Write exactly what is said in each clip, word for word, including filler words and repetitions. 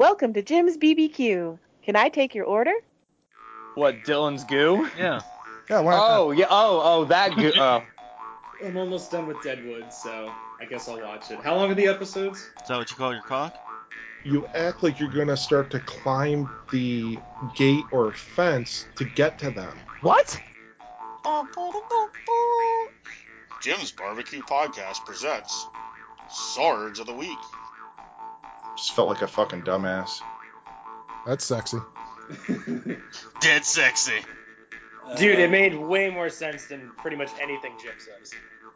Welcome to Jim's B B Q. Can I take your order? What, Dylan's goo? Yeah. Yeah, why Oh, yeah, oh, oh, that goo. Oh. I'm almost done with Deadwood, so I guess I'll watch it. How long are the episodes? Is that what you call your cock? You act like you're going to start to climb the gate or fence to get to them. What? Jim's Barbecue Podcast presents Sarge of the Week. Just felt like a fucking dumbass. That's sexy. Dead sexy. Dude, it made way more sense than pretty much anything Jim says.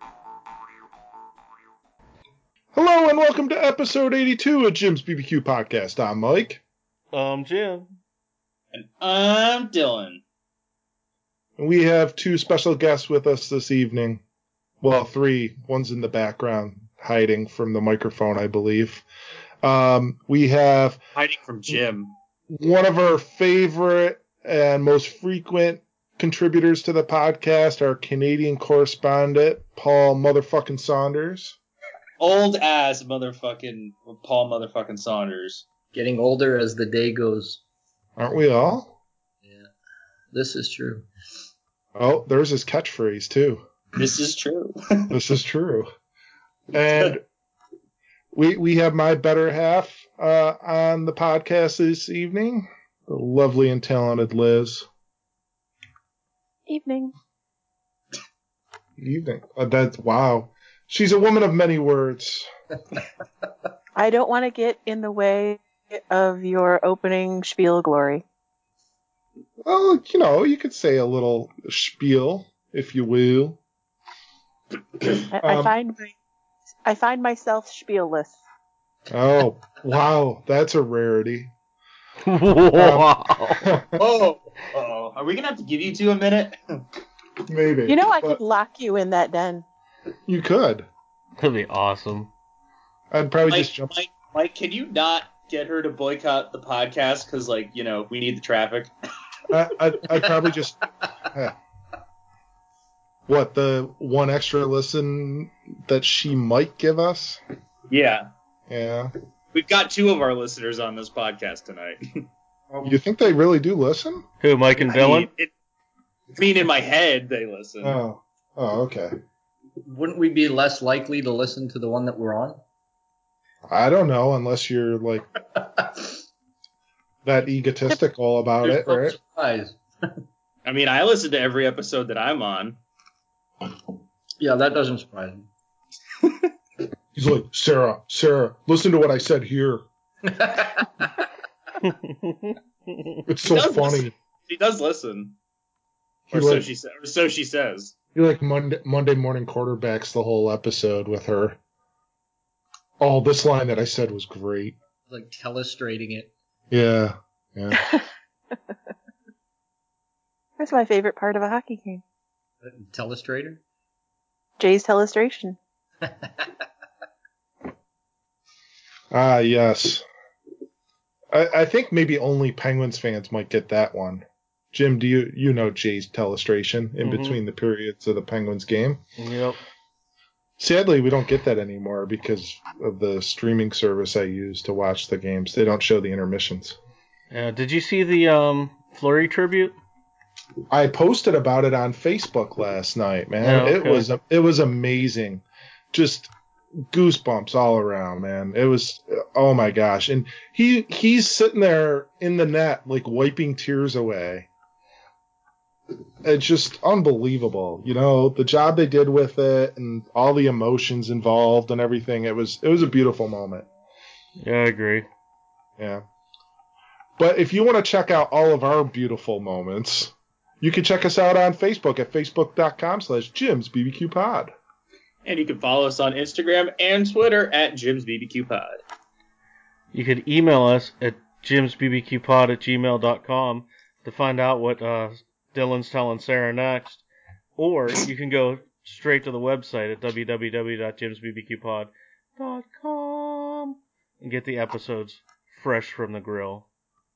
Hello and welcome to episode eighty-two of Jim's B B Q Podcast. I'm Mike. Um, Jim. And I'm Dylan. And we have two special guests with us this evening. Well, three. One's in the background, hiding from the microphone, I believe. Um, we have Hiding from Jim. one of our favorite and most frequent contributors to the podcast, our Canadian correspondent, Paul motherfucking Saunders. Old ass motherfucking Paul motherfucking Saunders. Getting older as the day goes. Aren't we all? Yeah, this is true. Oh, there's his catchphrase, too. This is true. This is true. And we we have my better half uh, on the podcast this evening, the lovely and talented Liz. Evening. Evening. Uh, that's wow. She's a woman of many words. I don't want to get in the way of your opening spiel glory. Well, you know, you could say a little spiel, if you will. I, I Um, find my, I find myself spielless. Oh, wow. That's a rarity. Wow. Oh, uh-oh. Are we gonna have to give you two a minute? Maybe. You know I but could lock you in that den. You could. That'd be awesome. I'd probably Mike, just jump. Mike, Mike, can you not get her to boycott the podcast? Because, like, you know, we need the traffic. I, I'd, I'd probably just. eh. What, the one extra listen that she might give us? Yeah. Yeah. We've got two of our listeners on this podcast tonight. You think they really do listen? Who, Mike and I Dylan? mean, it, I mean, in my head, they listen. Oh. Oh, okay. Wouldn't we be less likely to listen to the one that we're on? I don't know, unless you're, like, that egotistical about it, right? Surprise. I mean, I listen to every episode that I'm on. Yeah, that doesn't surprise me. He's like, Sarah, Sarah, listen to what I said here. It's so He does funny. listen. She does listen. He Or so like, she sa- or so she says. he like Monday, Monday morning quarterbacks the whole episode with her. Oh, this line that I said was great. Like telestrating it. Yeah, yeah. That's my favorite part of a hockey game. Telestrator? Jay's telestration. Ah, yes. I, I think maybe only Penguins fans might get that one. Jim, do you you know Jay's telestration in Mhm. between the periods of the Penguins game? Yep. Sadly, we don't get that anymore because of the streaming service I use to watch the games. They don't show the intermissions. Uh, did you see the um, Fleury tribute? I posted about it on Facebook last night, man. Oh, okay. It was it was amazing. Just goosebumps all around, man. It was oh my gosh. And he he's sitting there in the net like wiping tears away. It's just unbelievable. You know, the job they did with it and all the emotions involved and everything. It was it was a beautiful moment. Yeah, I agree. Yeah. But if you want to check out all of our beautiful moments, you can check us out on Facebook at facebook.com slash Jim's BBQ Pod. And you can follow us on Instagram and Twitter at Jim's B B Q Pod. You could email us at jimsbbqpod at gmail dot com to find out what uh, Dylan's telling Sarah next. Or you can go straight to the website at w w w dot jims b b q pod dot com and get the episodes fresh from the grill.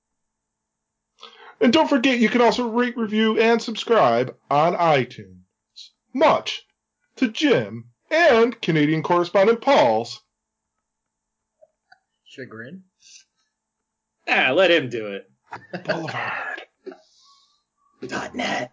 And don't forget, you can also rate, review, and subscribe on iTunes. Much to Jim and Canadian correspondent Paul's Chagrin. Ah, let him do it. Boulevard. Dot net.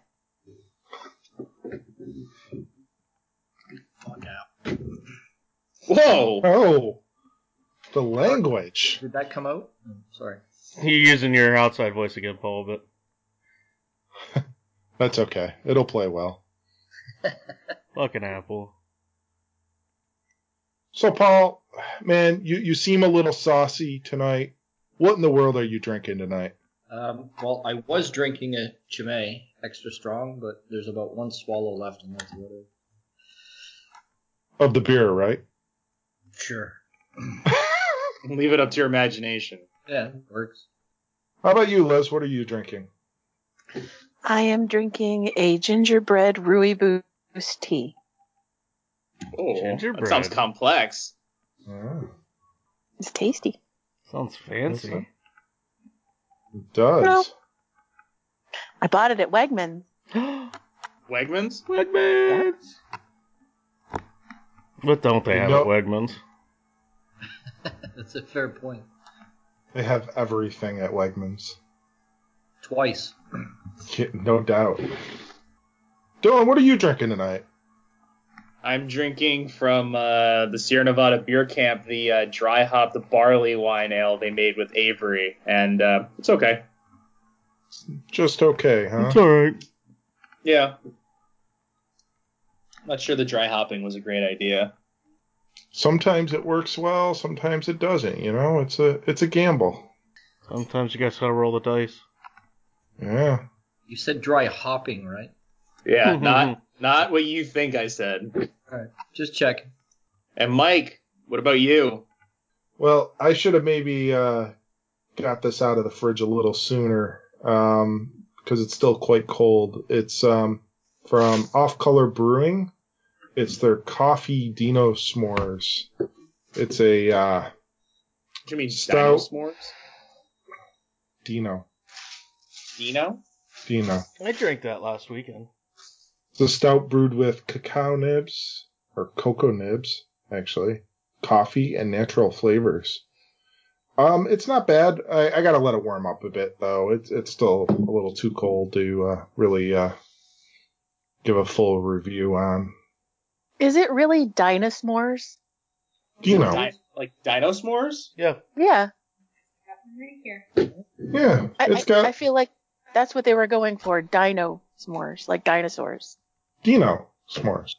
Fuck out. Whoa! Oh, the language. Did that come out? Oh, sorry. You're using your outside voice again, Paul, but That's okay. It'll play well. fucking Apple. So, Paul, man, you, you seem a little saucy tonight. What in the world are you drinking tonight? Um, well, I was drinking a Chimay extra strong, but there's about one swallow left, and that's about it. Of the beer, right? Sure. Leave it up to your imagination. Yeah, it works. How about you, Liz? What are you drinking? I am drinking a gingerbread rooibos tea. Oh, Gingerbread. that sounds complex. Oh, It's tasty. Sounds fancy. it does. No. I bought it at Wegmans. Wegmans? Wegmans! What don't they have No. at Wegmans? That's a fair point. They have everything at Wegmans. Twice. Yeah, no doubt. Dylan, what are you drinking tonight? I'm drinking from uh, the Sierra Nevada Beer Camp the uh, dry hop, the barley wine ale they made with Avery, and uh, it's okay. Just okay, huh? It's alright. Yeah. Not sure the dry hopping was a great idea. Sometimes it works well, sometimes it doesn't. You know, it's a it's a gamble. Sometimes you guys gotta roll the dice. Yeah. You said dry hopping, right? Yeah, not not what you think I said. Alright, just checking. And Mike, what about you? Well, I should have maybe uh, got this out of the fridge a little sooner um, because it's still quite cold. It's um, from Off Color Brewing. It's their coffee Dino S'mores. It's a uh, Do you mean Stout. Dino S'mores? Dino. Dino? Dino. I drank that last weekend. It's a stout brewed with cacao nibs, or cocoa nibs, actually, coffee, and natural flavors. Um, it's not bad. I, I gotta let it warm up a bit, though. It's it's still a little too cold to uh, really uh, give a full review on. Is it really Dinosmores? Dino. Di- like Dino S'mores? Yeah. Yeah. Yeah, I, it's I, got I feel like that's what they were going for. Dino s'mores, like dinosaurs. Dino S'mores.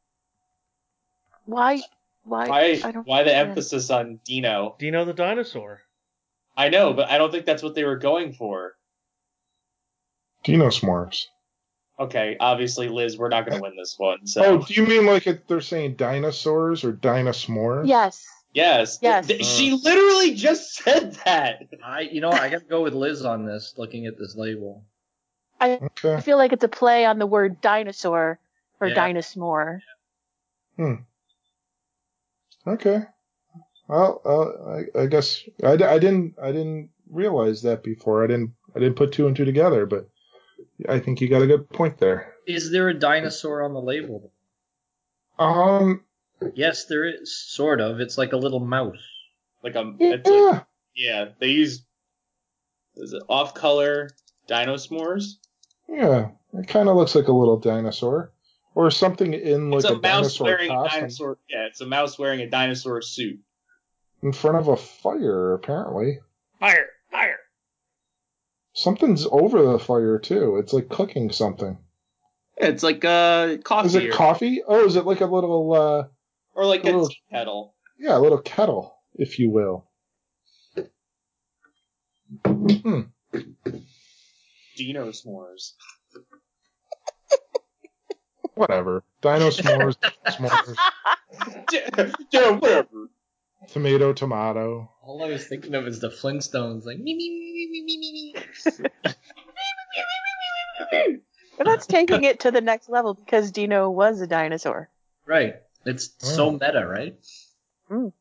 Why? Why? Why, I don't why the understand. emphasis on Dino? Dino the dinosaur. I know, but I don't think that's what they were going for. Dino S'mores. Okay, obviously, Liz, we're not going to win this one. So Oh, do you mean like it, they're saying dinosaurs or Dinosmores? Yes. yes, Yes. Th- she literally just said that. I, you know, I gotta go with Liz on this, looking at this label. I Okay. feel like it's a play on the word dinosaur for Yeah. Dinosmore. Okay. Well, uh, I, I guess I, d- I didn't I didn't realize that before. I didn't I didn't put two and two together, but I think you got a good point there. Is there a dinosaur on the label? Um. Yes, there is. Sort of. It's like a little mouse. Like a, Yeah. it's like, yeah, they use is it off color Dino S'mores? Yeah. It kind of looks like a little dinosaur, or something in like It's a, a, mouse dinosaur wearing a costume dinosaur. Yeah, it's a mouse wearing a dinosaur suit. in front of a fire. Apparently, Fire! Fire! something's over the fire too. It's like cooking something. It's like a coffee, Is it or, coffee? Oh, is it like a little? uh or like a a little- tea kettle. Yeah, a little kettle, if you will. Hmm. Dino S'mores. Whatever. Dino s'mores, s'mores, Yeah, whatever. tomato, tomato. All I was thinking of is the Flintstones, like me me me me me me me. But that's taking it to the next level because Dino was a dinosaur. Right. It's so meta, right? Mm.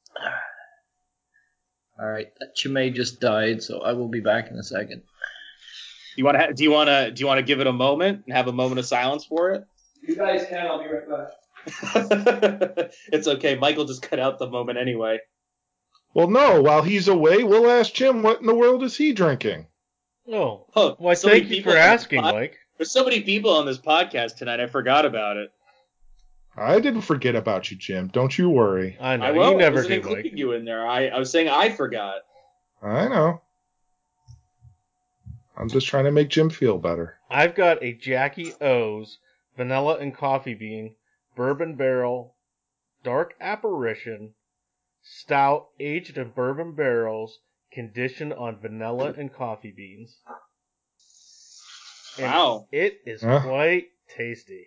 All right. That Chimay just died, so I will be back in a second. You want to? Ha- do you want to? Do you want to give it a moment and have a moment of silence for it? You guys can. I'll be right back. It's okay. Michael just cut out the moment anyway. Well, no. While he's away, we'll ask Jim what in the world is he drinking. Oh, Oh, why? so many Thank you people for on this asking, pod- Mike. There's so many people on this podcast tonight. I forgot about it. I didn't forget about you, Jim. Don't you worry. I know I will. you never I wasn't do, including Mike. you in there. I, I was saying I forgot. I know. I'm just trying to make Jim feel better. I've got a Jackie O's vanilla and coffee bean, bourbon barrel, dark apparition, stout aged in bourbon barrels, conditioned on vanilla and coffee beans. And Wow. it is Huh? quite tasty.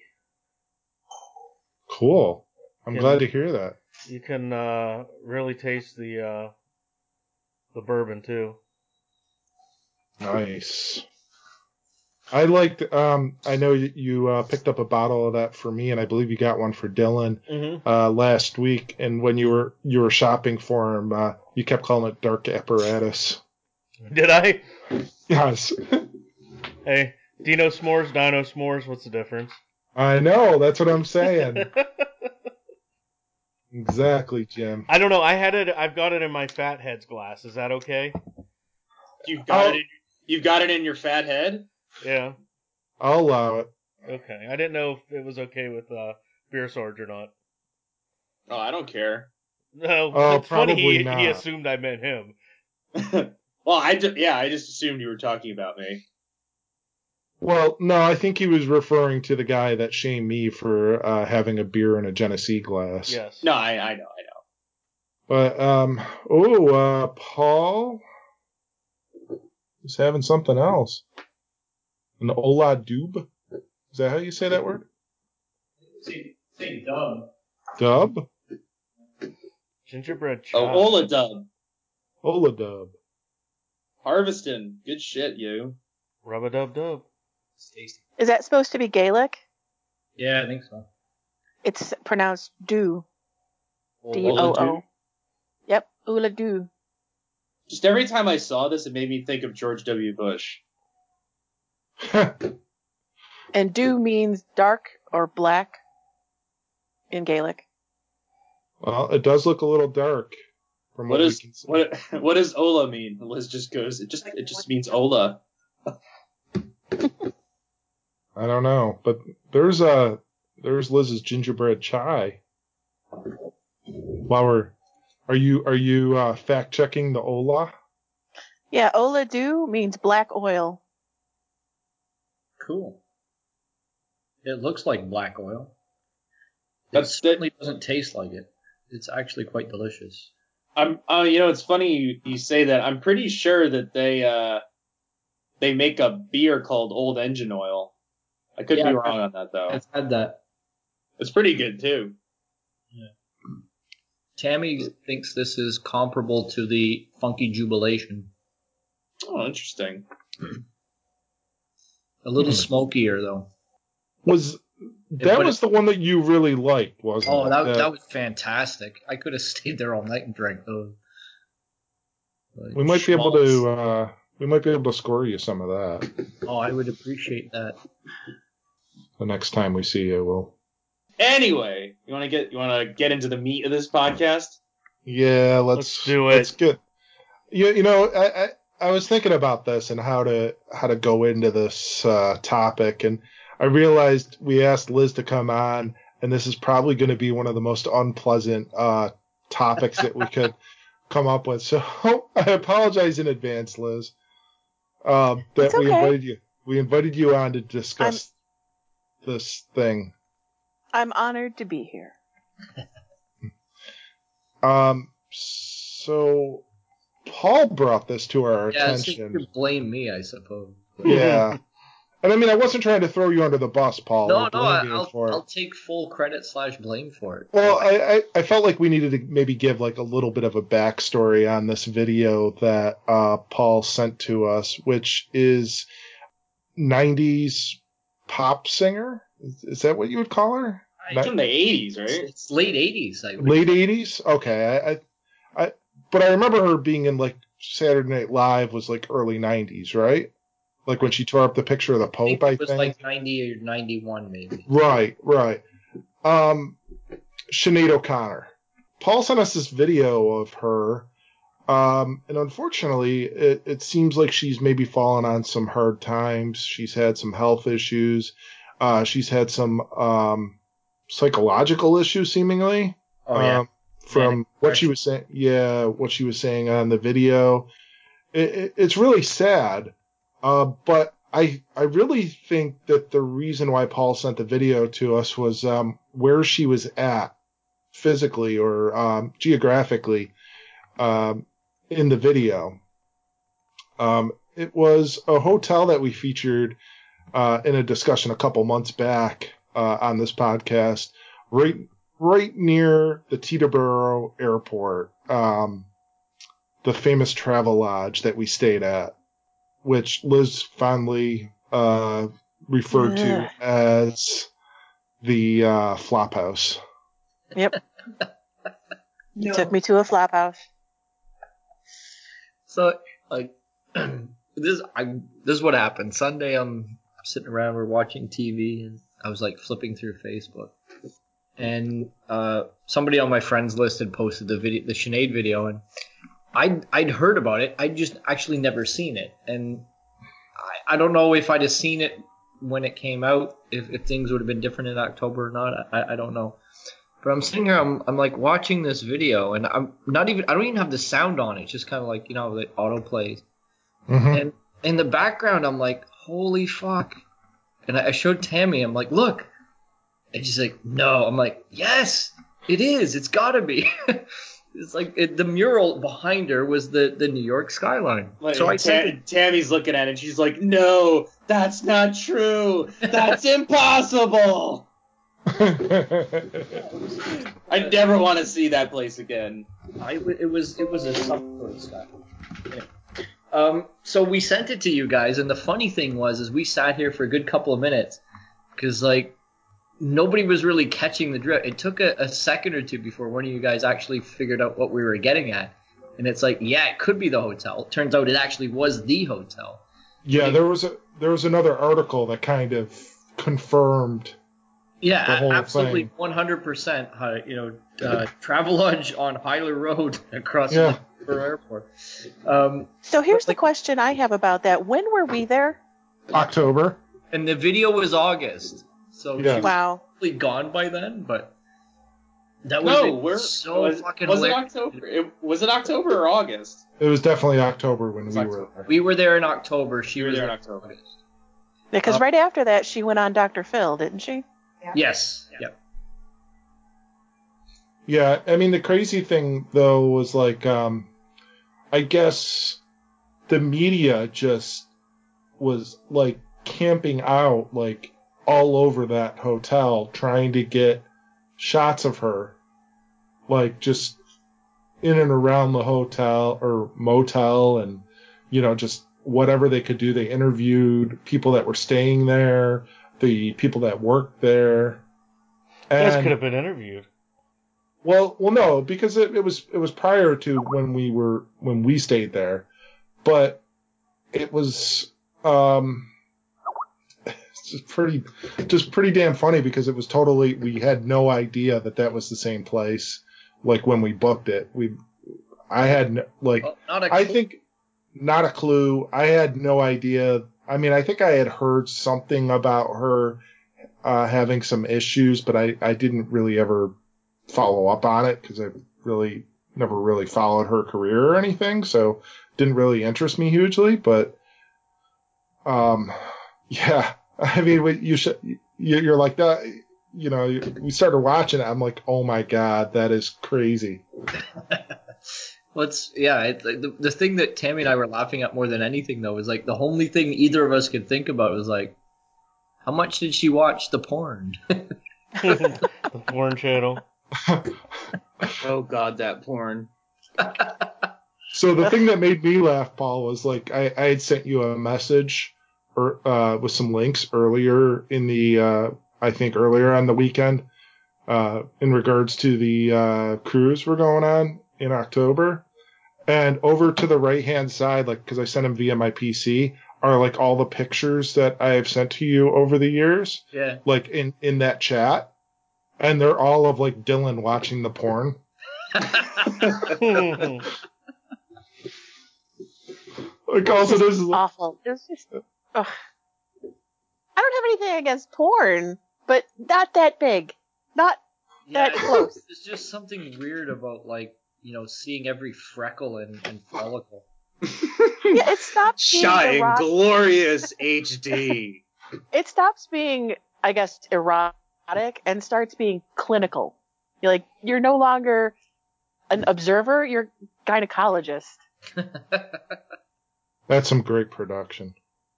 Cool. I'm Can- glad to hear that. You can uh, really taste the uh, the bourbon too. Nice. I liked. Um, I know you, you uh, picked up a bottle of that for me, and I believe you got one for Dylan Mm-hmm. uh, last week. And when you were you were shopping for him, uh, you kept calling it Dark Apparatus. Did I? Yes, Hey, Dino S'mores, Dino S'mores. What's the difference? I know. That's what I'm saying. Exactly, Jim. I don't know. I had it. I've got it in my Fat Heads glass. Is that okay? You've got Oh. it. In, you've got it in your fat head. Yeah. I'll allow it. Okay. I didn't know if it was okay with uh, Beer Sarge or not. Oh, I don't care. No. Oh, it's funny probably he, not. he assumed I meant him. Well, I just, yeah, I just assumed you were talking about me. Well, no, I think he was referring to the guy that shamed me for uh, having a beer in a Genesee glass. Yes. No, I, I know, I know. But um, oh, uh, Paul is having something else. An Ola Dub. Is that how you say that word? Say, say dumb. Dub? Gingerbread chai. Oh, Ola Dub. Ola Dub. Harveston. Good shit, you. Rub-a-dub-dub. It's tasty. Is that supposed to be Gaelic? Yeah, I think so. It's pronounced do. D O Ola O. Dub. Yep, Ula do. Just every time I saw this, it made me think of George W. Bush. And do means dark or black in Gaelic. Well, it does look a little dark from what, What is we can see. what? What does Ola mean? Liz just goes. It just it just means Ola. I don't know, but there's uh there's Liz's gingerbread chai. While we're, are you are you uh, fact checking the Ola? Yeah, Ola do means black oil. Cool. It looks like black oil. It That's- certainly doesn't taste like it. It's actually quite delicious. I'm. Uh, you know, it's funny you, you say that. I'm pretty sure that they uh they make a beer called Old Engine Oil. I could Yeah, be wrong on that though. I've had that. It's pretty good too. Tammy thinks this is comparable to the Funky Jubilation. Oh, interesting. A little Hmm. smokier, though. Was that but was the one that you really liked, wasn't Oh, it? that, that was fantastic. I could have stayed there all night and drank those. Like, we might be able schmaltz. to uh, we might be able to score you some of that Oh, I would appreciate that. the next time we see you. We'll Anyway, you want to get you want to get into the meat of this podcast? yeah, let's, Let's do it. Let's get you. You know, I, I I was thinking about this and how to how to go into this uh, topic, and I realized we asked Liz to come on, and this is probably going to be one of the most unpleasant uh, topics that we could come up with. So I apologize in advance, Liz, uh, that It's we okay. invited you. We invited you on to discuss this thing. I'm honored to be here. Um, so Paul brought this to our Yeah, so you attention. could blame me, I suppose. Yeah. And I mean, I wasn't trying to throw you under the bus, Paul. No, or no, blame I- you I'll, for it. I'll take full credit slash blame for it. Well, I, I, I felt like we needed to maybe give like a little bit of a backstory on this video that uh, Paul sent to us, which is nineties pop singer. Is, is that what you would call her? It's from the eighties, It's, right? it's late eighties. I would Late eighties? Okay. I, I, I, but I remember her being in like Saturday Night Live was like early nineties, right? Like when she tore up the picture of the think Pope, I it was think. like ninety or ninety-one, maybe. Right, right. Um, Sinead O'Connor. Paul sent us this video of her Um, and unfortunately, it, it seems like she's maybe fallen on some hard times. She's had some health issues. Uh, she's had some um, psychological issues, seemingly. Oh, yeah. Um, from Manic what she depression. was saying, yeah, what she was saying on the video. It, it, it's really sad. Uh, but I I really think that the reason why Paul sent the video to us was um, where she was at physically or um, geographically um, in the video. Um, it was a hotel that we featured uh, in a discussion a couple months back uh, on this podcast, right right near the Teterboro Airport, um, the famous travel lodge that we stayed at, which Liz fondly uh, referred to Ugh. as the uh, flop house. Yep. You took me to a flop house. So, like, this I this is what happened. Sunday, I'm sitting around, we're watching T V, and I was like flipping through Facebook, and uh, somebody on my friends list had posted the video, the Sinead video, and I'd I'd heard about it. I'd just actually never seen it, and I, I don't know if I'd have seen it when it came out, if, if things would have been different in October or not. I, I don't know. But I'm sitting here, I'm, I'm like watching this video, and I'm not even, I don't even have the sound on it. It's just kind of like, you know, like auto plays. Mm-hmm. And in the background, I'm like, holy fuck. And I I showed Tammy, I'm like, look. And she's like, no. I'm like, yes, it is. It's gotta be. It's like it, the mural behind her was the, the New York skyline. Like, so I Ta- sent it. Tammy's looking at it, and she's like, no, that's not true. That's impossible. I never want to see that place again. I, it was it was a something sky. Anyway. Um, so we sent it to you guys, and the funny thing was, is we sat here for a good couple of minutes, because like nobody was really catching the drift. It took a, a second or two before one of you guys actually figured out what we were getting at, and it's like, yeah, it could be the hotel. Turns out it actually was the hotel. Yeah, there was a there was another article that kind of confirmed. Yeah, the whole absolutely, thing. one hundred percent. Uh, you know, uh, Travelodge on Hyler Road across Yeah. the Vancouver airport. Um, So here's the Like- question I have about that. When were we there? October. and the video was August, so Yeah. she was Wow. probably gone by then. But that was No, we're so was, fucking was it hilarious. October? It, was it October or August? It was definitely October when It's we October. were. We were there in October. She You were was there in there October. August. Because Uh, right after that, she went on Doctor Phil, didn't she? Yes. Yep. Yeah, I mean the crazy thing though was like, um, I guess the media just was like camping out like all over that hotel trying to get shots of her, like just in and around the hotel or motel, and you know just whatever they could do. They interviewed people that were staying there, the people that worked there. You guys And- could have been interviewed. Well, well, no, because it, it was it was prior to when we were when we stayed there, but it was um, it's just pretty just pretty damn funny because it was totally we had no idea that that was the same place. Like when we booked it, we I had no, like Well, not a I think not a clue. I had no idea. I mean, I think I had heard something about her uh, having some issues, but I I didn't really ever follow up on it because I really never really followed her career or anything, so didn't really interest me hugely. But um, yeah, I mean, we, you should you- you're like that. You know, you- we started watching it. I'm like, oh my god, that is crazy. Well, it's yeah. It's like the the thing that Tammy and I were laughing at more than anything though is like the only thing either of us could think about was like, how much did she watch the porn? The porn channel. Oh god, that porn. So the thing that made me laugh, Paul, was like I, I had sent you a message or uh, with some links earlier in the uh, I think earlier on the weekend uh, in regards to the uh, cruise we're going on in October, and over to the right hand side, like because I sent them via my P C, are like all the pictures that I have sent to you over the years, Yeah. like in in that chat, and they're all of like Dylan watching the porn. Like also this is awful. It was just. Ugh. I don't have anything against porn, but not that big. Not Yeah, that close. There's just something weird about like you know seeing every freckle and, and follicle. Yeah, it stops being Shine erotic. glorious H D. It stops being, I guess, erotic and starts being clinical. You're like, you're no longer an observer, you're a gynecologist. that's some great production.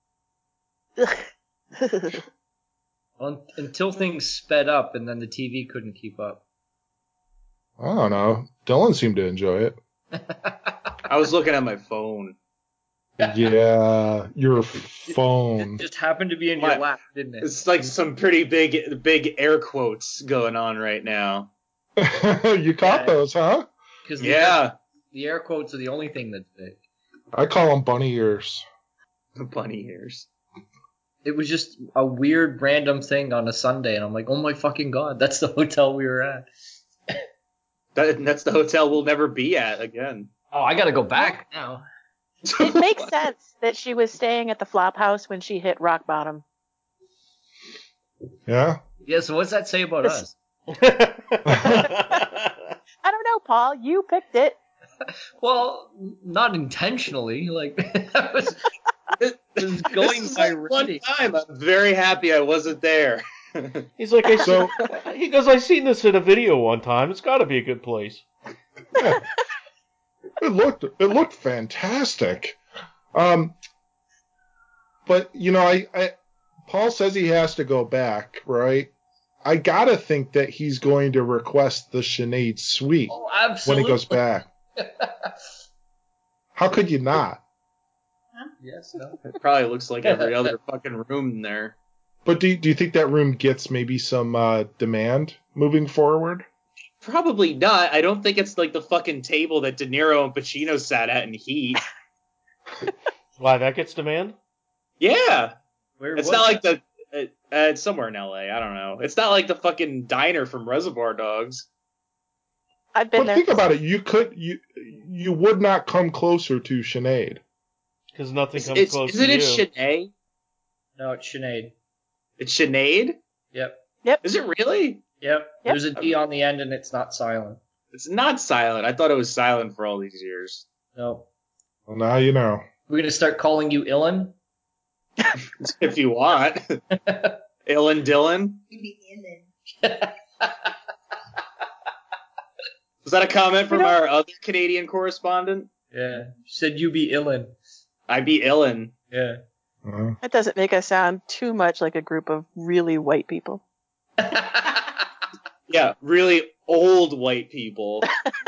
Un- Until things sped up and then the T V couldn't keep up. I don't know. Dylan seemed to enjoy it. I was looking at my phone. Yeah, your phone. It just happened to be in My- your lap, didn't it? It's like some pretty big, big air quotes going on right now. You caught Yeah. those, huh? Because the, Yeah, air, the air quotes are the only thing that's big. I call them bunny ears. the bunny ears. It was just a weird, random thing on a Sunday, and I'm like, oh my fucking god, that's the hotel we were at. That, that's the hotel we'll never be at again. Oh, I gotta go back now. It makes sense that she was staying at the flop house when she hit rock bottom. Yeah. Yeah, so what's that say about This- us? I don't know, Paul. You picked it. Well, not intentionally. Like, I was, it was going This is by like one reading. time. I'm very happy I wasn't there. He's like, I So- so, he goes, I seen this in a video one time. It's got to be a good place. Yeah. It looked it looked fantastic. Um, but you know, I, I Paul says he has to go back, right? I gotta think that he's going to request the Sinead suite Oh, when absolutely. he goes back. How could you not? Yes, no. It probably looks like every other fucking room in there. But do do you think that room gets maybe some uh, demand moving forward? Probably not. I don't think it's like the fucking table that De Niro and Pacino sat at in Heat. Why, that gets demand? Yeah. Where It's was not like that? the. Uh, uh, it's somewhere in L A. I don't know. It's not like the fucking diner from Reservoir Dogs. I've been But there. think about it. You could you you would not come closer to Sinead. Because nothing It's, comes it's, close isn't to it you. Sinead? No, it's Sinead. It's Sinead? Yep. Is it really? Yep. Yep. There's a D on the end and it's not silent. It's not silent. I thought it was silent for all these years. No. Well, now you know. We're gonna start calling you Ilan? If you want. Ilan Dylan? Was that a comment from You know- our other Canadian correspondent? Yeah. She said you be Ilan. I be Ilan. Yeah. Uh, That doesn't make us sound too much like a group of really white people. Yeah, really old white people.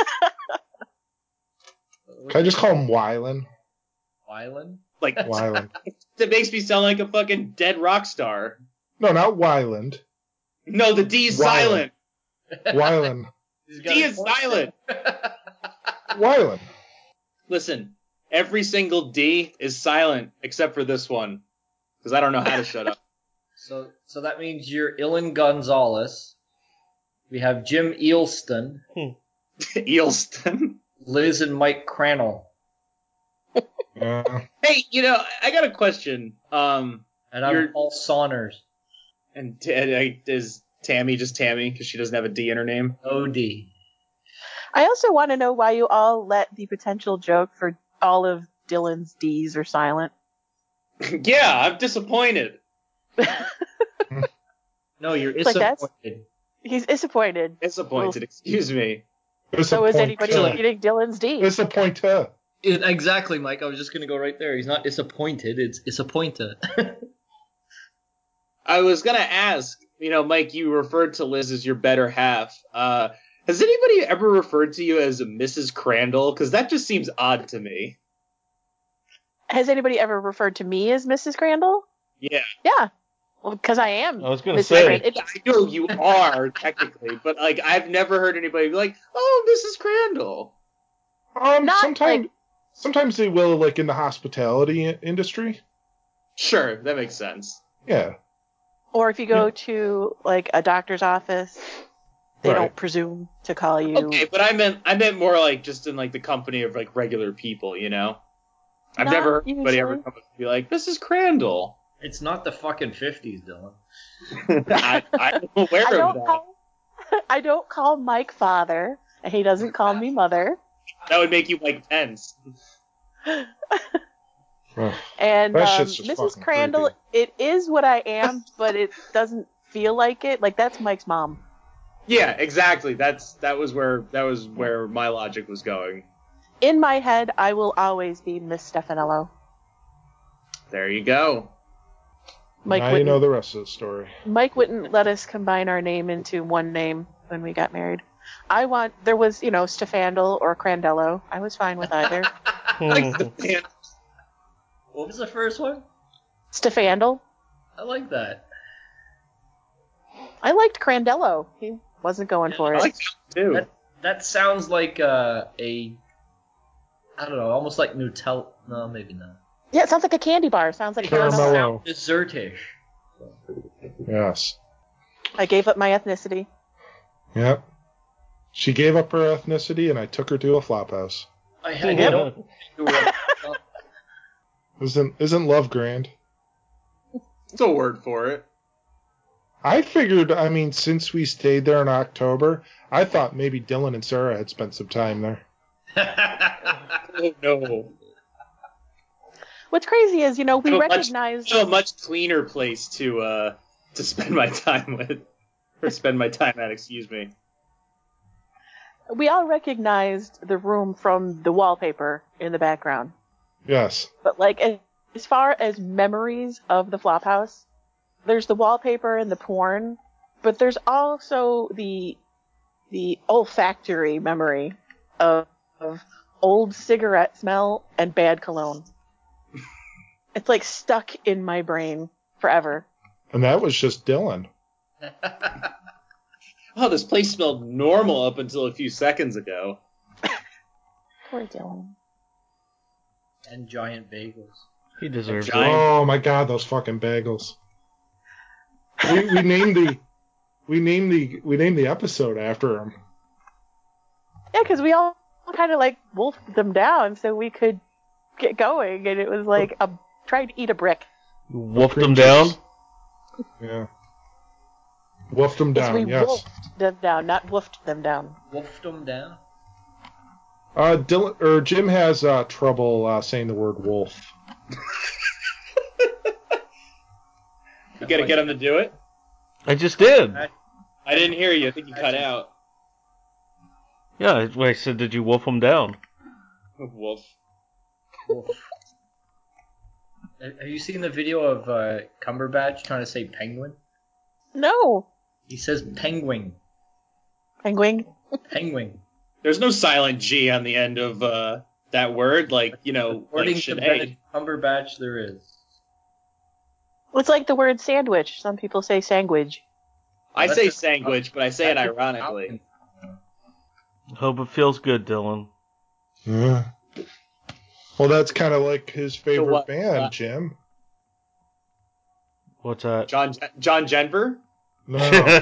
can I just call him Wylan? Wylan? Like, Wyland. that makes me sound like a fucking dead rock star. No, not Wyland. No, the D's Wyland. silent. Wyland. He's got D a is point. silent. Wyland. Listen, every single D is silent except for this one. Because I don't know how to shut up. So, so that means you're Ilan Gonzalez. We have Jim Eelston, Eelston. Liz and Mike Crannell, Uh, Hey, you know, I got a question. Um, and I'm You're- Paul Saunders. and t- uh, is Tammy just Tammy because she doesn't have a D in her name? O D. I also want to know why you all let the potential joke for all of Dylan's D's are silent. Yeah, I'm disappointed. No, you're Like that's- disappointed. He's disappointed. Disappointed, excuse me. So is anybody disappointed. reading Dylan's D? Disappointed. It- exactly, Mike. I was just gonna go right there. He's not disappointed. It's disappointed. I was gonna ask, you know, Mike, you referred to Liz as your better half. Uh, has anybody ever referred to you as Missus Crandall? Because that just seems odd to me. Has anybody ever referred to me as Missus Crandall? Yeah, Yeah. Well, because I am. I was gonna Missus say. Crandall. It- I know you are technically, but like I've never heard anybody be like, "Oh, Missus Crandall." Um, Not sometimes, like- sometimes they will, like in the hospitality i- industry. Sure, that makes sense. Yeah. Or if you go to like a doctor's office, they Right. don't presume to call you. Okay, but I meant I meant more like just in like the company of like regular people, you know. I've Not never heard anybody ever usually. come up and be like, "Missus Crandall." It's not the fucking fifties, Dylan. I, I'm aware I of don't that. call I don't call Mike father, and he doesn't call me mother. That would make you Mike Pence. And That um, shit's just Missus fucking Crandall, it is what I am, but it doesn't feel like it. Like that's Mike's mom. Yeah, exactly. That's that was where that was where my logic was going. In my head, I will always be Miss Stefanello. There you go. Mike now you wouldn't. know the rest of the story. Mike wouldn't let us combine our name into one name when we got married. I want there was you know Stefandel or Crandello. I was fine with either. Like the band. What was the first one? Stefandel. I like that. I liked Crandello. He wasn't going for I it. like that too. That, that sounds like uh, a, I don't know, almost like Nutella. No, maybe not. Yeah, it sounds like a candy bar. Sounds like caramel. Caramello. Dessertish. Yes. I gave up my ethnicity. Yep. She gave up her ethnicity, and I took her to a flop house. I, I don't. Isn't isn't love grand? It's a word for it. I figured, I mean, since we stayed there in October, I thought maybe Dylan and Sarah had spent some time there. Oh no. What's crazy is, you know, we So much- recognize So a much cleaner place to uh to spend my time with, or spend my time at. Excuse me. we all recognized the room from the wallpaper in the background. Yes. But like as, as far as memories of the Flophouse, there's the wallpaper and the porn, but there's also the the olfactory memory of, of old cigarette smell and bad cologne. It's like stuck in my brain forever. And that was just Dylan. Oh, this place smelled normal up until a few seconds ago. Poor Dylan. And giant bagels. He deserves it. Giant- Oh my god, those fucking bagels. We, we named the we named the we named the episode after him. Yeah, because we all kind of like wolfed them down so we could get going, and it was like a trying to eat a brick. You wolfed Cream him down? juice. Yeah. Wolfed them Yes, down, we yes. wolfed them down, not woofed them down. Wolfed them down. Uh, Dylan or Jim has uh, trouble uh, saying the word wolf. You gotta get him to do it. I just did. I didn't hear you. I think you cut out. Yeah, I said, did you wolf him down? Wolf. Wolf. Have you seen the video of uh, Cumberbatch trying to say penguin? No, He says penguin. penguin. Penguin. There's no silent G on the end of uh, that word, like you know, According like to Sinead. Benedict Cumberbatch, there is. It's like the word sandwich. Some people say sandwich. I That's say a- sandwich, but I say it That's a- ironically. Hope it feels good, Dylan. Yeah. Well, that's kind of like his favorite what? band, Uh, Jim. What's that? John John Denver. No,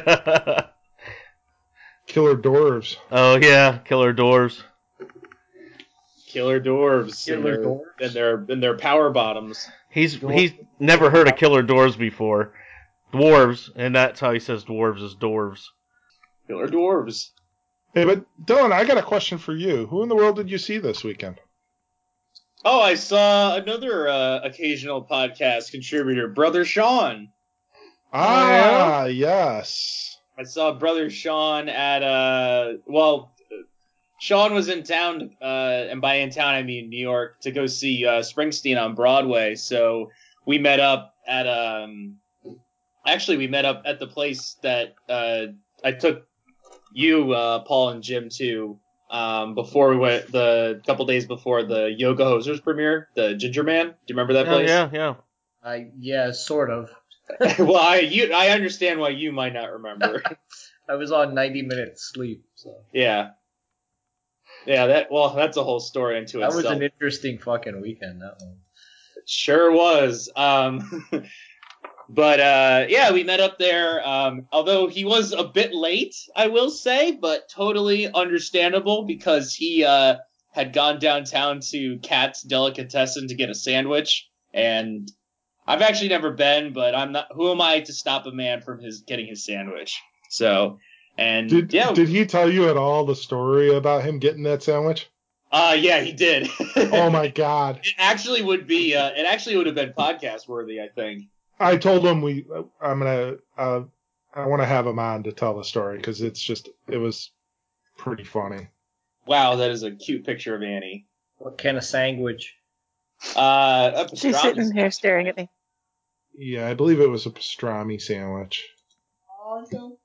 Killer Dwarves. Oh, yeah, Killer Doors. Killer dwarves. Killer and their, dwarves? And their and their power bottoms. He's he's never heard of Killer Doors before. Dwarves, and that's how he says dwarves is dwarves. Killer dwarves. Hey, but Dylan, I got a question for you. Who in the world did you see this weekend? Oh, I saw another uh, occasional podcast contributor, Brother Sean. Ah, yes. I saw Brother Sean at uh well, Sean was in town, uh, and by in town I mean New York, to go see uh, Springsteen on Broadway. So we met up at um, actually we met up at the place that uh I took you, uh, Paul and Jim to um before we went the couple days before the Yoga Hosers premiere, the Ginger Man. Do you remember that Yeah, place? yeah, yeah. I yeah, sort of. Well, I you I understand why you might not remember. I was on ninety minutes sleep, so Yeah. Yeah, that well, that's a whole story into that itself. was an interesting fucking weekend. That one. It sure was. Um, but uh, yeah, we met up there. Um, although he was a bit late, I will say, but totally understandable because he uh, had gone downtown to Cat's Delicatessen to get a sandwich, and I've actually never been, but I'm not. Who am I to stop a man from his getting his sandwich? So, and Did yeah, did he tell you at all the story about him getting that sandwich? uh, yeah, he did. Oh my god! It actually would be. Uh, it actually would have been podcast worthy, I think. I told him we. I'm gonna. Uh, I want to have him on to tell the story because it's just. It was pretty funny. Wow, that is a cute picture of Annie. What kind of sandwich? Uh, a She's pastrami sitting here staring at me. Yeah, I believe it was a pastrami sandwich. Oh, so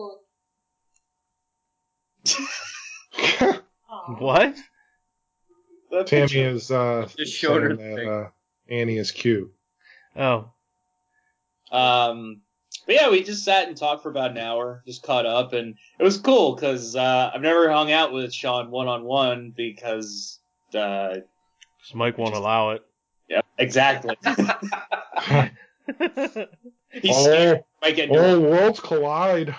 cool. What? That Tammy picture- is uh, Just showed her saying the that thing. uh, Annie is cute. Oh, Um, but yeah, we just sat and talked for about an hour, just caught up, and it was cool because uh, I've never hung out with Sean one on one because, uh, this Mike won't allow it. yeah, exactly. He's Oh, scared. Might get oh, worlds collide.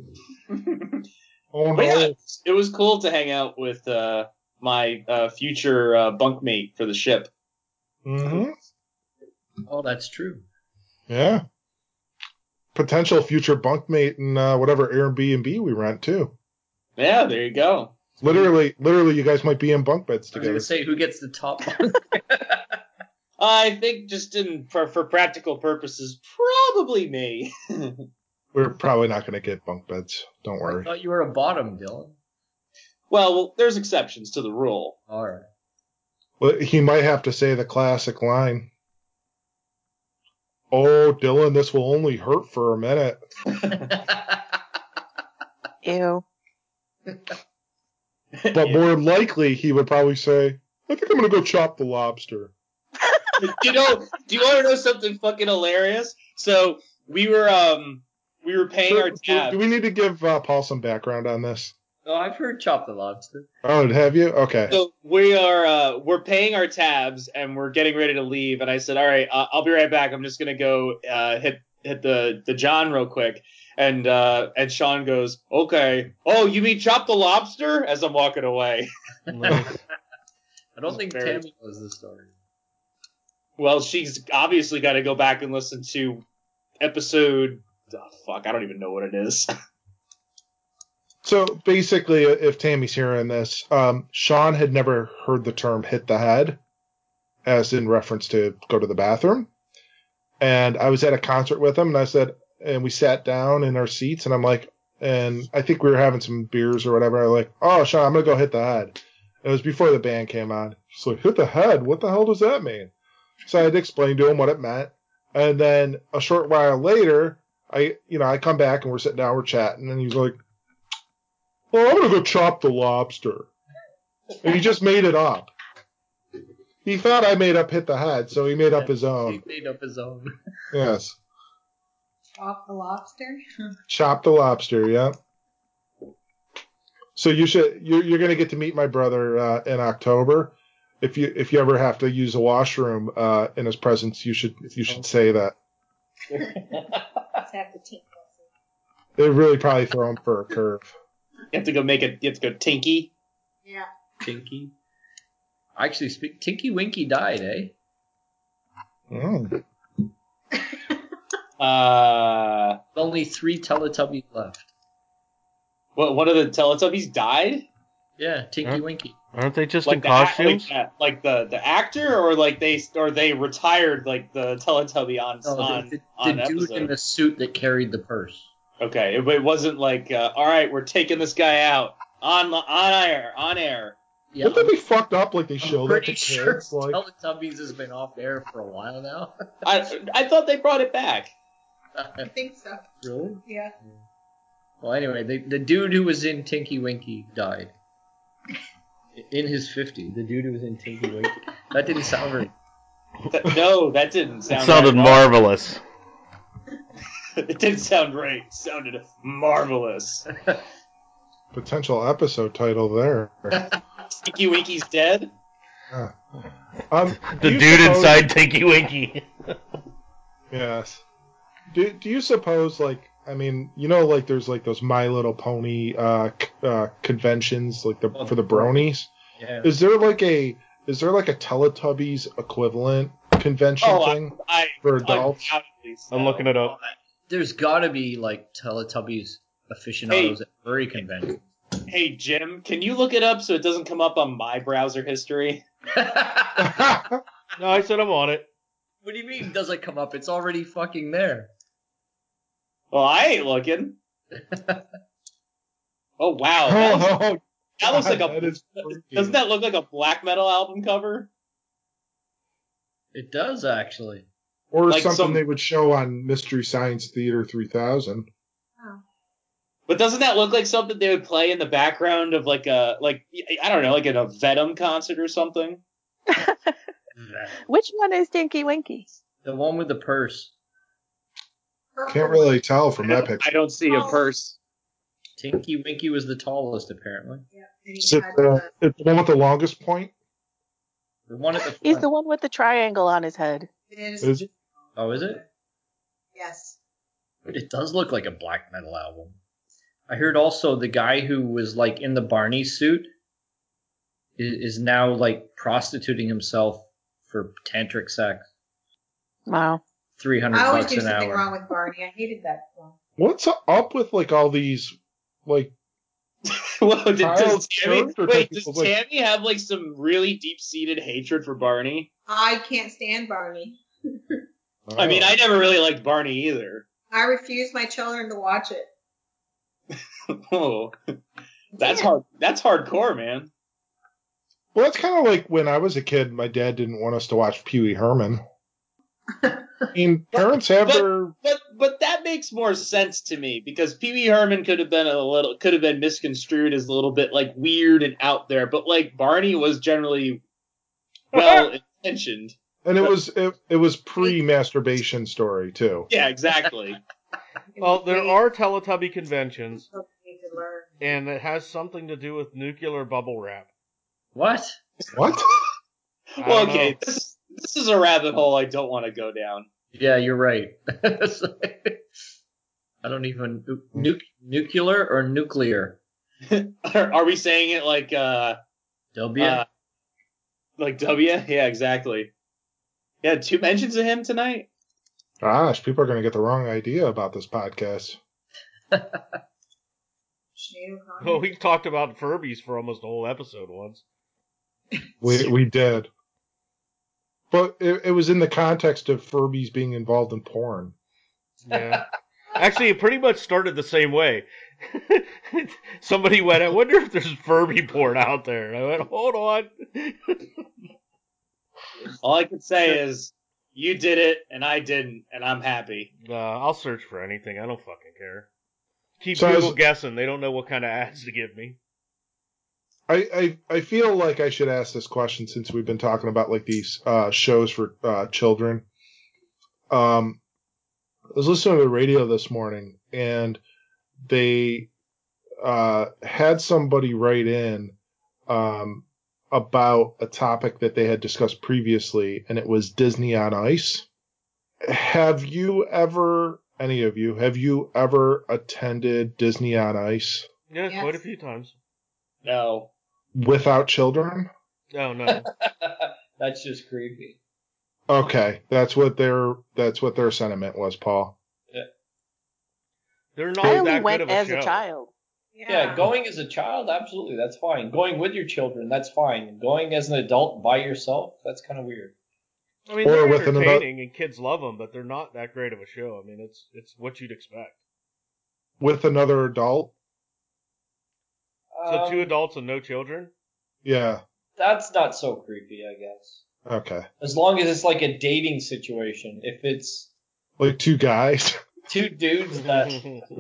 Oh But yeah, no. it's- it was cool to hang out with uh, my uh, future uh, bunkmate for the ship. Mm-hmm. Oh, that's true. Yeah. Potential future bunkmate in uh, whatever Airbnb we rent too. Yeah, there you go. Literally, literally, you guys might be in bunk beds I was going together. to say, who gets the top? I think just in for, for practical purposes, probably me. We're probably not going to get bunk beds. Don't I worry. thought you were a bottom, Dylan. well, well, there's exceptions to the rule. All right. Well, he might have to say the classic line. Oh, Dylan, this will only hurt for a minute. Ew. But more likely, he would probably say, I think I'm going to go chop the lobster. you know, do you want to know something fucking hilarious? So we were um we were paying So, our do, tab. do we need to give uh, Paul some background on this? Oh, I've heard chop the lobster. Oh, have you? Okay. So we are uh we're paying our tabs and we're getting ready to leave. And I said, all right, uh, I'll be right back. I'm just gonna go uh hit hit the the John real quick. And uh and Sean goes, okay. Oh, you mean chop the lobster? As I'm walking away. Nice. I don't think Very- Tammy knows the story. Well, she's obviously got to go back and listen to episode. Oh, fuck, I don't even know what it is. So basically, if Tammy's hearing this, um, Sean had never heard the term hit the head, as in reference to go to the bathroom. And I was at a concert with him, and I said, and we sat down in our seats, and I'm like, and I think we were having some beers or whatever. I'm like, oh, Sean, I'm going to go hit the head. It was before the band came on. He's like, hit the head? What the hell does that mean? So I had to explain to him what it meant. And then a short while later, I, you know, I come back and we're sitting down, we're chatting, and he's like, well, I'm going to go chop the lobster. And he just made it up. He thought I made up hit the head, so he made up his He own. made up his own. Yes. Chop the lobster? Chop the lobster, yeah. So you should you're you're gonna get to meet my brother uh, in October. If you if you ever have to use a washroom uh, in his presence, you should you should say that. Let's have to take They really probably throw him for a curve. You have to go make it. You have to go tinky. Yeah. Tinky. Actually, speak. Tinky Winky died, eh? Mm. Uh, Only three Teletubbies left. what? One of the Teletubbies died. Yeah, Tinky Huh? Winky. Aren't they just Like in the act- costumes? like, that- like the the actor, or like they or they retired like the Teletubby on No, on the, the, on the dude episode. in the suit that carried the purse. Okay, it, it wasn't like, uh, all right, we're taking this guy out on on air, on air. Yeah, Wouldn't that be fucked up like they I'm show that pretty to sure kids? Like, Teletubbies has been off air for a while now. I I thought they brought it back. I think so. Really? Yeah. Well, anyway, the, the dude who was in Tinky Winky died. In his fifties, the dude who was in Tinky Winky. That didn't sound very... Th- no, that didn't It sound. sounded right. marvelous. It didn't sound right. It sounded marvelous. potential episode title there. Tinky Winky's dead. Um, The do you dude suppose- inside Tinky Winky. Yes. Do Do you suppose, like, I mean, you know, like, there's like those My Little Pony uh, c- uh conventions, like the for the bronies. Yeah. Is there like a is there like a Teletubbies equivalent convention Oh, thing I, I for adults? undoubtedly so. I'm looking it up. There's got to be like Teletubbies aficionados Hey. at furry conventions. Hey Jim, can you look it up so it doesn't come up on my browser history? No, I said I'm on it. What do you mean doesn't come up? It's already fucking there. Well, I ain't looking. Oh wow, that looks, Oh, that looks like God, a. that is freaky. Doesn't that look like a black metal album cover? It does actually. Or like something some- they would show on Mystery Science Theater three thousand. But doesn't that look like something they would play in the background of like a like I don't know, like at a Venom concert or something? Which one is Tinky Winky? The one with the purse. Can't really tell from I that don't, I picture. don't see a purse. Tinky Winky was the tallest, apparently. Yeah, and he Is it had the, it's the one with the longest point? The one at the front. He's the one with the triangle on his head. it is, Is it? Oh, is it? yes. It does look like a black metal album. I heard also the guy who was like in the Barney suit is, is now like prostituting himself for tantric sex. Wow. Three hundred I always bucks do an something hour. wrong with Barney. I hated that song. What's up with like all these like Well, did, does Child Tammy character wait? type Does people, like- Tammy have like some really deep-seated hatred for Barney? I can't stand Barney. I mean, Oh. I never really liked Barney either. I refuse my children to watch it. Oh, that's Yeah. hard. That's hardcore, man. Well, that's kind of like when I was a kid, my dad didn't want us to watch Pee Wee Herman. I mean, parents have but- their But but that makes more sense to me because Pee Wee Herman could have been a little could have been misconstrued as a little bit like weird and out there, but like Barney was generally well intentioned. and it was it, it was pre-masturbation story too. Yeah, exactly. Well, there are Teletubby conventions, So you need to learn. and it has something to do with nuclear bubble wrap. What? What? I Well, don't okay, know. this this is a rabbit hole I don't want to go down. Yeah, you're right. It's like- I don't even nu- nuclear or nuclear. are, are we saying it like uh, W. uh like W? Yeah, exactly. Yeah, two mentions of him tonight. Gosh, people are going to get the wrong idea about this podcast. Sinead O'Connor. Well, we talked about Furbies for almost a whole episode once. We we did, but it, it was in the context of Furbies being involved in porn. Yeah. Actually, it pretty much started the same way. Somebody went, I wonder if there's Furby porn out there. And I went, hold on. All I can say is you did it and I didn't, and I'm happy. Uh, I'll search for anything. I don't fucking care. Keep So I was- Google guessing. They don't know what kind of ads to give me. I, I I feel like I should ask this question since we've been talking about like these uh, shows for uh, children. Um, I was listening to the radio this morning, and they uh, had somebody write in um, about a topic that they had discussed previously, and it was Disney on Ice. Have you ever, any of you, have you ever attended Disney on Ice Yeah, Yes. quite a few times. No. without children? Oh, no. That's just creepy. Okay, that's what their that's what their sentiment was, Paul. They're not I only that good went of a as show. a child. Yeah, going as a child, absolutely, that's fine. Going with your children, that's fine. Going as an adult by yourself, that's kind of weird. I mean, Or they're with another- entertaining and kids love them, but they're not that great of a show. I mean, it's it's what you'd expect. With another adult? So two Um, adults and no children? Yeah. That's not so creepy, I guess. Okay. As long as it's like a dating situation. If it's Like two guys. two dudes that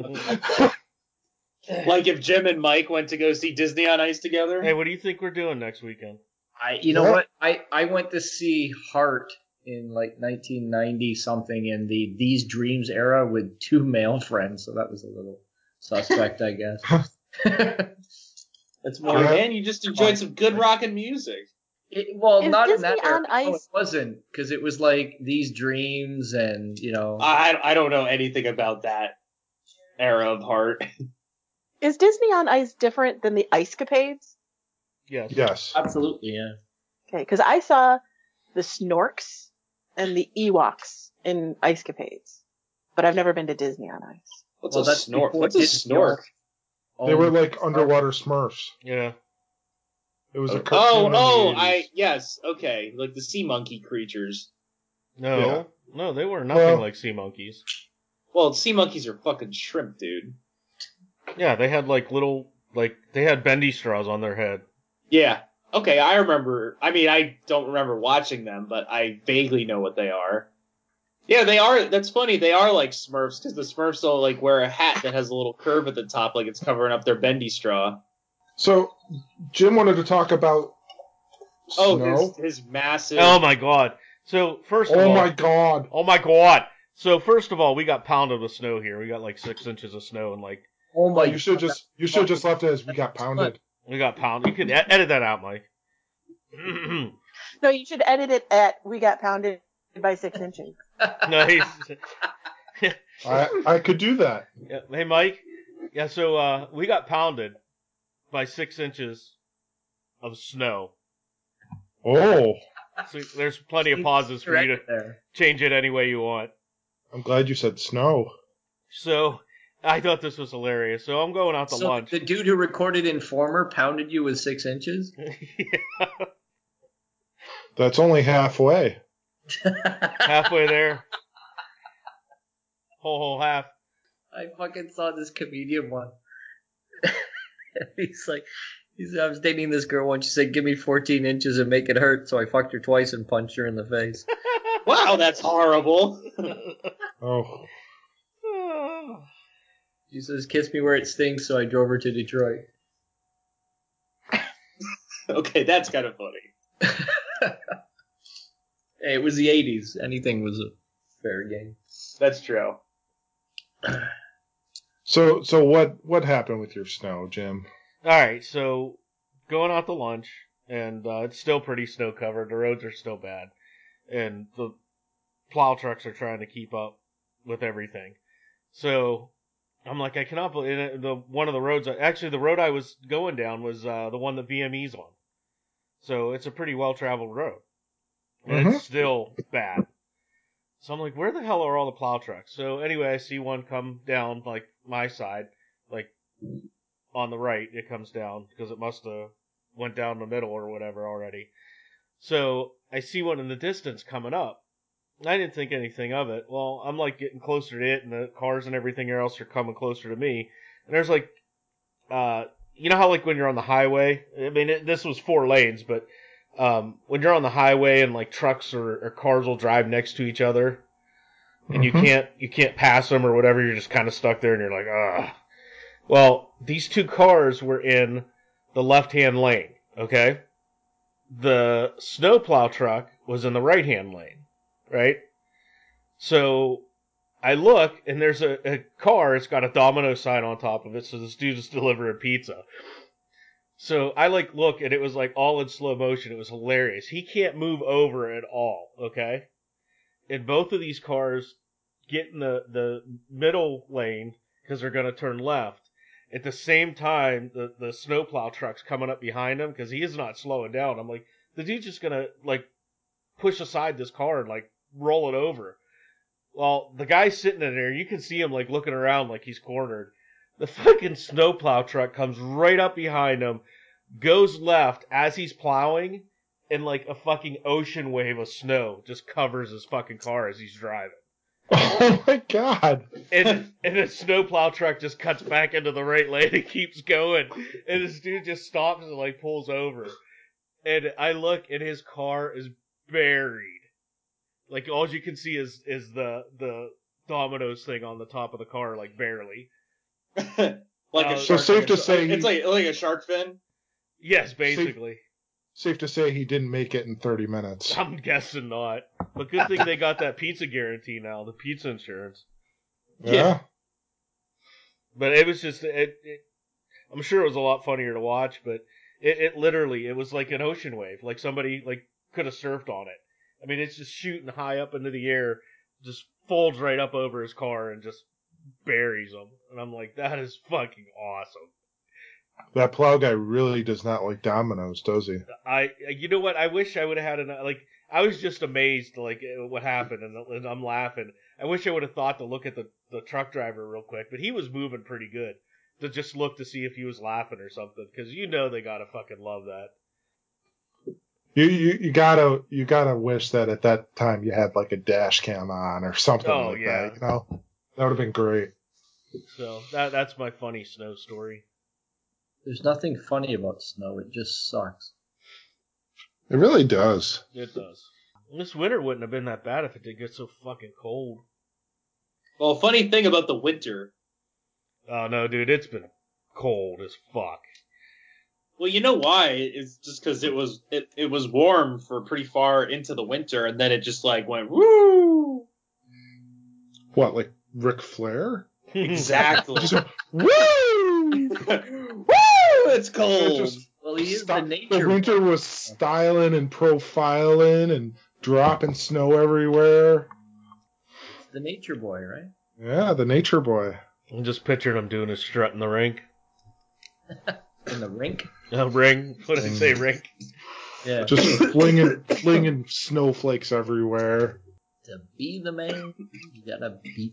Like if Jim and Mike went to go see Disney on Ice together. Hey, what do you think we're doing next weekend? I, you know What? what? I, I went to see Heart in like nineteen ninety something in the These Dreams era with two male friends, so that was a little suspect, I guess. That's more, Yeah. man. You just enjoyed some good rockin' music. It, well, Is not in Disney that era. on No, it Ice? wasn't, because it was like These Dreams and, you know. I I don't know anything about that era of Heart. Is Disney on Ice different than the Ice Capades? Yes. Yes. Absolutely, yeah. Okay, because I saw the Snorks and the Ewoks in Ice Capades, but I've never been to Disney on Ice. What's Well, a that's snork? before What's a Disney snork? They were owned- like underwater Smurfs. Yeah. It was a Oh, cartoon in the oh, eighties. I yes, okay, like the sea monkey creatures. No. Yeah. No, they were nothing Well- like sea monkeys. Well, sea monkeys are fucking shrimp, dude. Yeah, they had like little, like, they had bendy straws on their head. Yeah. Okay, I remember. I mean, I don't remember watching them, but I vaguely know what they are. Yeah, they are. That's funny. They are like Smurfs because the Smurfs will like wear a hat that has a little curve at the top, like it's covering up their bendy straw. So, Jim wanted to talk about Oh, snow. his his massive. Oh my god. So, first of Oh all. my god. Oh my god. So, first of all, we got pounded with snow here. We got like six inches of snow and like, Oh my You should just you should just left it as we got pounded. we got pounded. You can e- edit that out, Mike. No, you should edit it at "We got pounded by six inches." Nice. I I could do that. Yeah, hey, Mike. Yeah, so uh, we got pounded by six inches of snow. Oh, So there's plenty of pauses for you to there. change it any way you want. I'm glad you said snow. So I thought this was hilarious. So I'm going out to So lunch. the dude who recorded Informer pounded you with six inches? Yeah, That's only halfway. halfway there. Whole whole half. I fucking saw this comedian one. He's like, he said, I was dating this girl once. She said, give me fourteen inches and make it hurt. So I fucked her twice and punched her in the face. Wow, that's horrible. Oh, She says, kiss me where it stings. So I drove her to Detroit. Okay, that's kind of funny. Hey, it was the eighties. Anything was a fair game. That's true. so so what what happened with your snow, Jim? All right, so going out to lunch, and uh, it's still pretty snow covered. The roads are still bad, and the plow trucks are trying to keep up with everything. So I'm like, I cannot believe it. The one of the roads. Actually, the road I was going down was uh, the one that V M E's on. So it's a pretty well traveled road, and Mhm. it's still bad. So I'm like, where the hell are all the plow trucks? So anyway, I see one come down like my side, like on the right. It comes down because it must have went down the middle or whatever already. So I see one in the distance coming up. I didn't think anything of it. Well, I'm like getting closer to it, and the cars and everything else are coming closer to me. And there's like, uh, you know how like when you're on the highway, I mean, it, this was four lanes, but um, when you're on the highway and like trucks or, or cars will drive next to each other, and you Mhm. can't you can't pass them or whatever, you're just kind of stuck there, and you're like, ah. Well, these two cars were in the left-hand lane. Okay, the snowplow truck was in the right-hand lane, right? So I look, and there's a, a car. It's got a Domino sign on top of it, so this dude is delivering pizza. So I like look, and it was like all in slow motion. It was hilarious. He can't move over at all. Okay, and both of these cars get in the the middle lane because they're gonna turn left. At the same time, the the snowplow truck's coming up behind him because he is not slowing down. I'm like, the dude's just gonna like push aside this car and like roll it over. Well, the guy's sitting in there. You can see him like looking around like he's cornered. The fucking snowplow truck comes right up behind him, goes left as he's plowing, and like a fucking ocean wave of snow just covers his fucking car as he's driving. Oh my god. And and the snowplow truck just cuts back into the right lane and keeps going. And this dude just stops and like pulls over. And I look, and his car is buried. Like all you can see is is the the Domino's thing on the top of the car, like barely. Like Uh, a so shark. safe like a to sh- say it's he- like like a shark fin. Yes, basically. Safe to say he didn't make it in thirty minutes. I'm guessing not. But good thing they got that pizza guarantee now, the pizza insurance. Yeah. But it was just, it, it, I'm sure it was a lot funnier to watch, but it, it literally, it was like an ocean wave. Like somebody like could have surfed on it. I mean, it's just shooting high up into the air, just folds right up over his car and just buries him. And I'm like, that is fucking awesome. That plow guy really does not like Domino's, does he? I, you know what? I wish I would have had an like. I was just amazed, like at what happened, and, and I'm laughing. I wish I would have thought to look at the, the truck driver real quick, but he was moving pretty good to just look to see if he was laughing or something, because you know they gotta fucking love that. You, you you gotta you gotta wish that at that time you had like a dash cam on or something Oh, like yeah. that. You know, that would have been great. So that that's my funny snow story. There's nothing funny about snow. It just sucks. It really does. It does. This winter wouldn't have been that bad if it did get so fucking cold. Well, funny thing about the winter. Oh no, dude, it's been cold as fuck. Well, you know why? It's just because it was it, it was warm for pretty far into the winter, and then it just like went woo. What, like Ric Flair? Exactly. Just went, woo! Woo! It's cold. Just Well, he is sti- the nature. the winter was styling and profiling and dropping snow everywhere. The nature boy, right? Yeah, the nature boy. I'm just picturing him doing his strut in the rink. In the rink. Uh, ring. What did he say, rink? Yeah. Just flinging, flinging snowflakes everywhere. To be the man, you gotta be.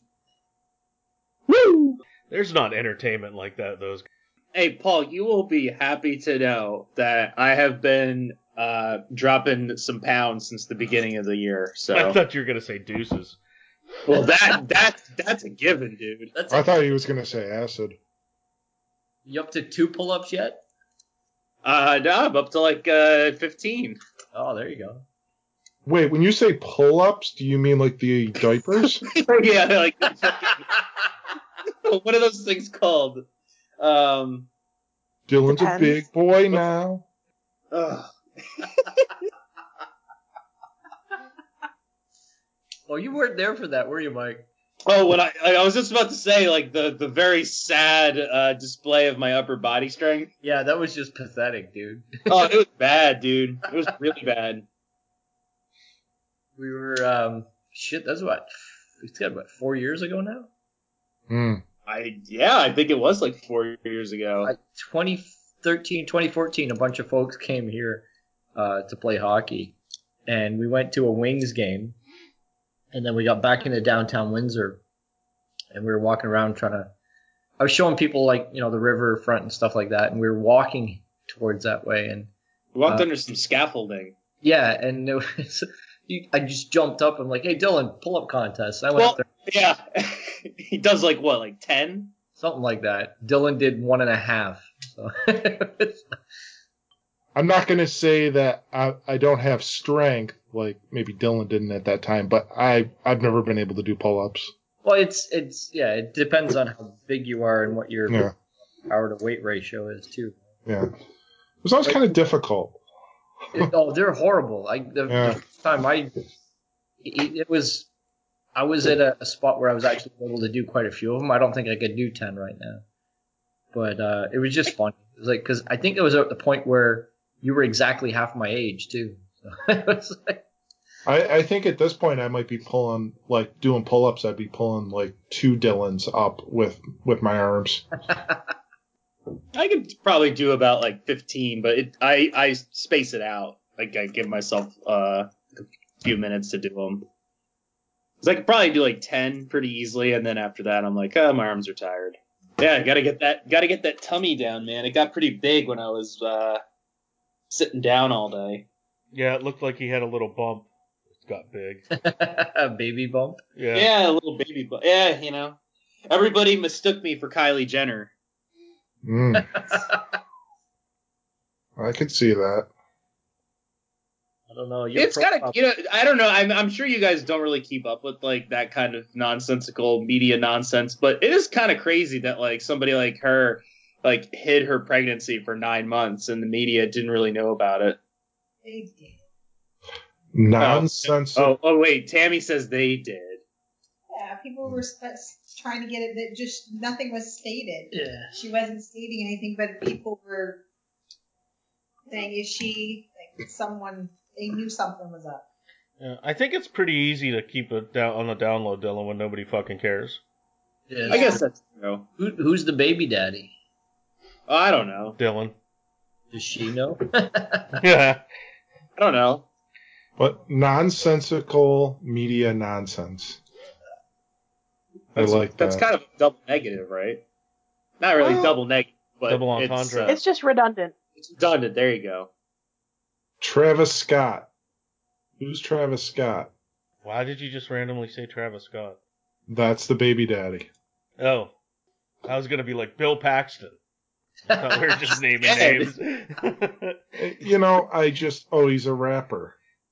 Woo! There's not entertainment like that, those. Hey, Paul, you will be happy to know that I have been uh, dropping some pounds since the beginning of the year. I So, thought you were gonna say deuces. well, that that's that's a given, dude. That's I a, thought he was gonna say acid. you up to two pull-ups yet? Uh, no, I'm up to like uh, fifteen. Oh, there you go. Wait, when you say pull-ups, do you mean like the diapers? Yeah, like what are those things called? Um, Dylan's a Depends. big boy now. ugh. Oh, you weren't there for that, were you, Mike? Oh, when I I was just about to say like the the very sad uh, display of my upper body strength. Yeah, that was just pathetic, dude. Oh, it was bad, dude. It was really bad. We were, um, shit, that's what, it's got, what, four years ago now? Hmm. I yeah, I think it was like four years ago. Like twenty thirteen, twenty fourteen, a bunch of folks came here uh, to play hockey, and we went to a Wings game, and then we got back into downtown Windsor, and we were walking around trying to. I was showing people like you know the riverfront and stuff like that, and we were walking towards that way, and We walked uh, under some scaffolding. yeah, and it was, you, I just jumped up and like, hey Dylan, pull up contest. I went Well, up there, yeah, he does like what, like ten? something like that. Dylan did one and a half. So. I'm not gonna say that I, I don't have strength like maybe Dylan didn't at that time, but I I've never been able to do pull-ups. Well, it's it's yeah, it depends on how big you are and what your Yeah, power to weight ratio is too. yeah. It was always kind of difficult. It- oh, they're horrible. Like the, Yeah. the first time I, it, it was, I was at a, a spot where I was actually able to do quite a few of them. I don't think I could do ten right now, but uh, it was just fun. It was like because I think it was at the point where you were exactly half my age too. So it was like, I, I think at this point I might be pulling like doing pull-ups. I'd be pulling like two Dylans up with with my arms. I could probably do about like fifteen, but it, I I space it out. Like I give myself uh, a few minutes to do them. Cause I could probably do like ten pretty easily, and then after that I'm like, oh, my arms are tired. Yeah, gotta get that gotta get that tummy down, man. It got pretty big when I was uh, sitting down all day. Yeah, it looked like he had a little bump. It got big. a baby bump. Yeah. Yeah, a little baby, but yeah, you know, everybody mistook me for Kylie Jenner. Mm, I could see that. I don't know. Your It's kind profile- of, you know, I don't know. I'm, I'm sure you guys don't really keep up with like that kind of nonsensical media nonsense, but it is kind of crazy that like somebody like her like hid her pregnancy for nine months and the media didn't really know about it. They did. Nonsense. Oh, oh wait, Tammy says they did. Yeah, people were sp- trying to get it that just nothing was stated. Yeah. She wasn't stating anything, but people were saying, "Is she like someone?" They knew something was up. Yeah, I think it's pretty easy to keep it down on the download, Dylan, when nobody fucking cares. Yeah. I guess that's true. Who, who's the baby daddy? Oh, I don't know. Dylan. Does she know? Yeah. I don't know. But nonsensical media nonsense. That's, I like that's that. kind of a double negative, right? Not really Well, double negative, but Double it's, entendre. uh, It's just redundant. it's redundant. There you go. Travis Scott. Who's Travis Scott? Why did you just randomly say Travis Scott? That's the baby daddy. Oh. I was going to be like Bill Paxton. I thought we were just naming Dead. names. You know, I just, oh, he's a rapper.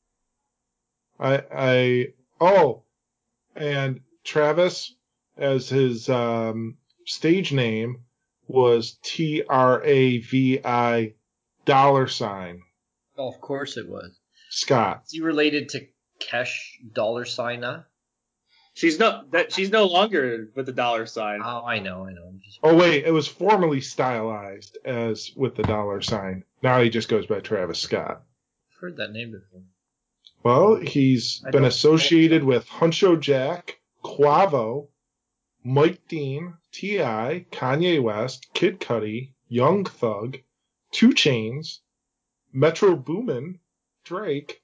I, I, oh, and Travis, as his um, stage name, was T R A V I dollar sign Oh, of course it was. Scott. Is he related to Kesh dollar sign now? She's no that she's no longer with the dollar sign. Oh, I know, I know. I'm just... Oh, wait, it was formerly stylized as with the dollar sign. Now he just goes by Travis Scott. I've heard that name before. Well, he's I been don't- associated with Huncho Jack, Quavo, Mike Dean, T I, Kanye West, Kid Cudi, Young Thug, Two Chainz, Metro Boomin, Drake,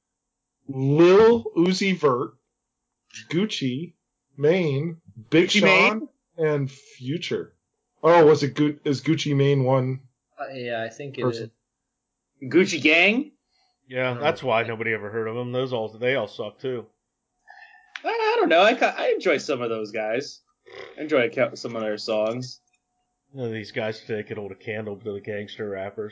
Lil Uzi Vert, Gucci, Mane, Big Gucci Sean, and Future. Oh, was it Gu- is Gucci Mane one? Uh, yeah, I think it Person. is. Gucci Gang. Yeah, that's why nobody ever heard of them. Those all they all suck too. I, I don't know. I ca- I enjoy some of those guys. I enjoy ca- some of their songs. You know, these guys today could hold a candle to the gangster rappers.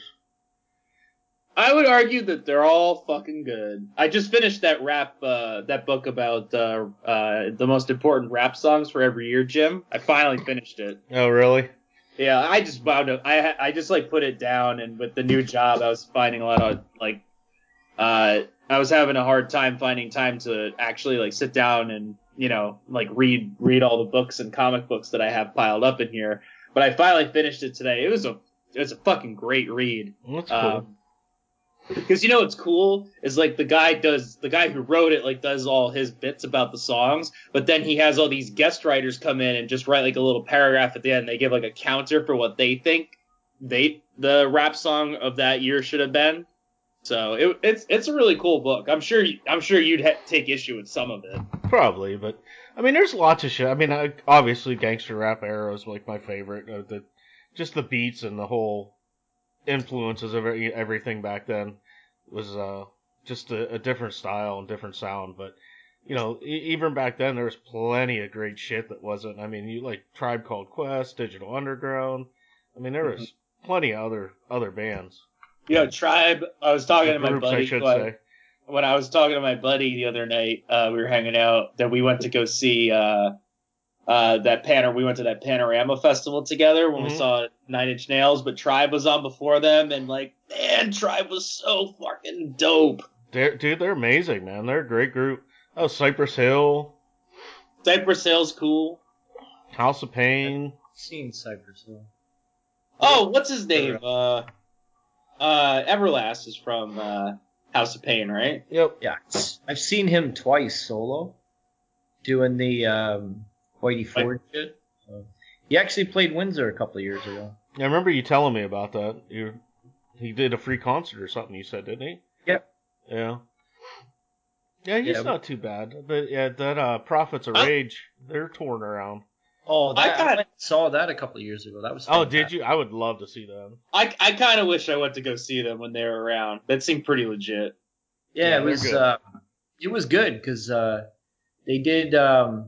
I would argue that they're all fucking good. I just finished that rap, uh, that book about uh, uh, the most important rap songs for every year, Jim. I finally finished it. Oh, really? Yeah, I just wound up. I I just like put it down, and with the new job, I was finding a lot of like, uh, I was having a hard time finding time to actually like sit down and you know like read read all the books and comic books that I have piled up in here. But I finally finished it today. It was a it was a fucking great read. Well, that's cool. Um, Because you know what's cool is like the guy does the guy who wrote it like does all his bits about the songs, but then he has all these guest writers come in and just write like a little paragraph at the end. They give like a counter for what they think they the rap song of that year should have been. So it, it's it's a really cool book. I'm sure you, I'm sure you'd ha- take issue with some of it. Probably, but I mean, there's lots of shit. I mean, I, obviously, gangster rap era is like my favorite. Uh, the just the beats and the whole influences of every, everything back then was uh, just a, a different style and different sound. But you know, e- even back then, there was plenty of great shit that wasn't. I mean, you like Tribe Called Quest, Digital Underground. I mean, there was plenty of other other bands. You know, Tribe. I was talking Or to my groups, buddy. I should who I- say. when I was talking to my buddy the other night, uh, we were hanging out, that we went to go see uh, uh, that panor. We went to that Panorama Festival together when Mhm. we saw Nine Inch Nails, but Tribe was on before them, and like, man, Tribe was so fucking dope. They're, dude, they're amazing, man. They're a great group. Oh, Cypress Hill, Cypress Hill's cool. House of Pain. Seen Cypress Hill. Oh, what's his name? Uh, uh, Everlast is from uh, House of Pain, right? Yep. Yeah, I've seen him twice solo, doing the um, Whitey Ford shit. So, he actually played Windsor a couple of years ago. I remember you telling me about that. You, he did a free concert or something. You said, didn't he? Yep. Yeah. Yeah, he's Yeah. not too bad. But yeah, that uh, Prophets of Huh? Rage, they're touring around. Oh, I that, I, kinda- went and saw that a couple of years ago. That was Oh, fantastic. did you? I would love to see that. I, I kind of wish I went to go see them when they were around. That seemed pretty legit. Yeah, Yeah, it they're was good. uh, it was good because uh, they did um,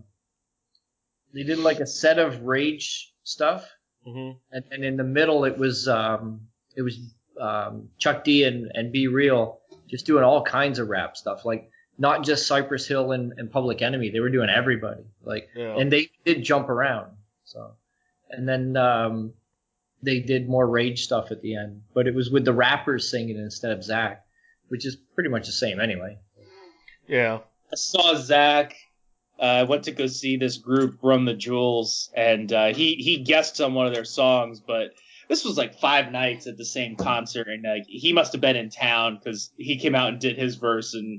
they did like a set of Rage stuff, hmm and, and in the middle it was um, it was um, Chuck D and, and Be Real just doing all kinds of rap stuff, like not just Cypress Hill and, and Public Enemy. They were doing everybody, like, Yeah. and they did jump around. So, and then um, they did more Rage stuff at the end, but it was with the rappers singing instead of Zach, which is pretty much the same anyway. Yeah. I saw Zach. Uh, I went to go see this group, Run the Jewels, and uh, he he guested on one of their songs. But this was like five nights at the same concert, and like he must have been in town because he came out and did his verse. And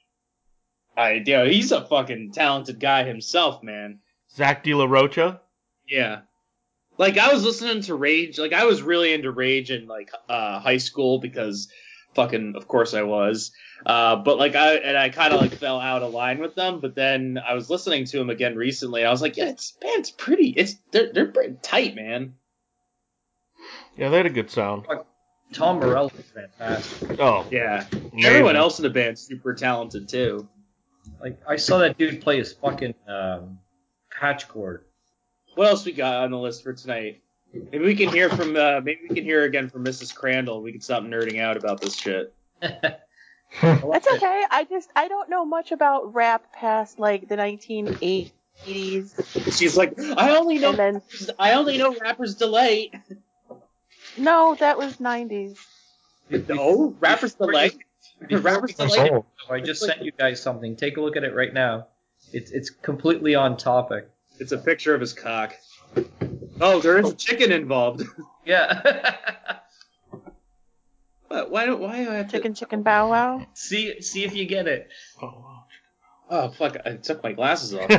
I, you know, he's a fucking talented guy himself, man. Zach De La Rocha. Yeah, Like I was listening to Rage, like I was really into Rage in like uh, high school because fucking, of course I was. Uh, but like I and I kind of like fell out of line with them. But then I was listening to them again recently. I was like, yeah, it's man, it's pretty. It's they're they're pretty tight, man. Yeah, they had a good sound. Tom Morello is fantastic. Oh, Yeah, amazing. everyone else in the band's super talented too. Like I saw that dude play his fucking um, patch cord. What else we got on the list for tonight? Maybe we can hear from uh, maybe we can hear again from Missus Crandall. We can stop nerding out about this shit. That's okay. I just I don't know much about rap past like the nineteen eighties. She's like, I only know And then I only know Rapper's Delight. no, that was nineties. No, Rapper's Delight. Rapper's That's Delight. all. I just sent you guys something. Take a look at it right now. It's it's completely on topic. It's a picture of his cock. Oh, there is a chicken involved. Yeah. But why don't why do I have to? Chicken Chicken Bow Wow. see see if you get it. Oh fuck! I took my glasses off. Too.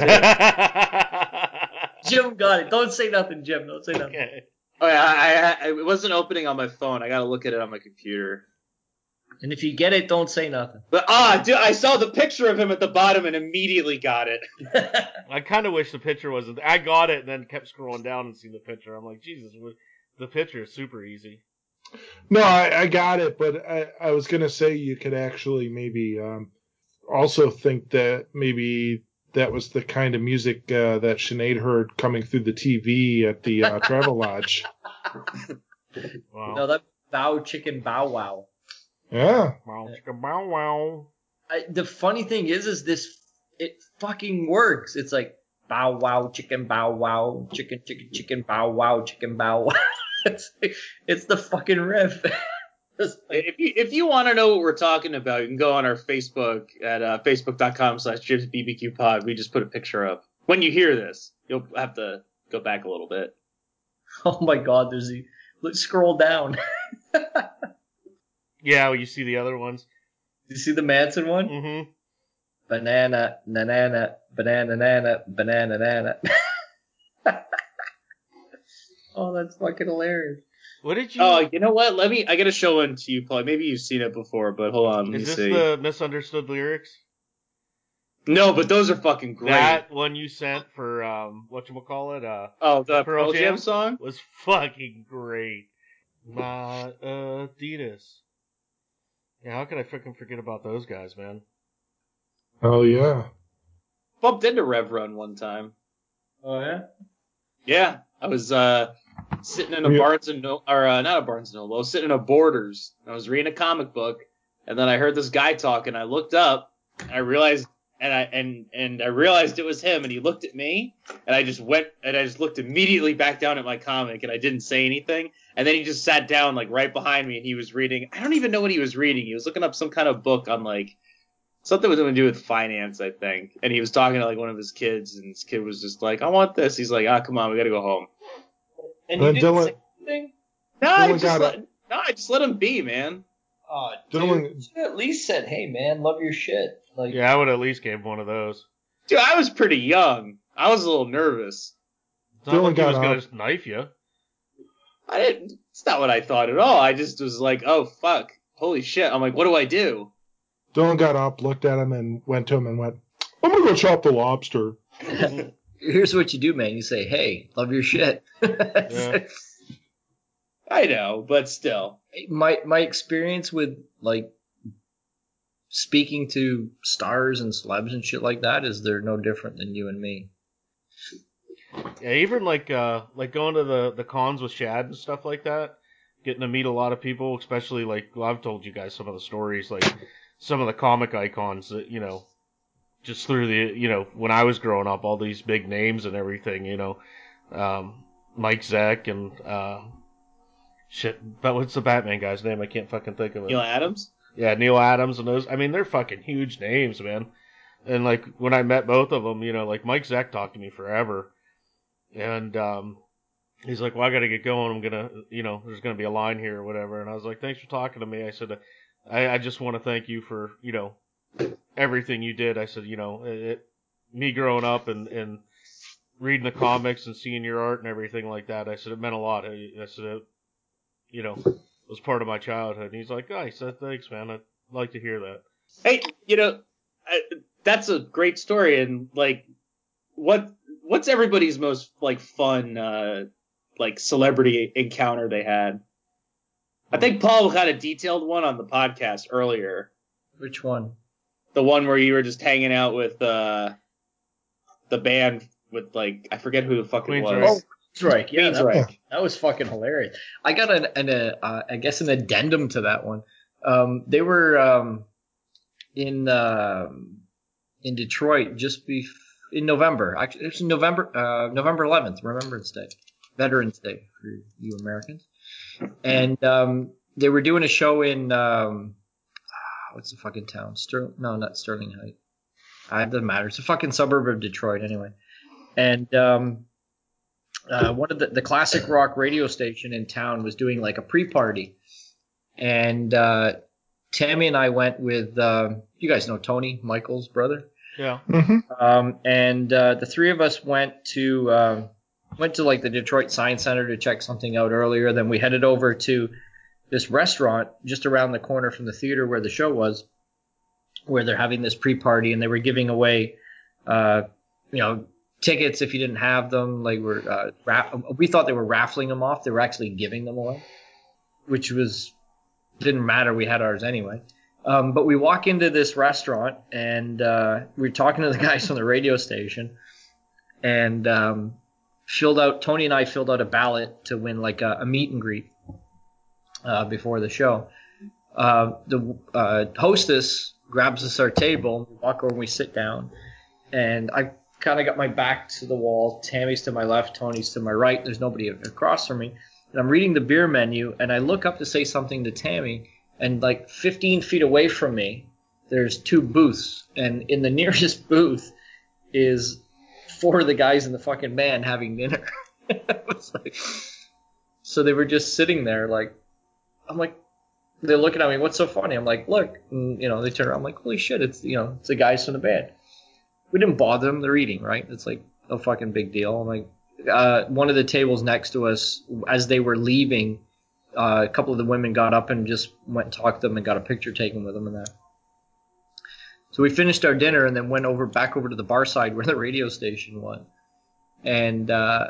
Jim got it. Don't say nothing, Jim. Don't say nothing. Okay. Oh yeah, I, I, it wasn't opening on my phone. I gotta look at it on my computer. And if you get it, don't say nothing. But ah, dude, I saw the picture of him at the bottom and immediately got it. I kind of wish the picture wasn't. I got it and then kept scrolling down and seen the picture. I'm like, Jesus, the picture is super easy. No, I, I got it, but I, I was gonna say you could actually maybe um, also think that maybe that was the kind of music uh, that Sinead heard coming through the T V at the uh, Travel Lodge. Wow. No, that bow chicken bow wow. Yeah. Wow, chicka, bow, wow. I, the funny thing is, is this it fucking works. It's like bow wow chicken bow wow chicken chicken chicken bow wow chicken bow wow. it's, it's the fucking riff. It's like, If you if you want to know what we're talking about, you can go on our Facebook at uh, facebook.com slash Jim's B B Q pod. We just put a picture up. When you hear this, you'll have to go back a little bit. oh my god, there's a let's scroll down. Yeah, well, you see the other ones. You see the Manson one? Mm-hmm. Banana, banana, banana, banana, banana, banana. Oh, that's fucking hilarious. What did you? Oh, you know what? Let me. I gotta show one to you, Paul. Maybe you've seen it before, but hold on. Let is me this see. the misunderstood lyrics? No, but those are fucking great. That one you sent for um, whatchamacallit, uh, oh, the Pearl Pearl Jam Jam? song. was fucking great. My Adidas. Yeah, how could I freaking forget about those guys, man? Oh yeah. Bumped into Rev Run one time. Oh yeah. Yeah, I was uh sitting in a Yeah. Barnes and Noble, or uh, not a Barnes and Noble. I was sitting in a Borders. I was reading a comic book, and then I heard this guy talking. I looked up, and I realized, and I and and I realized it was him. And he looked at me, and I just went, and I just looked immediately back down at my comic, and I didn't say anything. And then he just sat down like right behind me, and he was reading. I don't even know what he was reading. He was looking up some kind of book on like something with to do with finance, I think. And he was talking to like one of his kids, and his kid was just like, "I want this." He's like, "Ah, come on, we gotta go home." And Then you didn't Dylan- say anything? No, I Dylan just got let, no, I just let him be, man. Oh, dude, Dylan- you should at least said, "Hey, man, love your shit." Like, Yeah, I would at least give one of those. Dude, I was pretty young. I was a little nervous. It's not Dylan like he got was gonna up. just knife you. I didn't. It's not what I thought at all. I just was like, "Oh fuck, holy shit!" I'm like, "What do I do?" Dylan got up, looked at him, and went to him and went, "I'm gonna go chop the lobster." here's what you do, man. You say, "Hey, love your shit." Yeah. I know, but still. My my experience with like speaking to stars and celebs and shit like that is they're no different than you and me. Yeah, even like uh like going to the, the cons with Shad and stuff like that, getting to meet a lot of people, especially like well, I've told you guys some of the stories, like some of the comic icons that, you know, just through the you know, when I was growing up, all these big names and everything, you know. Um Mike Zeck and uh shit, but what's the Batman guy's name? I can't fucking think of it. Neil Adams. Yeah, Neil Adams and those. I mean, they're fucking huge names, man. And like when I met both of them, you know, like Mike Zeck talked to me forever, and um, he's like, "Well, I got to get going. I'm gonna, you know, there's gonna be a line here or whatever." And I was like, "Thanks for talking to me." I said, "I, I just want to thank you for, you know, everything you did." I said, "You know, it, me growing up and and reading the comics and seeing your art and everything like that. I said, it meant a lot. I, I said, it, you know, was part of my childhood. And he's like, oh, he said, thanks, man. I'd like to hear that. Hey, you know, I, that's a great story. And, like, what what's everybody's most, like, fun, uh, like, celebrity encounter they had? I think Paul kind of detailed one on the podcast earlier. Which one? The one where you were just hanging out with uh, the band with, like, I forget who the fuck it was. Oh, Queensryche. Yeah, that, Queensryche. that was fucking hilarious. I got an, an a, uh, I guess an addendum to that one. Um, they were um, in uh, in Detroit just bef- in November. Actually, it was November uh, November eleventh, Remembrance Day, Veterans Day for you Americans. And um, they were doing a show in um, what's the fucking town? Sterling? No, not Sterling Heights. Uh, it doesn't matter. It's a fucking suburb of Detroit, anyway. And um, uh, one of the the classic rock radio station in town was doing like a pre-party, and uh, Tammy and I went with uh, you guys know Tony, Michael's brother. Yeah. Mm-hmm. Um, and uh, the three of us went to. Um, Went to like the Detroit Science Center to check something out earlier. Then we headed over to this restaurant just around the corner from the theater where the show was, where they're having this pre-party and they were giving away, uh, you know, tickets if you didn't have them. Like we're uh, ra- we thought they were raffling them off. They were actually giving them away, which was didn't matter. We had ours anyway. Um, but we walk into this restaurant and uh, we we're talking to the guys on the radio station, and um, filled out Tony and I filled out a ballot to win like a, a meet and greet uh, before the show. Uh, the uh, hostess grabs us our table. We walk over and we sit down, and I kind of got my back to the wall. Tammy's to my left, Tony's to my right. There's nobody across from me, and I'm reading the beer menu, and I look up to say something to Tammy, and like fifteen feet away from me, there's two booths, and in the nearest booth is four of the guys in the fucking band having dinner. It was like, so they were just sitting there like, I'm like, they're looking at me, what's so funny? I'm like, look, and, you know, they turn around, I'm like, holy shit, it's, you know, it's the guys from the band. We didn't bother them, they're eating, right? It's like no fucking big deal. I'm like, uh, one of the tables next to us, as they were leaving, uh, a couple of the women got up and just went and talked to them and got a picture taken with them and that. So we finished our dinner and then went over back over to the bar side where the radio station was. And, uh,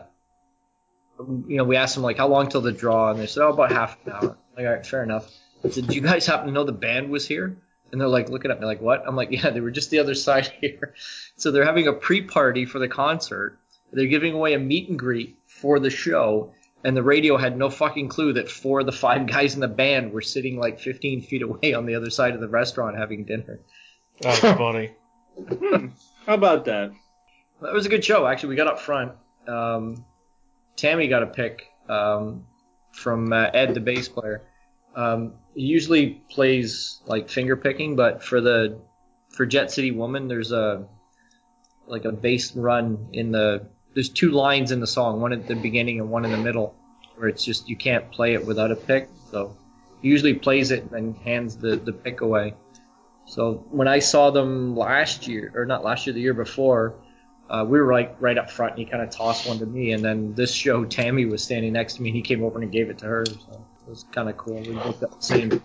you know, we asked them, like, how long till the draw? And they said, oh, about half an hour. Like, all right, fair enough. I said, did you guys happen to know the band was here? And they're, like, looking at me like, what? I'm like, yeah, they were just the other side here. So they're having a pre-party for the concert. They're giving away a meet and greet for the show. And the radio had no fucking clue that four of the five guys in the band were sitting, like, fifteen feet away on the other side of the restaurant having dinner. That was funny. Hmm. How about that? That was a good show, actually. We got up front. Um, Tammy got a pick um, from uh, Ed, the bass player. Um, he usually plays like finger picking, but for the for Jet City Woman, there's a like a bass run in the. There's two lines in the song, one at the beginning and one in the middle, where it's just you can't play it without a pick. So he usually plays it and then hands the, the pick away. So when I saw them last year, or not last year, the year before, uh, we were like right up front, and he kind of tossed one to me. And then this show, Tammy was standing next to me, and he came over and gave it to her. So it was kind of cool. We both got the same.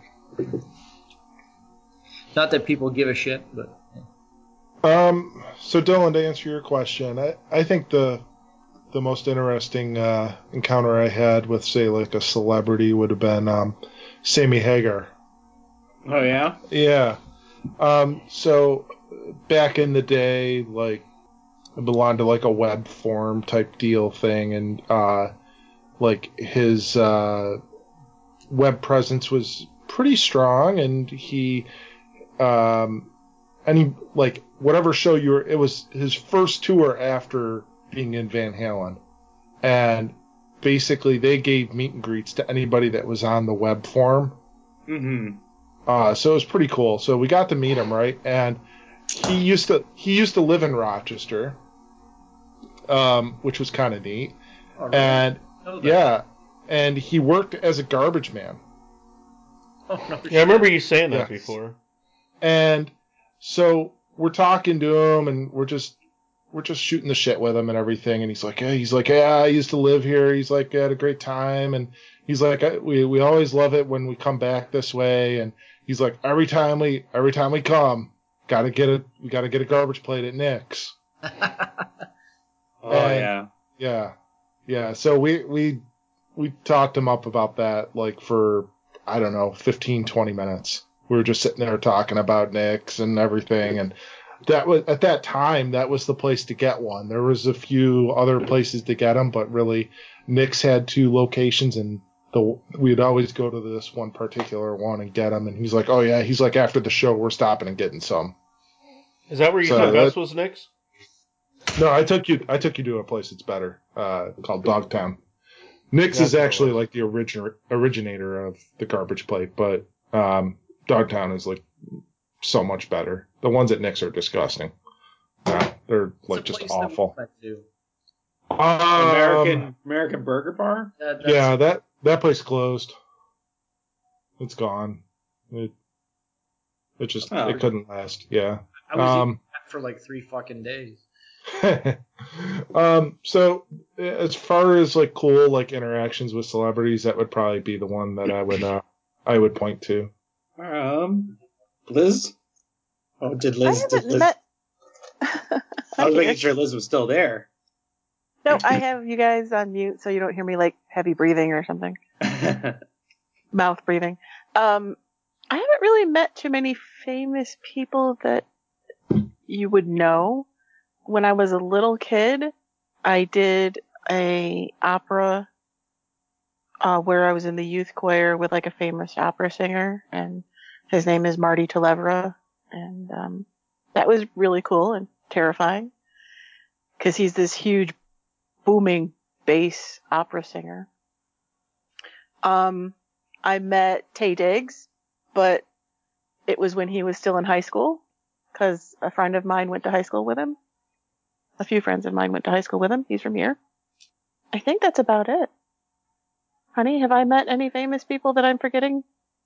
Not that people give a shit, but. Um. So Dylan, to answer your question, I, I think the the most interesting uh, encounter I had with, say, like a celebrity would have been um, Sammy Hagar. Oh yeah. Yeah. Um, so back in the day, like I belonged to like a web forum type deal thing, and uh, like his uh, web presence was pretty strong, and he, um, and he like whatever show you were, it was his first tour after being in Van Halen, and basically they gave meet and greets to anybody that was on the web forum. Mm-hmm. Uh, so it was pretty cool. So we got to meet him, right? And he used to he used to live in Rochester, um, which was kind of neat. Oh, really? And Know that. yeah, and he worked as a garbage man. Oh, no, Yeah, I remember you saying that Yes. before. And so we're talking to him, and we're just we're just shooting the shit with him and everything. And he's like, yeah, he's like, yeah, I used to live here. He's like, I had a great time. And he's like, I, we we always love it when we come back this way. And he's like, every time we every time we come, gotta get a we gotta get a garbage plate at Nick's. Oh And- yeah. Yeah, yeah. So we we we talked him up about that like for I don't know, fifteen, twenty minutes. We were just sitting there talking about Nick's and everything, and that was at that time that was the place to get one. There was a few other places to get them, but really Nick's had two locations, and the we'd always go to this one particular one and get them. And he's like, "Oh yeah," he's like, "After the show, we're stopping and getting some." Is that where you So took us? that- Was Nick's? No, I took you. I took you to a place that's better, uh, called Dogtown. Nick's That's is what it actually was. like the origin originator of the garbage plate, but um, Dogtown is like so much better. The ones at Nick's are disgusting. Uh, they're like It's a just place that we awful. went to. Um, American American Burger Bar. That- that's- Yeah, that that place closed. It's gone. It it just Oh. it couldn't last. Yeah. I was eating Um. that for like three fucking days. um, so as far as like cool like interactions with celebrities, that would probably be the one that I would uh, I would point to. Um, Liz. Oh, did I Liz? Did haven't Liz met. I was Okay. making sure Liz was still there. No, I have you guys on mute so you don't hear me like heavy breathing or something. Mouth breathing. Um, I haven't really met too many famous people that you would know. When I was a little kid, I did a opera uh, where I was in the youth choir with like a famous opera singer, and his name is Marty Televra, and um, that was really cool and terrifying because he's this huge, booming bass opera singer. Um, I met Taye Diggs, but it was when he was still in high school because a friend of mine went to high school with him. A few friends of mine went to high school with him. He's from here. I think that's about it. Honey, have I met any famous people that I'm forgetting?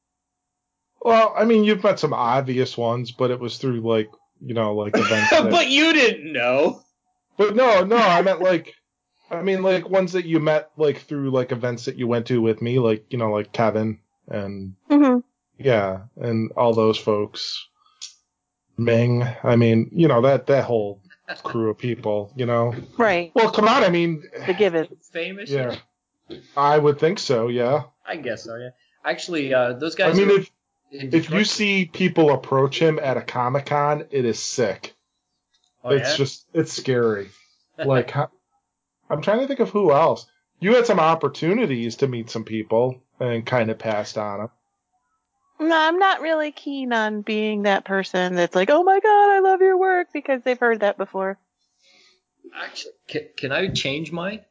Well, I mean, you've met some obvious ones, but it was through like you know like events. that- But you didn't know. But no, no, I meant like, I mean like ones that you met like through like events that you went to with me, like you know like Kevin and Mm-hmm. yeah, and all those folks. Ming, I mean, you know that that whole crew of people, you know. Right. Well, come on, I mean, The Given. Famous? yeah, I would think so. Yeah, I guess so, yeah. Actually, uh, those guys I mean, are if in if you Detroit. see people approach him at a Comic Con, it is sick. Oh, it's yeah? just it's scary. Like, how, I'm trying to think of who else. You had some opportunities to meet some people and kind of passed on them. No, I'm not really keen on being that person that's like, oh my god, I love your work, because they've heard that before. Actually, can, can I change mine?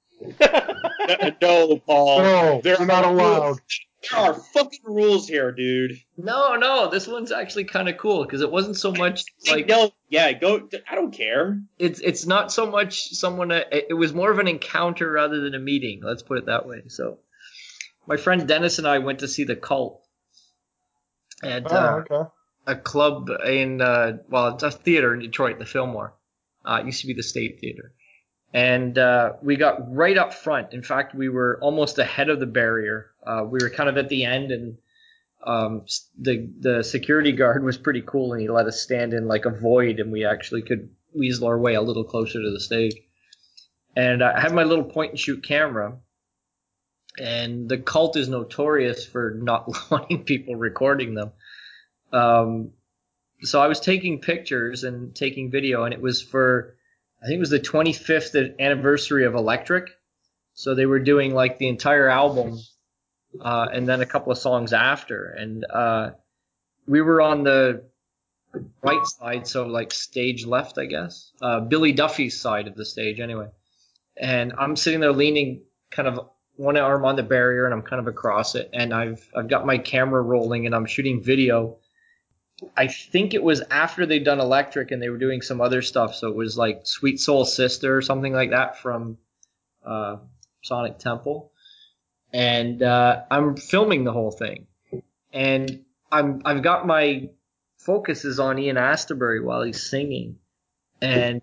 No, Paul. No, there you're not are allowed. rules. There are fucking rules here, dude. No, no, this one's actually kind of cool because it wasn't so much like no, yeah, go. I don't care. it's it's not so much someone. uh, It, it was more of an encounter rather than a meeting. Let's put it that way. So, my friend Dennis and I went to see The Cult at Oh, uh, okay. a club in uh, well, it's a theater in Detroit, the Fillmore. Uh, it used to be the State Theater, and uh, we got right up front. In fact, we were almost ahead of the barrier. Uh, we were kind of at the end, and um, s- the the security guard was pretty cool, and he let us stand in like a void, and we actually could weasel our way a little closer to the stage. And I had my little point and shoot camera, and The Cult is notorious for not wanting people recording them. Um, so I was taking pictures and taking video, and it was for, I think it was the twenty-fifth anniversary of Electric. So they were doing like the entire album, uh, and then a couple of songs after. And uh, we were on the right side, so like stage left, I guess. Uh, Billy Duffy's side of the stage, anyway. And I'm sitting there leaning kind of one arm on the barrier, and I'm kind of across it. And I've I've got my camera rolling, and I'm shooting video. I think it was after they'd done Electric and they were doing some other stuff. So it was like Sweet Soul Sister or something like that from uh, Sonic Temple. And uh, I'm filming the whole thing. And I'm, I've got my focuses on Ian Astbury while he's singing. And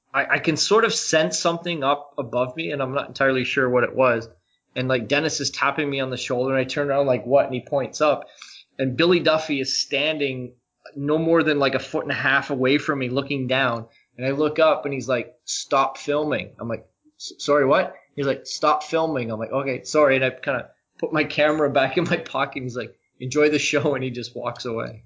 I, I can sort of sense something up above me, and I'm not entirely sure what it was. And like Dennis is tapping me on the shoulder, and I turn around like, what? And he points up, and Billy Duffy is standing no more than like a foot and a half away from me, looking down. And I look up, and he's like, "Stop filming." I'm like, "Sorry, what?" He's like, "Stop filming." I'm like, "Okay, sorry." And I kind of put my camera back in my pocket. And he's like, "Enjoy the show," and he just walks away.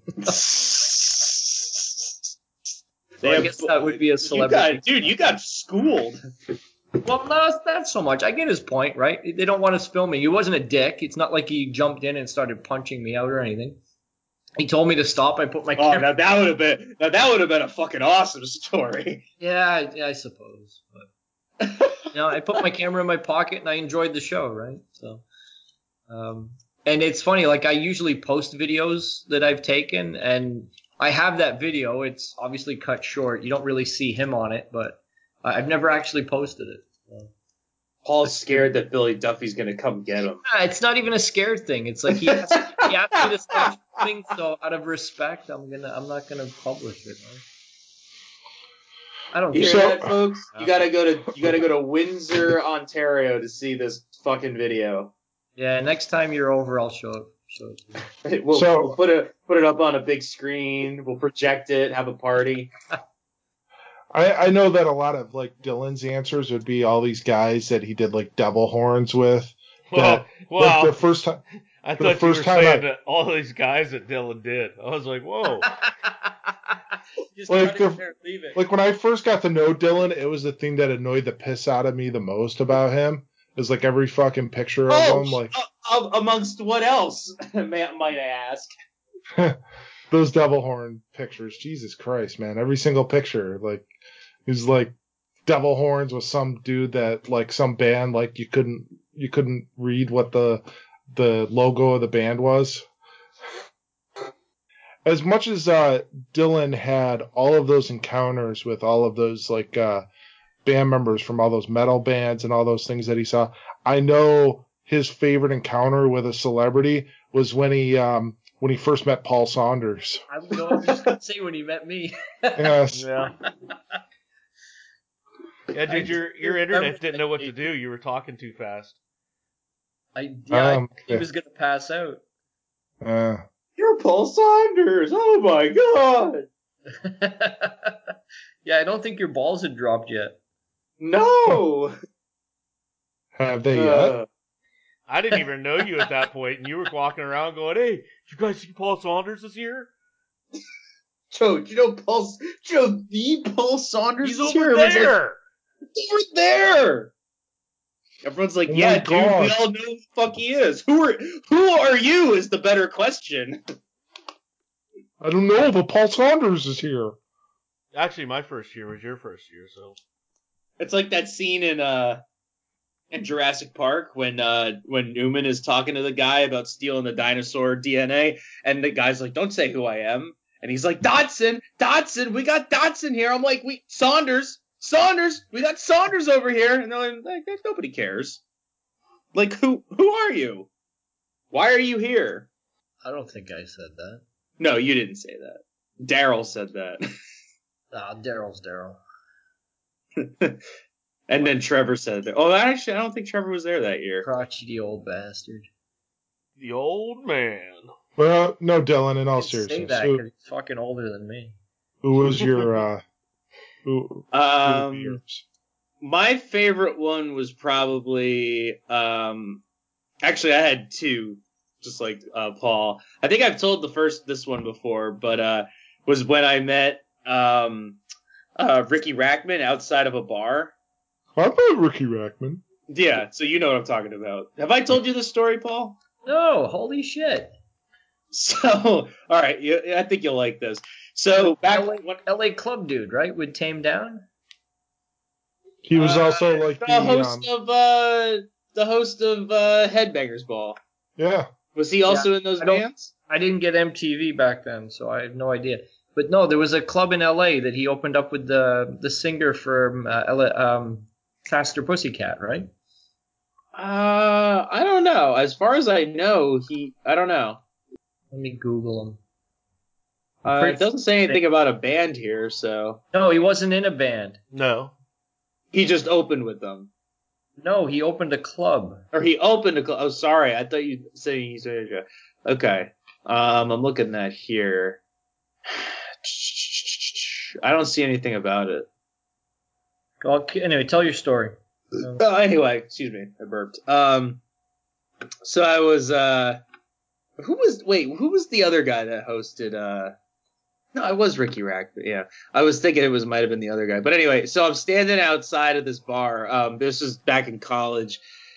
So I guess that would be a celebrity. You got, dude, you got schooled. Well, no, it's not so much. I get his point, right? They don't want us filming. He wasn't a dick. It's not like he jumped in and started punching me out or anything. He told me to stop. I put my Oh, camera. now that would have been now that would have been a fucking awesome story. Yeah, I, yeah, I suppose. But you know, I put my camera in my pocket and I enjoyed the show, right? So, um, and it's funny. Like I usually post videos that I've taken, and I have that video. It's obviously cut short. You don't really see him on it, but I've never actually posted it. So. Paul's scared that Billy Duffy's gonna come get him. Yeah, it's not even a scared thing. It's like he asked, he asked me to stop filming, so out of respect, I'm gonna I'm not gonna publish it. Man. I don't. You hear care. that, folks? You gotta go to you gotta go to Windsor, Ontario, to see this fucking video. Yeah, next time you're over, I'll show it. Show it to you. We'll, So- we'll put it put it up on a big screen. We'll project it. Have a party. I, I know that a lot of like Dylan's answers would be all these guys that he did like devil horns with. Well, That, well, like the first time, I for the thought you were first time saying I- that all these guys that Dylan did. I was like, whoa. Just Like cut it the- in there and leave it. like when I first got to know Dylan, it was the thing that annoyed the piss out of me the most about him. It was like every fucking picture of Oh, him, like uh, uh, amongst what else? May, might I ask? those devil horn pictures. Jesus Christ, man! Every single picture, like he was like devil horns with some dude that like some band, like you couldn't you couldn't read what the the logo of the band was. As much as uh, Dylan had all of those encounters with all of those like uh, band members from all those metal bands and all those things that he saw, I know his favorite encounter with a celebrity was when he um, when he first met Paul Saunders. I was going to say when he met me. Yes. Yeah. Yeah, dude, your your internet didn't know what to do. You were talking too fast. I yeah, Um, I, he was gonna pass out. Uh, You're Paul Saunders. Oh my god. Yeah, I don't think your balls had dropped yet. No. have they yet? Uh, I didn't even know you at that point, and you were walking around going, "Hey, did you guys see Paul Saunders is here? Joe, do you know Paul? Do you know the Paul Saunders? He's is over here? Everyone's like, there." over there. Everyone's like, Oh yeah, my dude, God. we all know who the fuck he is. Who are who are you? Is the better question. I don't know, but Paul Saunders is here. Actually, my first year was your first year, so It's like that scene in uh in Jurassic Park when uh when Newman is talking to the guy about stealing the dinosaur D N A, and the guy's like, "Don't say who I am," and he's like, "Dodson, Dodson, we got Dodson here." I'm like, "We Saunders, Saunders, we got Saunders over here," and they're like, "Nobody cares." Like, who who are you? Why are you here? I don't think I said that. No, you didn't say that. Daryl said that. Ah, Daryl's Daryl. And then Trevor said that. Oh, actually, I don't think Trevor was there that year. Crotchety old bastard. the old man. Well, no, Dylan. In all Can't say seriousness, that who, 'cause he's fucking older than me. who was your uh, who, who was Um, yours? my favorite one was probably um, actually I had two, just like uh, Paul. I think I've told the first this one before, but uh, was when I met um, uh, Ricky Rackman outside of a bar. I met Ricky Rackman. Yeah, so you know what I'm talking about. Have I told you this story, Paul? No, holy shit. So, all right, you, I think you'll like this. So back L A, when L A club dude, right? With Tame Down? He was Uh, also like the the, host um, of uh, the host of uh, Headbangers Ball. yeah. Was he also in those I don't- bands? I didn't get M T V back then, so I have no idea. But no, there was a club in L A that he opened up with the the singer from uh, L A, um, Faster Pussycat, right? Uh, I don't know. As far as I know, he. I don't know. Let me Google him. Uh, Pretty- it doesn't say anything about a band here, so No, he wasn't in a band. No. he just opened with them. No, he opened a club. Or he opened a club. Oh, sorry. I thought you said he said okay. Um, I'm looking at here. I don't see anything about it. Well, anyway, tell your story. Oh, anyway, excuse me, I burped. Um, so I was, uh, who was, wait, who was the other guy that hosted, uh, no, it was Ricky Rack, but yeah. I was thinking it was, might have been the other guy. But anyway, so I'm standing outside of this bar. Um, this was back in college.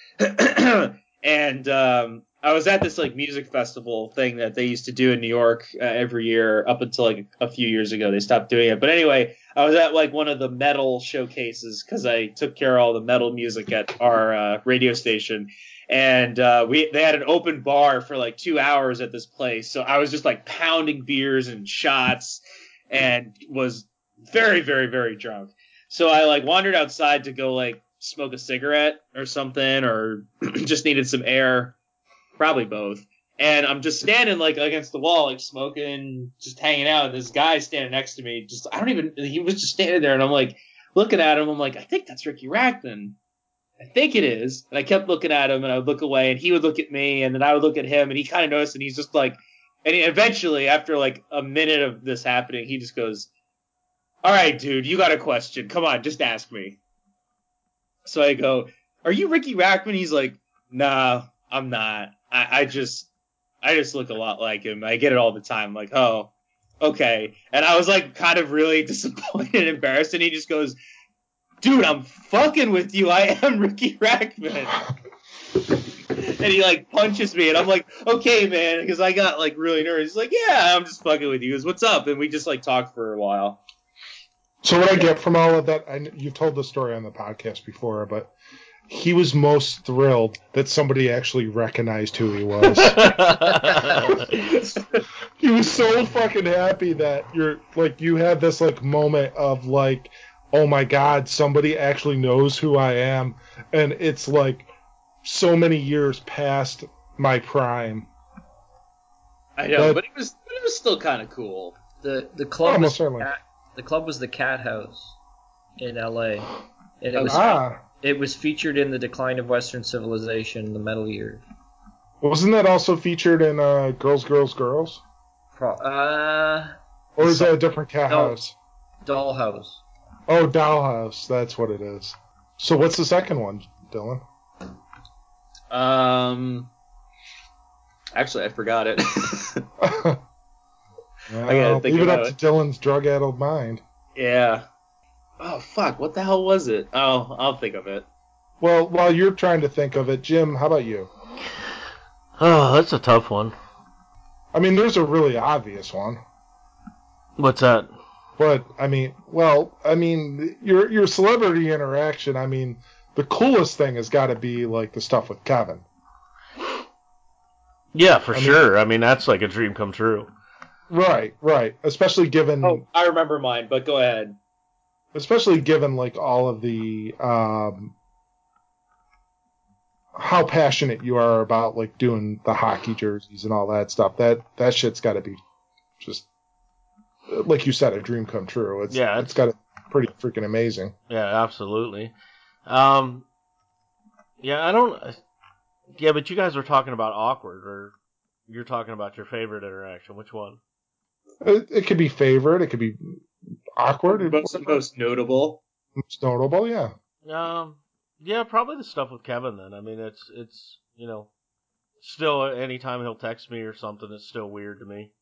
And, um, I was at this, like, music festival thing that they used to do in New York uh, every year up until, like, a few years ago. They stopped doing it. But anyway, I was at, like, one of the metal showcases because I took care of all the metal music at our uh, radio station. And uh, we they had an open bar for, like, two hours at this place. So I was just, like, pounding beers and shots and was very, very, very drunk. So I, like, wandered outside to go, like, smoke a cigarette or something or just needed some air. Probably both. And I'm just standing like against the wall, like smoking, just hanging out. And this guy standing next to me, just I don't even. He was just standing there, and I'm like looking at him. I'm like, I think that's Ricky Rackman. I think it is. And I kept looking at him, and I would look away, and he would look at me, and then I would look at him, and he kind of noticed, and he's just like, and he, eventually, after like a minute of this happening, he just goes, "All right, dude, you got a question? Come on, just ask me." So I go, "Are you Ricky Rackman?" He's like, "Nah, I'm not. I, I just, I just look a lot like him. I get it all the time. Like, oh, okay." And I was like, kind of really disappointed and embarrassed. And he just goes, "Dude, I'm fucking with you. I am Ricky Rackman." And he like punches me, and I'm like, "Okay, man," because I got like really nervous. He's like, "Yeah, I'm just fucking with you." He goes, "What's up?" And we just like talked for a while. So what I get from all of that, I, you've told the story on the podcast before, but he was most thrilled that somebody actually recognized who he was. He was so fucking happy that you're like you had this like moment of like, oh my god, somebody actually knows who I am, and it's like so many years past my prime. I know, That- but it was it was still kind of cool. The the club Oh, was most certainly. Cat, the club was the Cat House in L A. And it was Ah, it was featured in The Decline of Western Civilization, the metal years. wasn't that also featured in uh, Girls, Girls, Girls? Pro, uh, Or is that a different cat No. house? Dollhouse. Oh, Dollhouse. That's what it is. So what's the second one, Dylan? Um, actually, I forgot it. Well, gotta think leave it about up it. to Dylan's drug-addled mind. Yeah. Oh fuck! What the hell was it? Oh, I'll think of it. Well, while you're trying to think of it, Jim, how about you? Oh, that's a tough one. I mean, there's a really obvious one, What's that? but I mean, well, I mean, your your celebrity interaction. I mean, the coolest thing has got to be like the stuff with Kevin. Yeah, for I mean- sure. I mean, that's like a dream come true. Right, right. Especially given, Oh, I remember mine, but go ahead. especially given like all of the um, how passionate you are about like doing the hockey jerseys and all that stuff. That that shit's got to be just like you said, a dream come true. It's Yeah, it's got to be pretty freaking amazing. Yeah, absolutely. Um, yeah, I don't. Yeah, but you guys were talking about awkward, or you're talking about your favorite interaction. Which one? It, it could be favorite, it could be awkward, it- Most most notable. most notable, yeah. Um, yeah, probably the stuff with Kevin. Then I mean, it's it's you know, still anytime he'll text me or something, it's still weird to me.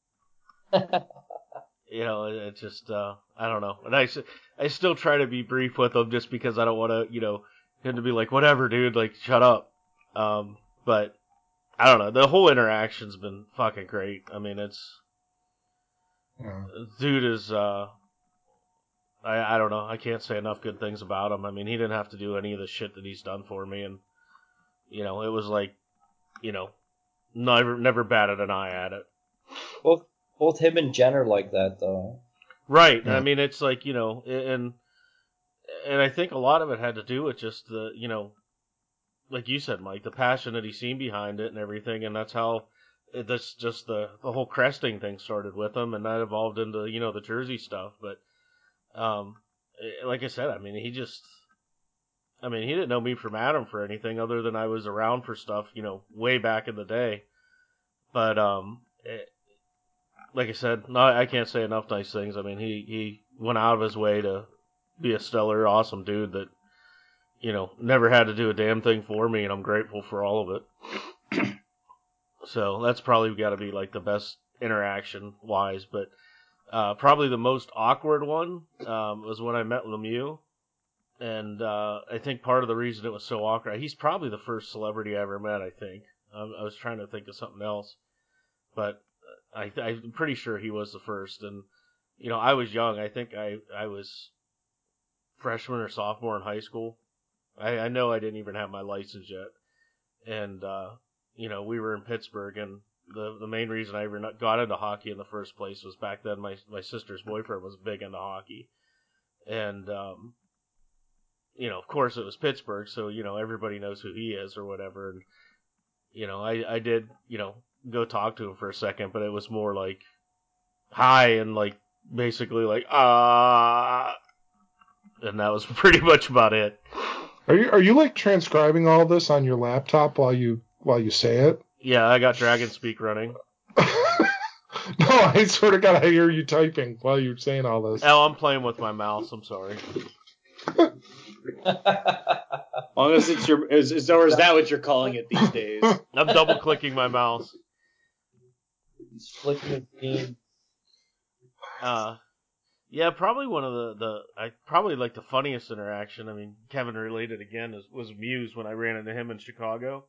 You know, it, it just uh, I don't know, and I s- I still try to be brief with him just because I don't want to, you know, him to be like, whatever, dude, like shut up. Um, but I don't know, the whole interaction's been fucking great. I mean, it's Yeah. dude is uh. I, I don't know. I can't say enough good things about him. I mean, he didn't have to do any of the shit that he's done for me, and you know, it was like, you know, never never batted an eye at it. Both both him and Jen are like that though. Right. Yeah. I mean, it's like, you know, and and I think a lot of it had to do with just the, you know, like you said, Mike, the passion that he's seen behind it and everything, and that's how it, that's just the the whole cresting thing started with him, and that evolved into you know the jersey stuff. But um, eh, like I said, I mean, he just, I mean, he didn't know me from Adam for anything other than I was around for stuff, you know, way back in the day. But um, it, like I said, no, I can't say enough nice things. I mean, he he went out of his way to be a stellar, awesome dude that, you know, never had to do a damn thing for me, and I'm grateful for all of it. So that's probably got to be like the best interaction wise, but uh, probably the most awkward one um, was when I met Lemieux, and uh, I think part of the reason it was so awkward, he's probably the first celebrity I ever met. I think I, I was trying to think of something else, but I, I'm pretty sure he was the first. And you know, I was young. I think I I was freshman or sophomore in high school. I, I know I didn't even have my license yet, and uh, you know, we were in Pittsburgh, and the the main reason I ever got into hockey in the first place was back then my my sister's boyfriend was big into hockey, and um, you know, of course it was Pittsburgh, so you know everybody knows who he is or whatever, and you know, I I did you know go talk to him for a second, but it was more like hi and like basically like ah, and that was pretty much about it. Are you are you like transcribing all this on your laptop while you while you say it? Yeah, I got Dragon Speak running. No, I sort of gotta hear you typing while you're saying all this. Oh, I'm playing with my mouse. I'm sorry. Long as it's your, is, is, or is that what you're calling it these days? I'm double clicking my mouse. He's flicking the screen. Uh, yeah, probably one of the, the I probably like the funniest interaction. I mean, Kevin related again is, was Muse when I ran into him in Chicago,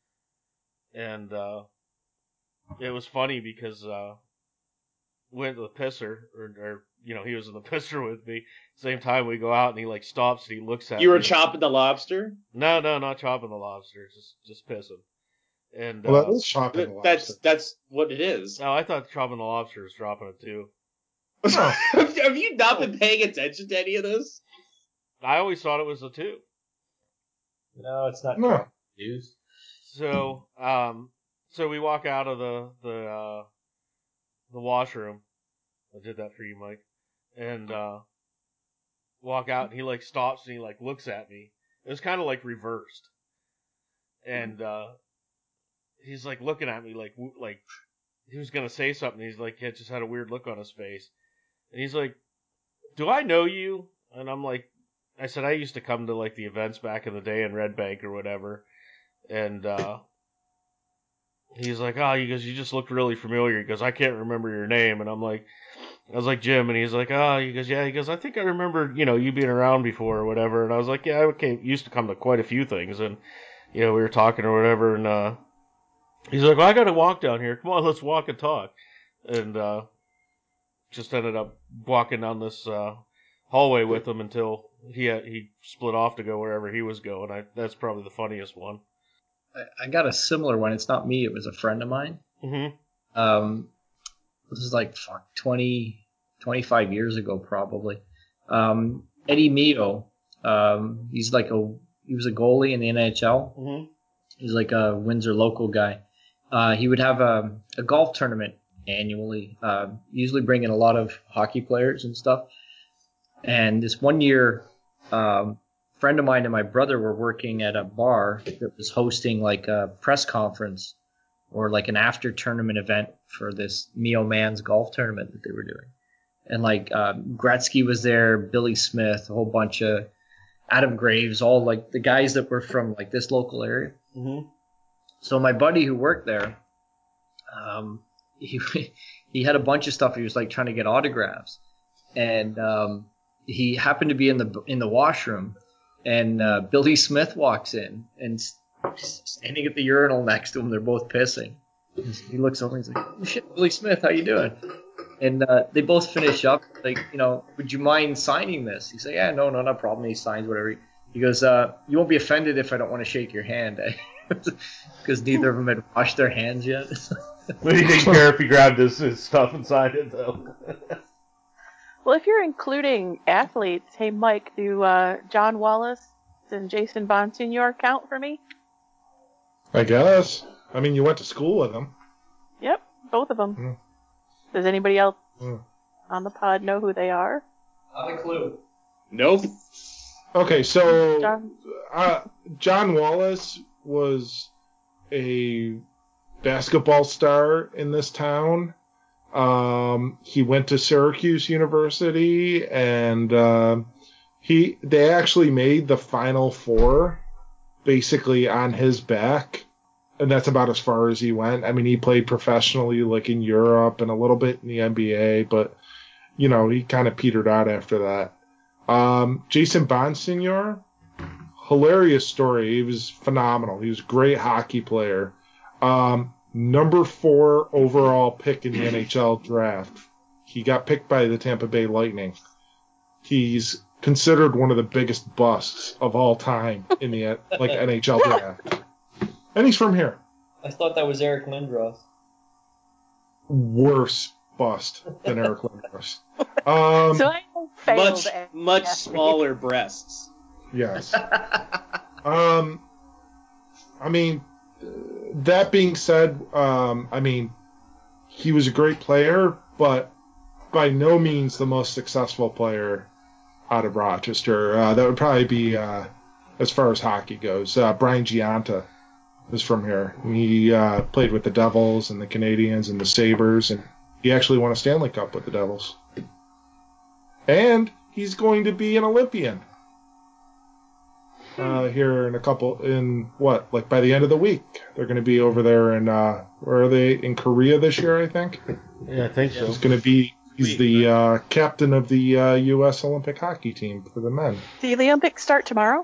and uh, it was funny because uh, went to the pisser, or, or you know, he was in the pisser with me. Same time we go out and he like stops and he looks at You me. were chopping the lobster? No, no, not chopping the lobster, just just pissing. And Well, uh, that is chopping the That's lobster. that's what it is. no, I thought chopping the lobster was dropping it too. Have you not been paying attention to any of this? I always thought it was the two. No, it's not No. news. So, um, so we walk out of the the uh, the washroom. I did that for you, Mike. And uh, walk out, and he like stops and he like looks at me. It was kind of like reversed, and uh, he's like looking at me like like he was gonna say something. He's like, he just had a weird look on his face, and he's like, "Do I know you?" And I'm like, I said I used to come to like the events back in the day in Red Bank or whatever, and uh, he's like, "Oh," he goes, "You just look really familiar." He goes, "I can't remember your name," and I'm like, I was like, "Jim," and he's like, "Oh," he goes, "Yeah," he goes, "I think I remember, you know, you being around before or whatever," and I was like, "Yeah, I came, used to come to quite a few things," and you know, we were talking or whatever, and uh, he's like, "Well, I got to walk down here. Come on, let's walk and talk," and uh, just ended up walking down this uh, hallway with him until he had, he split off to go wherever he was going. I that's probably the funniest one. I, I got a similar one. It's not me. It was a friend of mine. Mm-hmm. Um, this is like fuck, twenty, twenty-five years ago, probably. Um, Eddie Mio. Um, he's like a he was a goalie in the N H L. Mm-hmm. He's like a Windsor local guy. Uh, he would have a, a golf tournament annually, uh, usually bring in a lot of hockey players and stuff. And this one year, um, a friend of mine and my brother were working at a bar that was hosting like a press conference or like an after tournament event for this Mio Man's golf tournament that they were doing. And like uh, Gretzky was there, Billy Smith, a whole bunch of Adam Graves, all like the guys that were from like this local area. Mm-hmm. So my buddy who worked there, um, he he had a bunch of stuff. He was like trying to get autographs, and um, he happened to be in the in the washroom, and uh, Billy Smith walks in and standing at the urinal next to him. They're both pissing. He looks over and he's like, "Oh shit, Billy Smith, how you doing?" And uh, they both finish up like, you know, "Would you mind signing this?" He's like, "Yeah, no, no, no problem." He signs whatever. He goes, uh, "You won't be offended if I don't want to shake your hand," eh? Because neither of them had washed their hands yet. But he didn't care if he grabbed his, his stuff and signed it, though. Well, if you're including athletes, hey, Mike, do uh, John Wallace and Jason Bonsignor count for me? I guess. I mean, you went to school with them. both of them. Mm. Does anybody else Mm. on the pod know who they are? Not a clue. Nope. Okay, so John? uh, John Wallace was a basketball star in this town. Um, he went to Syracuse University, and uh, he they actually made the Final Four basically on his back, and that's about as far as he went. I mean, he played professionally, like in Europe and a little bit in the N B A, but you know, he kind of petered out after that. Um, Jason Bonsignor, hilarious story. He was phenomenal. He was a great hockey player. Um, number four overall pick in the N H L draft. He got picked by the Tampa Bay Lightning. He's considered one of the biggest busts of all time in the like N H L draft. And he's from here. I thought that was Eric Lindros. Worse bust than Eric Lindros. Um, So I failed. Much, at- much at- smaller breasts. Yes. um, I mean, that being said, um, I mean, he was a great player, but by no means the most successful player out of Rochester. Uh, that would probably be, uh, as far as hockey goes, uh, Brian Gianta is from here. He uh, played with the Devils and the Canadiens and the Sabres, and he actually won a Stanley Cup with the Devils. And he's going to be an Olympian. Uh, here in a couple, in what, like by the end of the week, they're going to be over there in, uh, where are they, in Korea this year, I think? Yeah, I think so. He's going to be, he's the uh, captain of the uh, U S Olympic hockey team for the men. The Olympics start tomorrow?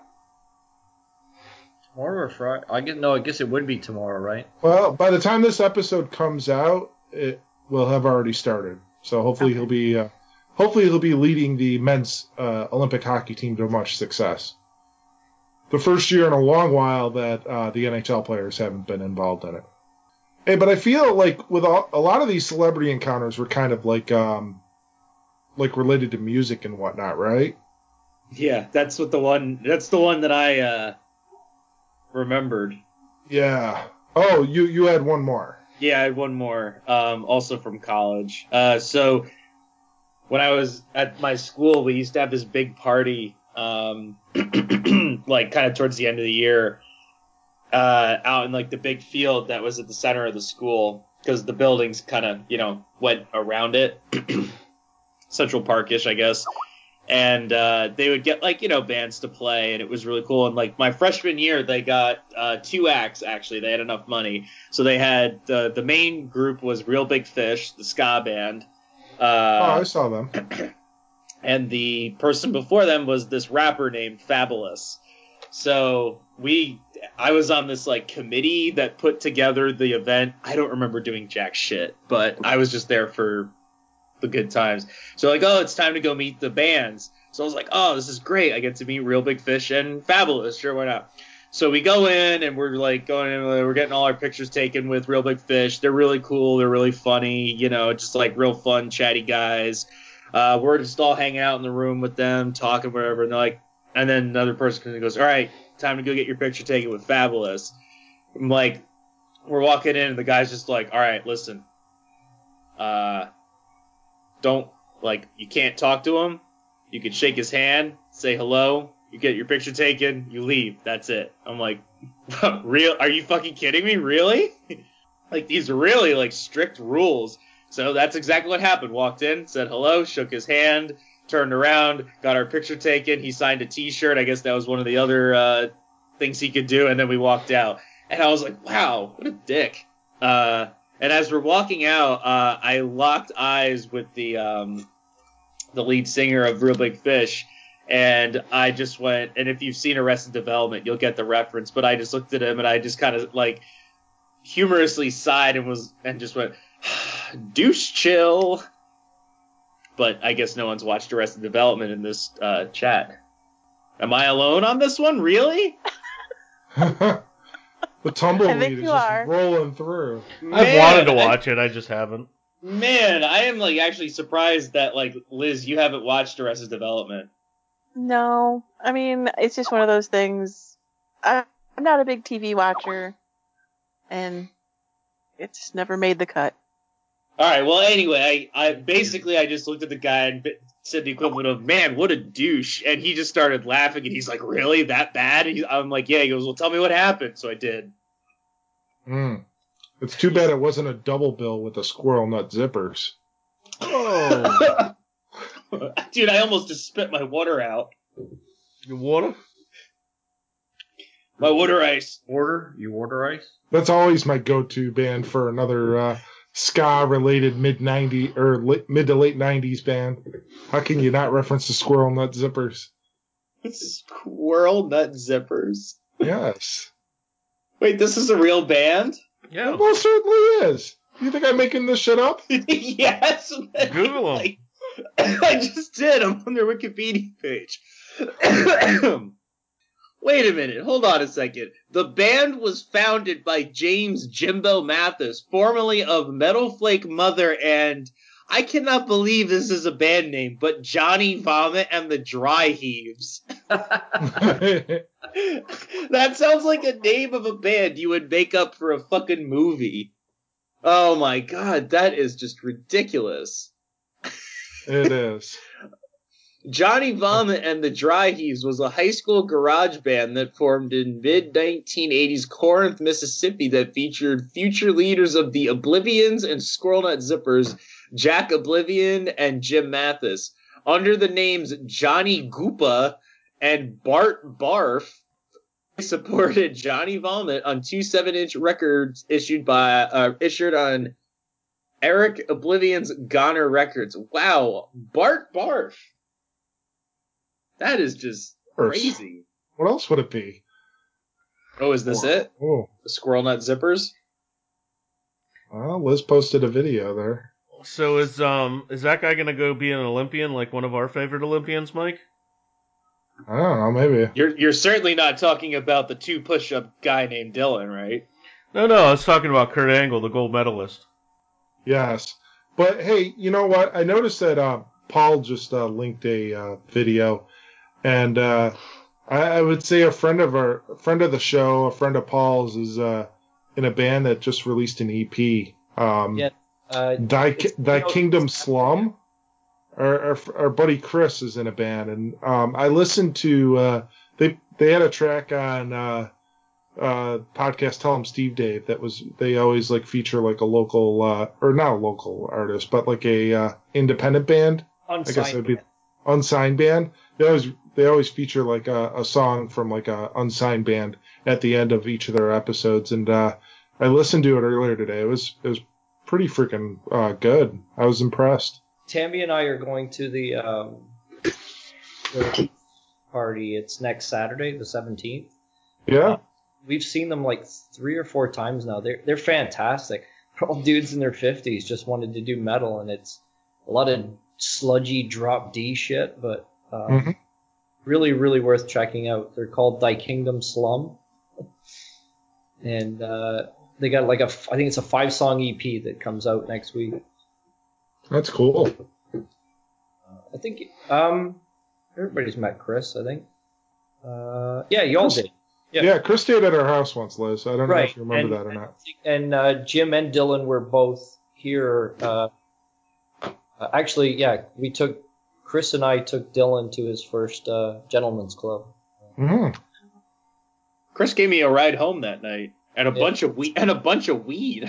Tomorrow or Friday? I guess, no, I guess it would be tomorrow, right? Well, by the time this episode comes out, it will have already started. So hopefully Okay. he'll be, uh, hopefully he'll be leading the men's uh, Olympic hockey team to much success. The first year in a long while that uh, the N H L players haven't been involved in it. Hey, but I feel like with all, a lot of these celebrity encounters were kind of like um, like related to music and whatnot, right? Yeah, that's what the one. That's the one that I uh, remembered. Yeah. Oh, you you had one more. Yeah, I had one more. Um, also from college. Uh, so when I was at my school, we used to have this big party. Um, like kind of towards the end of the year, uh, out in like the big field that was at the center of the school, because the buildings kind of, you know, went around it, Central Parkish, I guess. And uh, they would get like, you know, bands to play, and it was really cool. And like my freshman year, they got uh, two acts actually. They had enough money, so they had uh, the main group was Real Big Fish, the ska band. Uh, Oh, I saw them. And the person before them was this rapper named Fabulous. So we, I was on this like committee that put together the event. I don't remember doing jack shit, but I was just there for the good times. So like, oh, it's time to go meet the bands. So I was like, oh, this is great. I get to meet Real Big Fish and Fabulous. Sure, why not? So we go in and we're like going in, we're getting all our pictures taken with Real Big Fish. They're really cool. They're really funny, you know, just like real fun, chatty guys. Uh, we're just all hanging out in the room with them, talking, whatever. And they're like, and then another person goes, all right, time to go get your picture taken with Fabulous. I'm like, we're walking in and the guy's just like, all right, listen, uh, don't, like, you can't talk to him. You can shake his hand, say hello, you get your picture taken, you leave. That's it. I'm like, real? Are you fucking kidding me? Really? Like, these are really, like, strict rules. So that's exactly what happened. Walked in, said hello, shook his hand, turned around, got our picture taken. He signed a T-shirt. I guess that was one of the other uh, things he could do. And then we walked out. And I was like, wow, what a dick. Uh, and as we're walking out, uh, I locked eyes with the um, the lead singer of Real Big Fish. And I just went, and if you've seen Arrested Development, you'll get the reference. But I just looked at him and I just kind of like humorously sighed and was and just went, douche chill. But I guess no one's watched Arrested Development in this uh, chat. Am I alone on this one? Really? The I tumbleweed think is you just are. rolling through. I've Man, wanted to I- watch it, I just haven't. Man, I am like actually surprised that like Liz, you haven't watched Arrested Development. No. I mean, it's just one of those things. I, I'm not a big T V watcher, and it's never made the cut. All right. Well, anyway, I, I basically I just looked at the guy and b- said the equivalent of, "Man, what a douche," and he just started laughing, and he's like, "Really, that bad?" And he, I'm like, "Yeah." He goes, "Well, tell me what happened." So I did. Mm. It's too bad it wasn't a double bill with the squirrel nut zippers. Oh. Dude, I almost just spit my water out. Your water? My water ice. Order? You order ice? That's always my go-to band for another uh, ska-related mid nineties or late, mid to late nineties band. How can you not reference the squirrel nut zippers? Squirrel nut zippers. Yes. Wait, this is a real band? Yeah. It most certainly is. You think I'm making this shit up? Yes. Google them. I, I just did. I'm on their Wikipedia page. Wait a minute. Hold on a second. The band was founded by James Jimbo Mathis, formerly of Metal Flake Mother and... I cannot believe this is a band name, but Johnny Vomit and the Dry Heaves. That sounds like a name of a band you would make up for a fucking movie. Oh my god, that is just ridiculous. It is. Johnny Vomit and the Dry Heaves was a high school garage band that formed in mid nineteen eighties Corinth, Mississippi that featured future leaders of the Oblivions and Squirrel Nut Zippers, Jack Oblivion and Jim Mathis. Under the names Johnny Goopa and Bart Barf, they supported Johnny Vomit on two seven-inch records issued by uh, issued on Eric Oblivion's Goner Records. Wow, Bart Barf. That is just crazy. What else would it be? Oh, is this it? Oh. The Squirrel Nut Zippers? Well, Liz posted a video there. So is um is that guy gonna go be an Olympian like one of our favorite Olympians, Mike? I don't know, maybe. You're you're certainly not talking about the two push-up guy named Dylan, right? No, no, I was talking about Kurt Angle, the gold medalist. Yes. But hey, you know what? I noticed that uh, Paul just uh, linked a uh, video, and uh, I, I would say a friend of our a friend of the show, a friend of Paul's, is uh, in a band that just released an E P. Um, Yeah. Uh, Thy, it's- Thy you know, Kingdom Slum. Our, our, our buddy Chris is in a band, and um, I listened to uh, they they had a track on uh, uh, podcast Tell 'em Steve Dave that was they always like feature like a local uh, or not a local artist but like a uh, independent band. I guess it would be unsigned band. They always they always feature like a, a song from like a unsigned band at the end of each of their episodes, and uh, I listened to it earlier today. It was it was pretty freaking uh, good. I was impressed. Tammy and I are going to the, um, the party. It's next Saturday, the seventeenth. Yeah. We've seen them like three or four times now. They're they're fantastic. They're all dudes in their fifties just wanted to do metal, and it's a lot of sludgy drop D shit, but um, Mm-hmm. really, really worth checking out. They're called Thy Kingdom Slum, and uh, they got like a I think it's a five song E P that comes out next week. That's cool. I think um, everybody's met Chris. I think. Uh, yeah, y'all Chris- did. Yeah. Yeah, Chris stayed at our house once, Liz. I don't know Right. if you remember and, that or not. And uh, Jim and Dylan were both here. Uh, uh, actually, yeah, we took Chris and I took Dylan to his first uh, gentleman's club. Mm-hmm. Chris gave me a ride home that night and a Yeah. bunch of weed and a bunch of weed.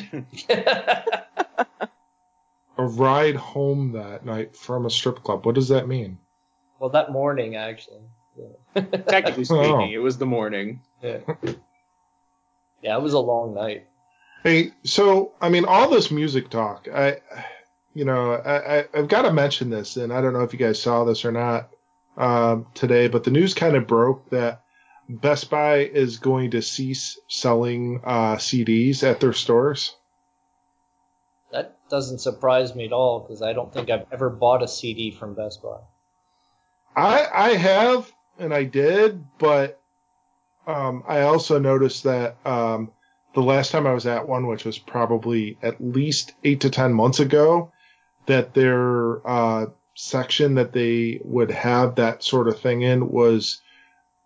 A ride home that night from a strip club. What does that mean? Well, that morning actually. Yeah. Technically speaking, Oh. it was the morning. yeah. Yeah, it was a long night. Hey, so I mean, all this music talk. I, you know, I, I I've got to mention this, and I don't know if you guys saw this or not um, today, but the news kind of broke that Best Buy is going to cease selling uh, C Ds at their stores. That doesn't surprise me at all because I don't think I've ever bought a C D from Best Buy. I I have, and I did, but um, I also noticed that um, the last time I was at one, which was probably at least eight to ten months ago, that their uh, section that they would have that sort of thing in was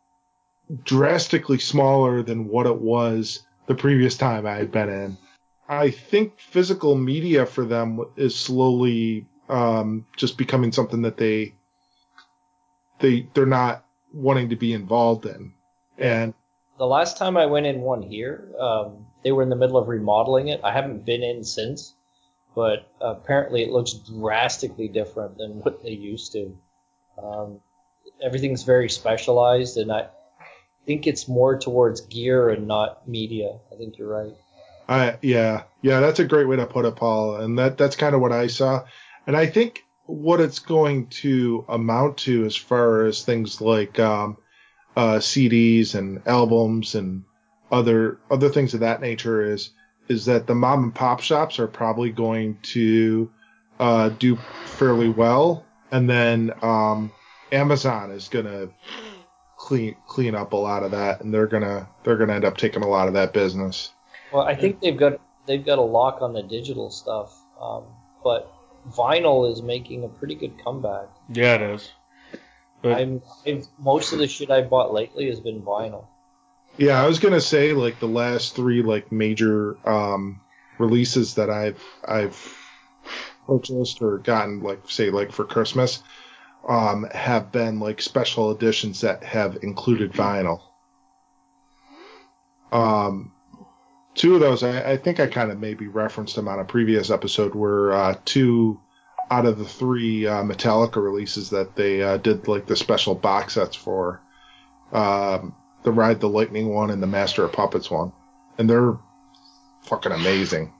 drastically smaller than what it was the previous time I had been in. I think physical media for them is slowly um, just becoming something that they they they're not wanting to be involved in. And the last time I went in one here, um, they were in the middle of remodeling it. I haven't been in since, but apparently it looks drastically different than what they used to. Um, everything's very specialized, and I think it's more towards gear and not media. I think you're right. I yeah yeah that's a great way to put it, Paul. And that that's kind of what I saw. And I think what it's going to amount to, as far as things like um, uh, C Ds and albums and other other things of that nature, is is that the mom and pop shops are probably going to uh, do fairly well, and then um, Amazon is going to clean clean up a lot of that, and they're gonna they're gonna end up taking a lot of that business. Well, I think they've got they've got a lock on the digital stuff, um, but vinyl is making a pretty good comeback. Yeah, it is. But I'm I've, most of the shit I bought lately has been vinyl. Yeah, I was gonna say, like, the last three like major um, releases that I've I've purchased or gotten, like, say, like for Christmas, um, have been like special editions that have included vinyl. Um, two of those, I, I think I kind of maybe referenced them on a previous episode, were uh, two out of the three uh, Metallica releases that they uh, did like the special box sets for. Um, the Ride the Lightning one and the Master of Puppets one, and they're fucking amazing.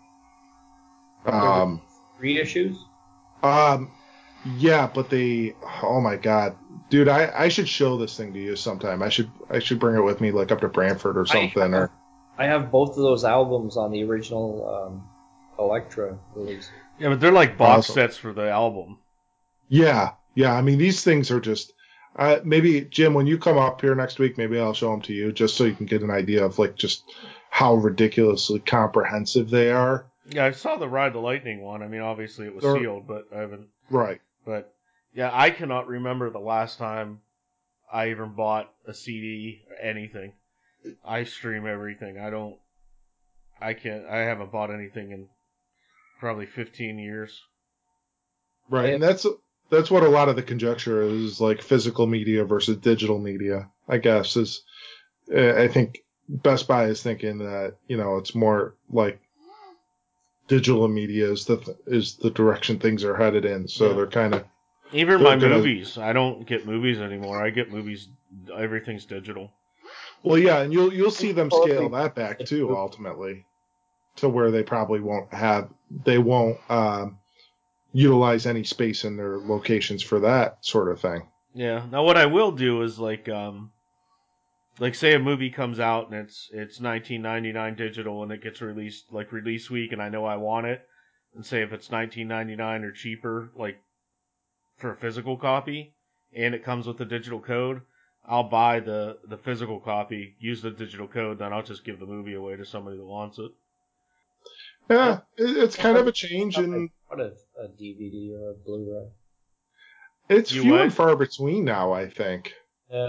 Um, Reissues? Um, yeah, but they, oh my god, dude, I, I should show this thing to you sometime. I should I should bring it with me, like, up to Brantford or something. I have, or I have both of those albums on the original um, Elektra release. yeah, but they're like box Awesome. sets for the album. Yeah, yeah. I mean, these things are just. Uh, maybe Jim, when you come up here next week, maybe I'll show them to you, just so you can get an idea of, like, just how ridiculously comprehensive they are. Yeah, I saw the Ride the Lightning one. I mean, obviously it was They're- sealed, but I haven't. Right. But yeah, I cannot remember the last time I even bought a C D or anything. I stream everything. I don't. I can't. I haven't bought anything in probably fifteen years. Right, and that's that's what a lot of the conjecture is, like physical media versus digital media, I guess. Is uh, I think Best Buy is thinking that, you know, it's more like digital media is the is the direction things are headed in. So Yeah. they're kind of Even They're my gonna- movies. I don't get movies anymore. I get movies. Everything's digital. well, yeah, and you'll you'll see them scale that back too, ultimately, to where they probably won't have they won't um, utilize any space in their locations for that sort of thing. Yeah. Now what I will do is like um like say a movie comes out and it's it's nineteen ninety-nine digital and it gets released like release week and I know I want it, and say if it's nineteen ninety-nine or cheaper like for a physical copy and it comes with the digital code, I'll buy the the physical copy, use the digital code, then I'll just give the movie away to somebody that wants it. Yeah, it, it's kind of a change, and What a, a D V D or a Blu-ray. it's You few what? and far between now, I think. Yeah.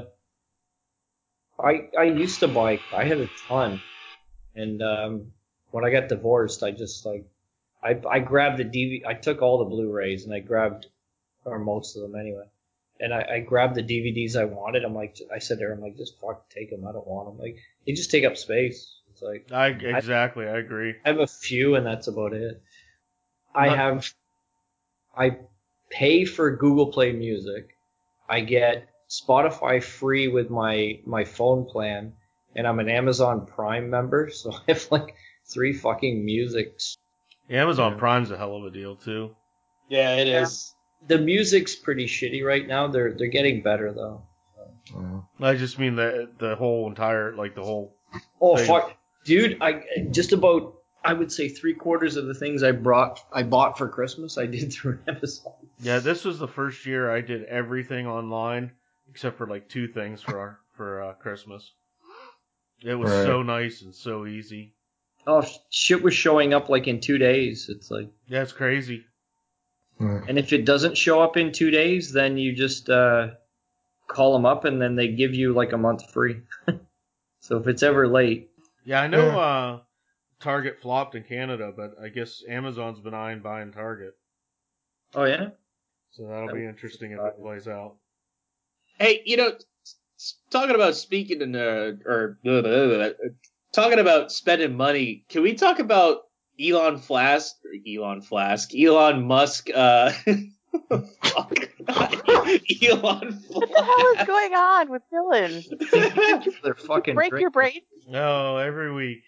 I I used to buy. I had a ton, and um, when I got divorced, I just like I I grabbed the D V D. I took all the Blu-rays and I grabbed, or most of them anyway, and I, I grabbed the D V Ds I wanted. I'm like, I said there, I'm like, just fuck, take them. I don't want them. Like, they just take up space. It's like I exactly, I agree. I have a few, and that's about it. I Not- have, I pay for Google Play Music. I get Spotify free with my my phone plan, and I'm an Amazon Prime member, so I have like three fucking musics. Amazon Yeah. Prime's a hell of a deal too. Yeah, it is. The music's pretty shitty right now. They're they're getting better though. I just mean the the whole entire like the whole. Oh Thing. fuck, dude! I just about I would say three quarters of the things I brought I bought for Christmas I did through Amazon. Yeah, this was the first year I did everything online except for like two things for our, for uh, Christmas. It was Right. so nice and so easy. Oh, shit was showing up like in two days. It's like, Yeah, it's crazy. and if it doesn't show up in two days, then you just uh, call them up, and then they give you like a month free. So if it's ever late, Yeah, I know. Yeah. Uh, Target flopped in Canada, but I guess Amazon's been eyeing buying Target. Oh yeah. So that'll That be would interesting be if it plays out. Hey, you know, s- talking about speaking in uh, or blah, blah, blah, blah, talking about spending money. Can we talk about Elon Flask? Elon Flask. Elon Musk. Uh, fuck. Elon Flask. What the hell is going on with Dylan? They're fucking Break your brain? No, every week.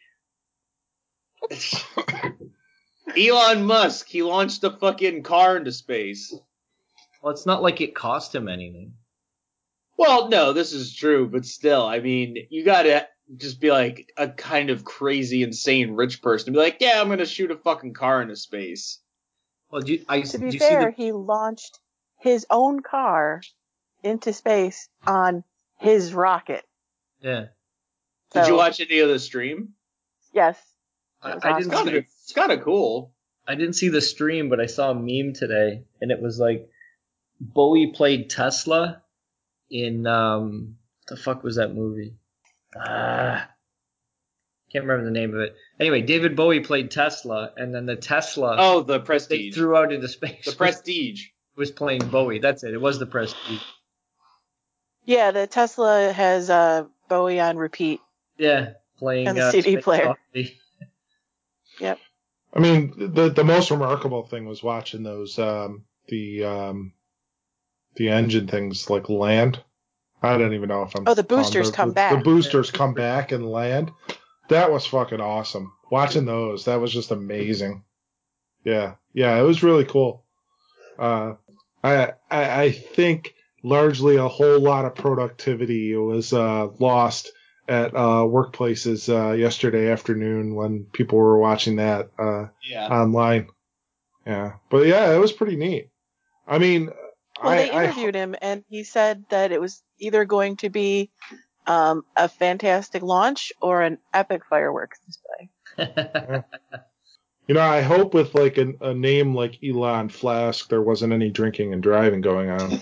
Elon Musk. He launched a fucking car into space. Well, it's not like it cost him anything. Well, no, this is true, but still, I mean, you gotta just be like a kind of crazy, insane rich person to be like, yeah, I'm gonna shoot a fucking car into space. Well, do you, I, To do be you fair, see he launched his own car into space on his rocket. the? Yeah. Did So, you watch any of the stream? Yes. I, It was I awesome. didn't It's see kinda, the, it's kinda cool. I didn't see the stream, but I saw a meme today, and it was like Bowie played Tesla in um, what the fuck was that movie? Ah, can't remember the name of it. Anyway, David Bowie played Tesla, and then the Tesla Oh, the they Prestige. threw out into space The was, Prestige. was playing Bowie. That's it. It was the Prestige. Yeah, the Tesla has uh, Bowie on repeat. Yeah, playing And the uh, C D Space player. Odyssey. Yep. I mean, the the most remarkable thing was watching those um, the um, the engine things like land. I don't even know if I'm. Oh, the boosters on the, come the, back. The boosters come back and land. That was fucking awesome. Watching those, that was just amazing. Yeah, yeah, it was really cool. Uh, I, I I think largely a whole lot of productivity was uh, lost at uh, workplaces uh, yesterday afternoon when people were watching that uh, Yeah. online. Yeah, but yeah, it was pretty neat. I mean, Well, I, they I interviewed him, and he said that it was either going to be um, a fantastic launch or an epic fireworks display. you know, I hope with like a, a name like Elon Flask, there wasn't any drinking and driving going on.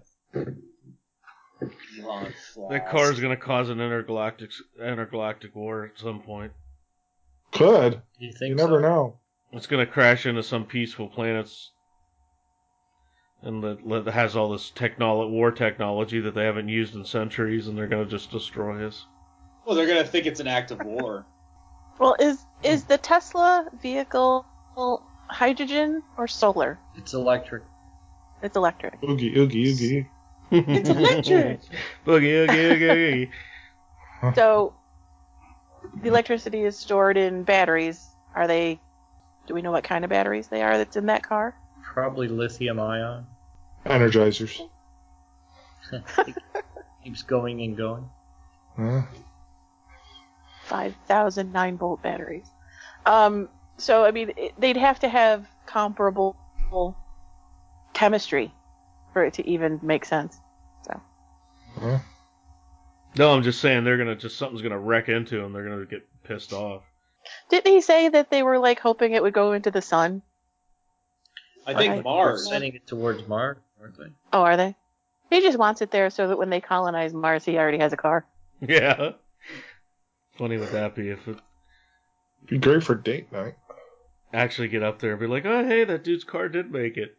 Elon That Flask. car's gonna cause an intergalactic intergalactic war at some point. Could You think you never so? know? It's gonna crash into some peaceful planets, and that, that has all this technolo- war technology that they haven't used in centuries, and they're gonna just destroy us. Well, they're gonna think it's an act of war. Well, is is the Tesla vehicle hydrogen or solar? It's electric. It's electric. Oogie, oogie, oogie. It's electric. Boogie, oogie, oogie. So the electricity is stored in batteries. Are they? Do we know what kind of batteries they are that's in that car? Probably lithium ion. Energizers. Keeps going and going. Huh? five thousand nine volt batteries. Um, so, I mean, it, they'd have to have comparable chemistry for it to even make sense. So, Huh? No, I'm just saying they're gonna just something's gonna wreck into them. They're gonna get pissed off. didn't he say that they were like hoping it would go into the sun? I Right. think Mars. They're sending it towards Mars, aren't they? Oh, are they? He just wants it there so that when they colonize Mars, he already has a car. Yeah. Funny would that be if it Be great for date night. actually get up there and be like, oh hey, that dude's car did make it.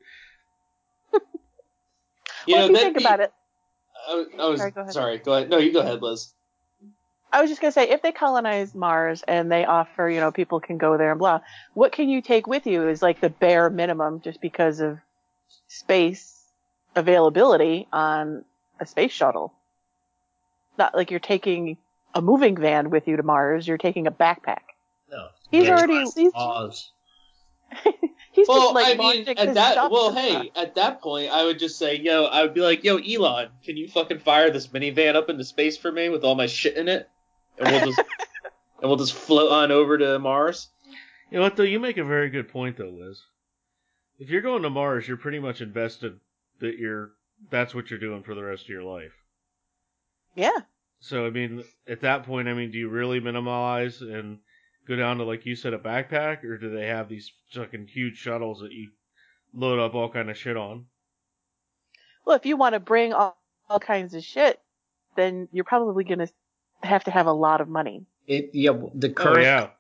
You well, know, if you that'd think be- about it, I, I was Sorry, go ahead. sorry. Go ahead. No, you go ahead, Liz. I was just gonna say, if they colonize Mars and they offer, you know, people can go there and blah, what can you take with you is like the bare minimum just because of space availability on a space shuttle. Not like you're taking a moving van with you to Mars, you're taking a backpack. No. He's Yeah. already, he's, Oz. he's Well, just like I mean, launching at his that stuff well, to hey, Mars. at that point, I would just say, yo, I would be like, yo, Elon, can you fucking fire this minivan up into space for me with all my shit in it, and we'll just and we'll just float on over to Mars. You know what though? You make a very good point though, Liz. If you're going to Mars, you're pretty much invested that you're that's what you're doing for the rest of your life. Yeah. So I mean, at that point, I mean, do you really minimize and go down to, like you said, a backpack, or do they have these fucking huge shuttles that you load up all kind of shit on? Well, if you want to bring all, all kinds of shit, then you're probably going to have to have a lot of money. It, yeah, the Oh current yeah,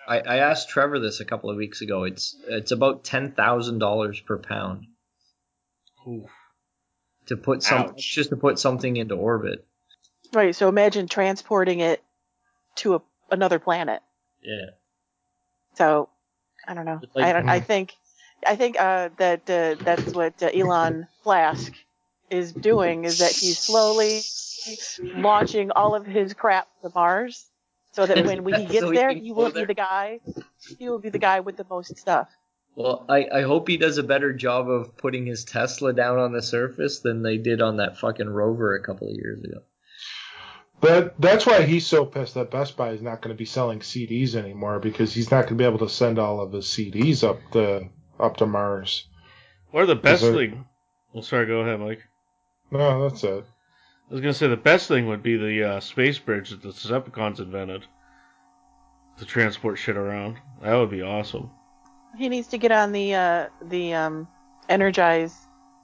I, I asked Trevor this a couple of weeks ago. It's it's about ten thousand dollars per pound Oof. to put some Ouch. just to put something into orbit. Right. So imagine transporting it to a, another planet. Yeah. So I don't know. Like- I don't. I think. I think uh, that uh, that's what uh, Elon Flask is doing. Is that he's slowly launching all of his crap to Mars, so that when he gets So he there, can he go will be there? the guy. He will be the guy with the most stuff. Well, I, I hope he does a better job of putting his Tesla down on the surface than they did on that fucking rover a couple of years ago. But that's why he's so pissed that Best Buy is not going to be selling C Ds anymore, because he's not going to be able to send all of his C Ds up the up to Mars. Or the best Is there- thing. Well, sorry, go ahead, Mike. No, that's it. I was gonna say the best thing would be the uh, space bridge that the Decepticons invented to transport shit around. That would be awesome. He needs to get on the uh, the um, Energize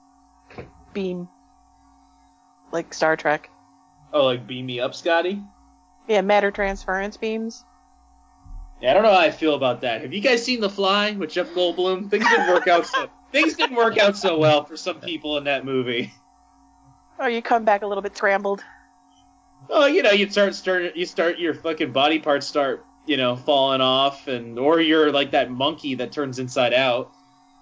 beam, like Star Trek. Oh, like beam me up, Scotty? Yeah, matter transference beams. Yeah, I don't know how I feel about that. Have you guys seen The Fly with Jeff Goldblum? Things didn't work out so things didn't work out so well for some people in that movie. Oh, you come back a little bit scrambled. Oh, you know, you start start you start your fucking body parts start, you know, falling off, and or you're like that monkey that turns inside out.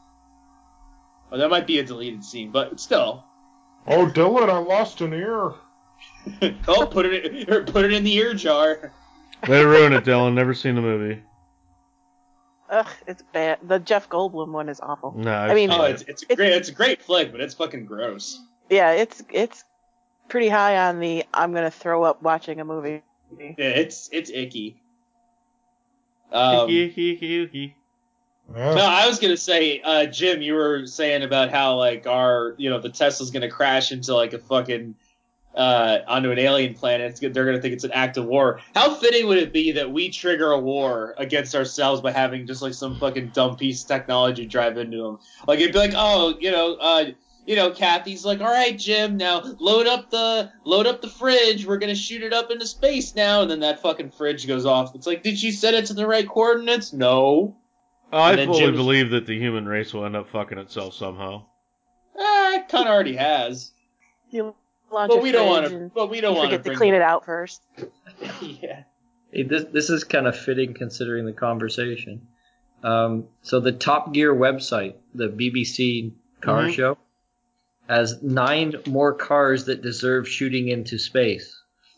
Well, that might be a deleted scene, but still. Oh, Dylan, I lost an ear. Oh, put it in, or put it in the ear jar. Way to ruin it, Dylan. Never seen the movie. Ugh, it's bad. The Jeff Goldblum one is awful. No, I mean, Oh, it's it's a great it's a great flick, but it's fucking gross. yeah, it's it's pretty high on the I'm gonna throw up watching a movie. Yeah, it's it's icky. Um, Icky, icky, icky, icky. Yeah. No, I was gonna say, uh, Jim, you were saying about how like our, you know, the Tesla's gonna crash into like a fucking uh, onto an alien planet. It's, they're gonna think it's an act of war. How fitting would it be that we trigger a war against ourselves by having just like some fucking dumb piece of technology drive into them? Like it'd be like, oh, you know, uh, you know, Kathy's like, all right, Jim, now load up the load up the fridge. We're gonna shoot it up into space now, and then that fucking fridge goes off. It's like, did you set it to the right coordinates? No. Oh, I And then fully Jim's- believe that the human race will end up fucking itself somehow. Ah, it kind of already has. You launch But a we don't fridge want to. and But we don't you want forget bring to clean it out first. Yeah. Hey, this this is kind of fitting considering the conversation. Um, so the Top Gear website, the B B C car Mhm. show, has nine more cars that deserve shooting into space.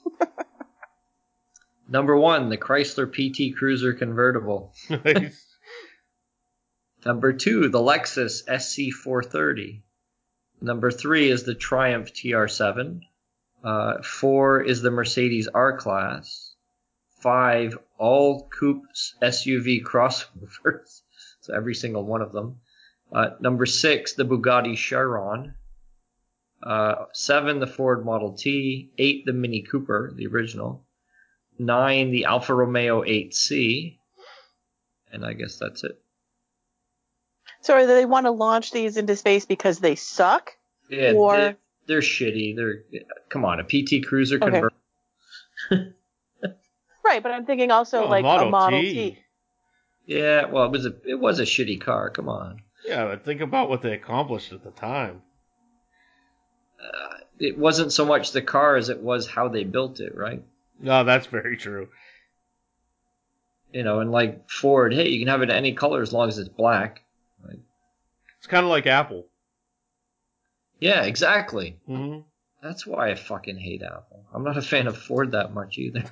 Number one, the Chrysler P T Cruiser convertible. Nice. Number two, the Lexus S C four thirty. Number three is the Triumph T R seven. Uh, four is the Mercedes R-Class. Five, all coupe S U V crossovers. So every single one of them. Uh, number six, the Bugatti Chiron. Uh, seven, the Ford Model T. Eight, the Mini Cooper, the original. Nine, the Alfa Romeo eight C. And I guess that's it. So do they want to launch these into space because they suck? Yeah, Or- they, they're shitty. They're come on, a P T Cruiser Okay. convertible. Right, but I'm thinking also Oh, like Model a Model T. T. Yeah, well, it was a it was a shitty car. Come on, Yeah, but think about what they accomplished at the time. uh, it wasn't so much the car as it was how they built it, right? No, that's very true. You know, and like Ford, hey, you can have it in any color as long as it's black. It's kind of like Apple. Yeah, exactly. hmm That's why I fucking hate Apple. I'm not a fan of Ford that much either.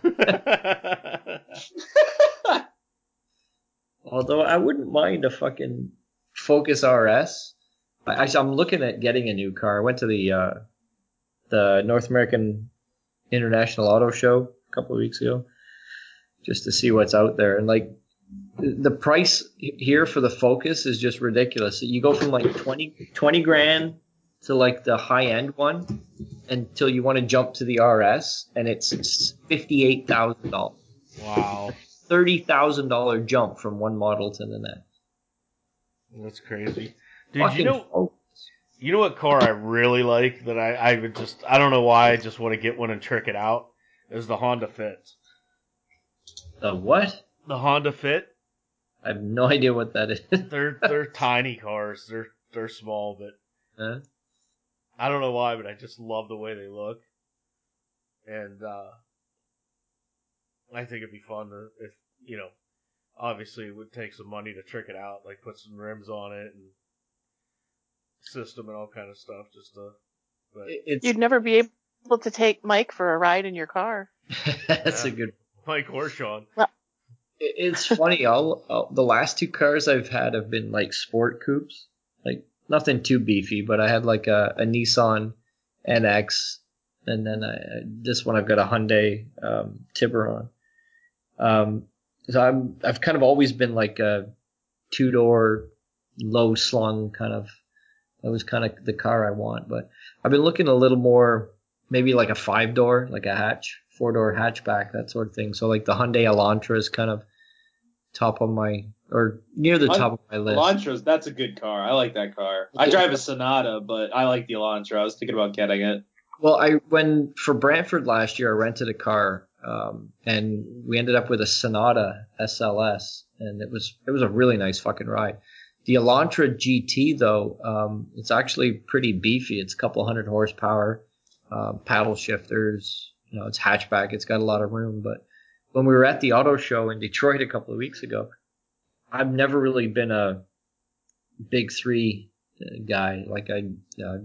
Although I wouldn't mind a fucking Focus R S. I, I, I'm looking at getting a new car. I went to the uh, the North American International Auto Show a couple of weeks ago just to see what's out there. And like the price here for the Focus is just ridiculous. You go from like twenty, twenty grand to like the high end one until you want to jump to the R S, and it's fifty-eight thousand dollars. Wow, thirty thousand dollars jump from one model to the next. that's crazy. Dude, Fucking you know, Focus. you know what car I really like that I, I would just, I don't know why, I just want to get one and trick it out, is the Honda Fit. The what? The Honda Fit. I have no idea what that is. They're they're tiny cars. They're they're small, but Huh? I don't know why, but I just love the way they look. And uh I think it'd be fun to, if you know, obviously it would take some money to trick it out, like put some rims on it and system and all kind of stuff, just to. But It's You'd never be able to take Mike for a ride in your car. that's Yeah. a good. Mike or Sean. It- It's funny. All, all the last two cars I've had have been like sport coupes, like nothing too beefy. But I had like a, a Nissan N X, and then I, this one I've got a Hyundai um, Tiburon. Um, so I'm I've kind of always been like a two door, low slung kind of. That was kind of the car I want. But I've been looking a little more, maybe like a five door, like a hatch, four door hatchback, that sort of thing. So like the Hyundai Elantra is kind of top of my, or near the top of my list. Elantras, that's a good car. I like that car. I drive a Sonata, but I like the Elantra. I was thinking about getting it. Well, I when for Brantford last year, I rented a car, um, and we ended up with a Sonata S L S, and it was it was a really nice fucking ride. The Elantra G T though, um, it's actually pretty beefy. It's a couple hundred horsepower, um, paddle shifters. You know, it's hatchback. It's got a lot of room. But when we were at the auto show in Detroit a couple of weeks ago, I've never really been a big three uh, guy. Like I, uh,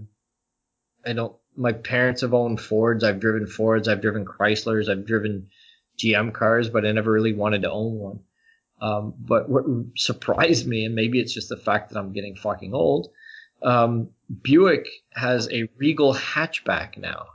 I don't. My parents have owned Fords. I've driven Fords. I've driven Chryslers. I've driven G M cars, but I never really wanted to own one. Um, but what surprised me, and maybe it's just the fact that I'm getting fucking old, um, Buick has a Regal hatchback now.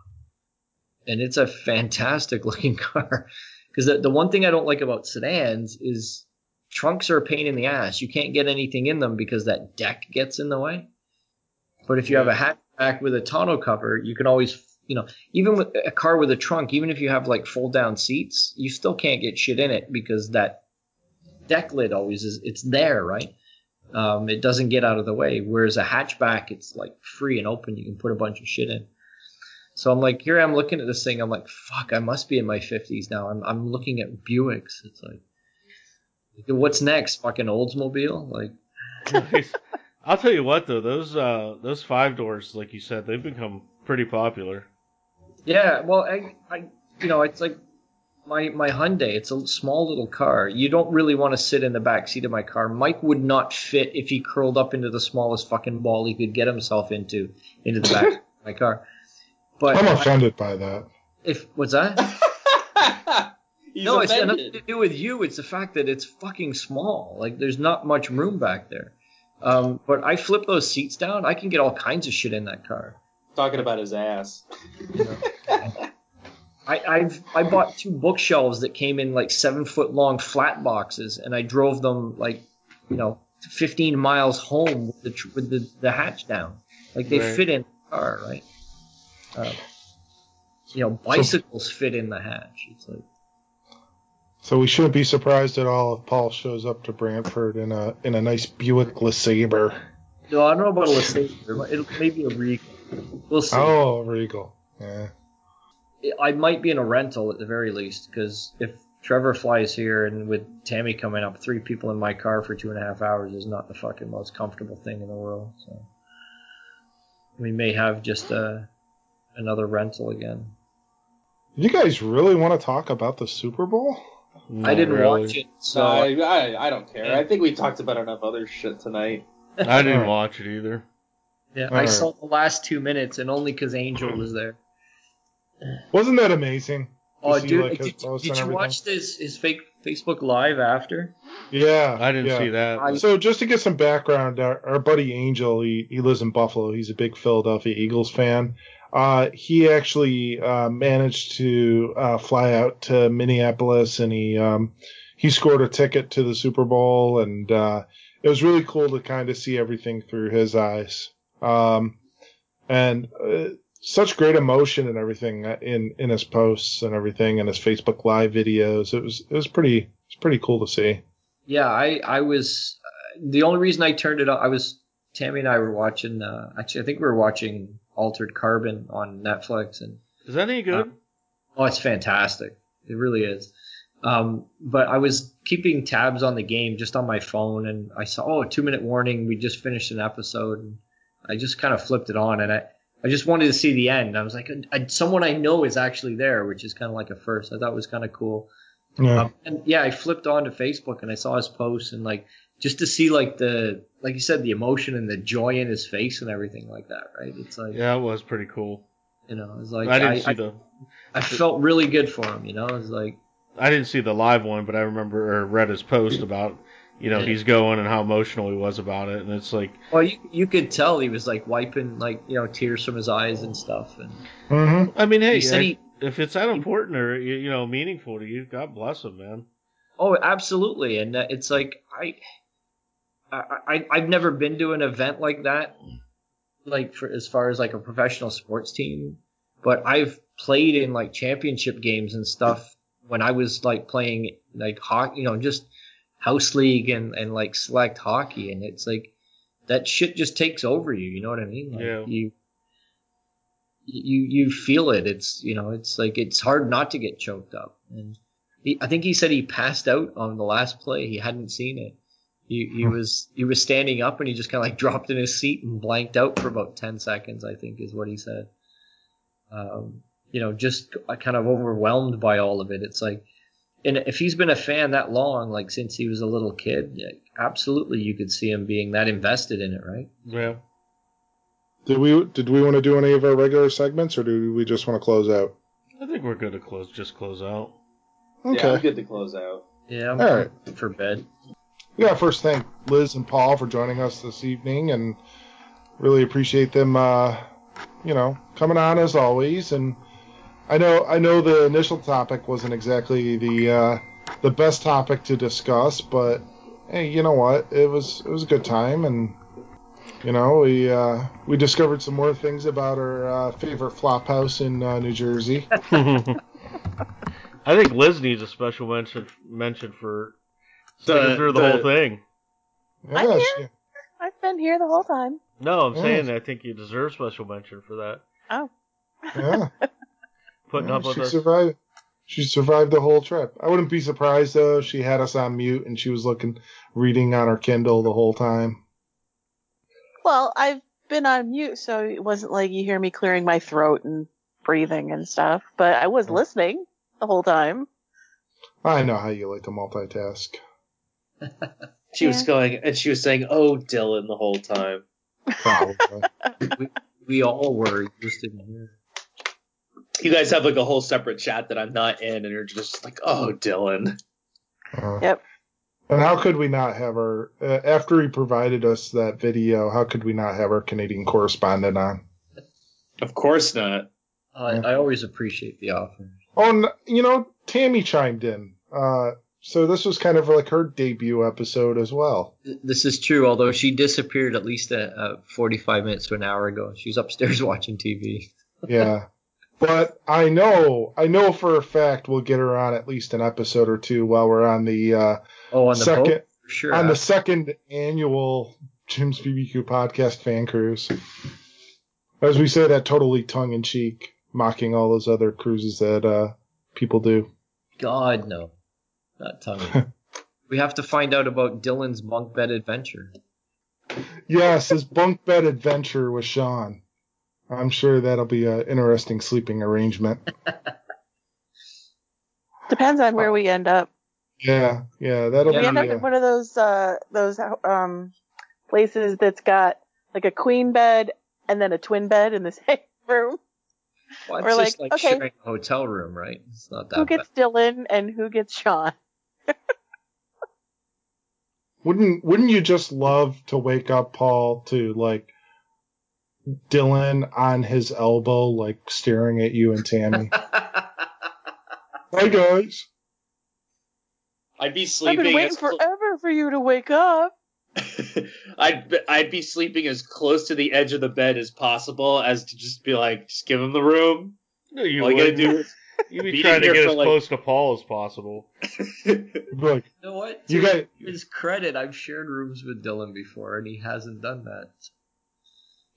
And it's a fantastic looking car. Because the, the one thing I don't like about sedans is trunks are a pain in the ass. You can't get anything in them because that deck gets in the way. But if you have a hatchback with a tonneau cover, you can always, you know, even with a car with a trunk, even if you have like fold down seats, you still can't get shit in it because that deck lid always is, it's there, right? Um, it doesn't get out of the way. Whereas a hatchback, it's like free and open. You can put a bunch of shit in. So I'm like, here I'm looking at this thing. I'm like, fuck, I must be in my fifties now. I'm I'm looking at Buicks. It's like, what's next? Fucking Oldsmobile? Like, I'll tell you what though, those uh those five doors, like you said, they've become pretty popular. yeah. Well, I I you know, it's like my my Hyundai. It's a small little car. You don't really want to sit in the back seat of my car. Mike would not fit if he curled up into the smallest fucking ball he could get himself into into the back of my car. But I'm offended by that. If what's that? He's no, it's got offended. nothing to do with you. It's the fact that it's fucking small. Like there's not much room back there. Um, but I flip those seats down. I can get all kinds of shit in that car. Talking about his ass. You know? I, I've I bought two bookshelves that came in like seven foot long flat boxes, and I drove them like, you know, fifteen miles home with the with the, the hatch down. Like they Right. fit in the car, right? Um, you know, bicycles fit in the hatch. It's like. So we shouldn't be surprised at all if Paul shows up to Brantford in a in a nice Buick LeSabre. No, I don't know about a LeSabre. It'll maybe a Regal. We'll see. Oh, Regal. Yeah. I might be in a rental at the very least, because if Trevor flies here and with Tammy coming up, three people in my car for two and a half hours is not the fucking most comfortable thing in the world. So we may have just uh, another rental again. You guys really want to talk about the Super Bowl? I didn't really. watch it, so No, I, I I don't care. I think we talked about enough other shit tonight. I didn't Alright. watch it either. yeah, All I right. saw the last two minutes, and only because Angel was there. Wasn't that amazing? to Oh, see, dude, like, his did, posts did and you everything? watch this his fake Facebook Live after? Yeah. I didn't yeah. see that. I- but- So just to get some background, our, our buddy Angel, he, he lives in Buffalo. He's a big Philadelphia Eagles fan. Uh, he actually uh, managed to uh, fly out to Minneapolis, and he um, he scored a ticket to the Super Bowl, and uh, it was really cool to kind of see everything through his eyes. Um, and uh, such great emotion and everything in, in his posts and everything, and his Facebook Live videos. It was it was pretty it was pretty cool to see. Yeah, I I was uh, the only reason I turned it on. I was Tammy and I were watching. Uh, actually, I think we were watching Altered Carbon on Netflix, and Is that any good? oh, it's fantastic. It really is. Um, but I was keeping tabs on the game just on my phone, and I saw, oh, two minute warning. We just finished an episode. And I just kind of flipped it on, and I, I just wanted to see the end. I was like, I, someone I know is actually there, which is kind of like a first. I thought it was kind of cool. Yeah. Um, and yeah, I flipped on to Facebook and I saw his post, and like just to see like the, like you said, the emotion and the joy in his face and everything like that, right? It's like, Yeah, it was pretty cool. you know, it's like I didn't I, see I, the I felt really good for him, you know. It's like, I didn't see the live one, but I remember or read his post about, you know, Yeah. he's going and how emotional he was about it, and it's like, well, you you could tell he was like wiping like you know tears from his eyes and stuff, and Mm-hmm. I mean, hey, He said I- he- if it's that important or you you know meaningful to you, God bless him, man. oh, absolutely, and uh, it's like I, I I I've never been to an event like that, like for as far as like a professional sports team, but I've played in like championship games and stuff when I was like playing like hockey, you know, just house league and and like select hockey, and it's like that shit just takes over you. You know what I mean? Like Yeah. you. You you feel it. It's you know it's like it's hard not to get choked up. And he, I think he said he passed out on the last play. He hadn't seen it. He he was he was standing up and he just kind of like dropped in his seat and blanked out for about ten seconds. I think is what he said. Um, you know, just kind of overwhelmed by all of it. It's like, and if he's been a fan that long, like since he was a little kid, yeah, absolutely you could see him being that invested in it, right? Yeah. Did we did we want to do any of our regular segments, or do we just want to close out? I think we're good to close, just close out. Okay. Yeah, I'm good to close out. Yeah, I'm All right. for bed. Yeah, first thank Liz and Paul for joining us this evening, and really appreciate them, uh, you know, coming on as always. And I know I know the initial topic wasn't exactly the uh, the best topic to discuss, but hey, you know what? It was it was a good time, and you know we uh, we discovered some more things about our uh, favorite flop house in uh, New Jersey. I think Liz needs a special mention mention for sticking The- through the, the- whole thing. I'm Yeah, here. she- I've been here the whole time. No, I'm Yeah. saying I think you deserve special mention for that. Oh. yeah. Putting Yeah, up with she us. survived. She survived the whole trip. I wouldn't be surprised though if she had us on mute and she was looking, reading on her Kindle the whole time. Well, I've been on mute, so it wasn't like you hear me clearing my throat and breathing and stuff. But I was listening the whole time. I know how you like to multitask. She was Yeah. going, and she was saying, "Oh, Dylan," the whole time. Probably. we, we all were. You just didn't hear. You guys have like a whole separate chat that I'm not in, and you're just like, "Oh, Dylan." Uh, Yep. And how could we not have our, uh, after he provided us that video, how could we not have our Canadian correspondent on? Of course not. I, I always appreciate the offer. Oh, and, you know, Tammy chimed in. Uh, so this was kind of like her debut episode as well. This is true, although she disappeared at least a, a forty-five minutes to an hour ago. She was upstairs watching T V. Yeah. But I know, I know for a fact we'll get her on at least an episode or two while we're on the uh, Oh, on the second boat? For sure. on the second annual Jim's B B Q podcast fan cruise. As we say that totally tongue in cheek, mocking all those other cruises that uh, people do. God, no. Not tongue. We have to find out about Dylan's bunk bed adventure. Yes, his bunk bed adventure with Sean. I'm sure that'll be an interesting sleeping arrangement. Depends on where we end up. Yeah, yeah, that'll We be. end up Uh, in one of those uh those um places that's got like a queen bed and then a twin bed in the same room. Well, it's Or just like, like okay. sharing a hotel room, right? It's not that Who bad. gets Dylan and who gets Sean? wouldn't Wouldn't you just love to wake up, Paul, to like Dylan on his elbow, like staring at you and Tammy? Hi guys. I'd be I've sleeping. been waiting as clo- forever for you to wake up. I'd be- I'd be sleeping as close to the edge of the bed as possible, as to just be like, just give him the room. No, you All you gotta wouldn't. do is You'd be be trying in to here get for, as like- close to Paul as possible. Be like, You know what? You To guys- his credit, I've shared rooms with Dylan before, and he hasn't done that.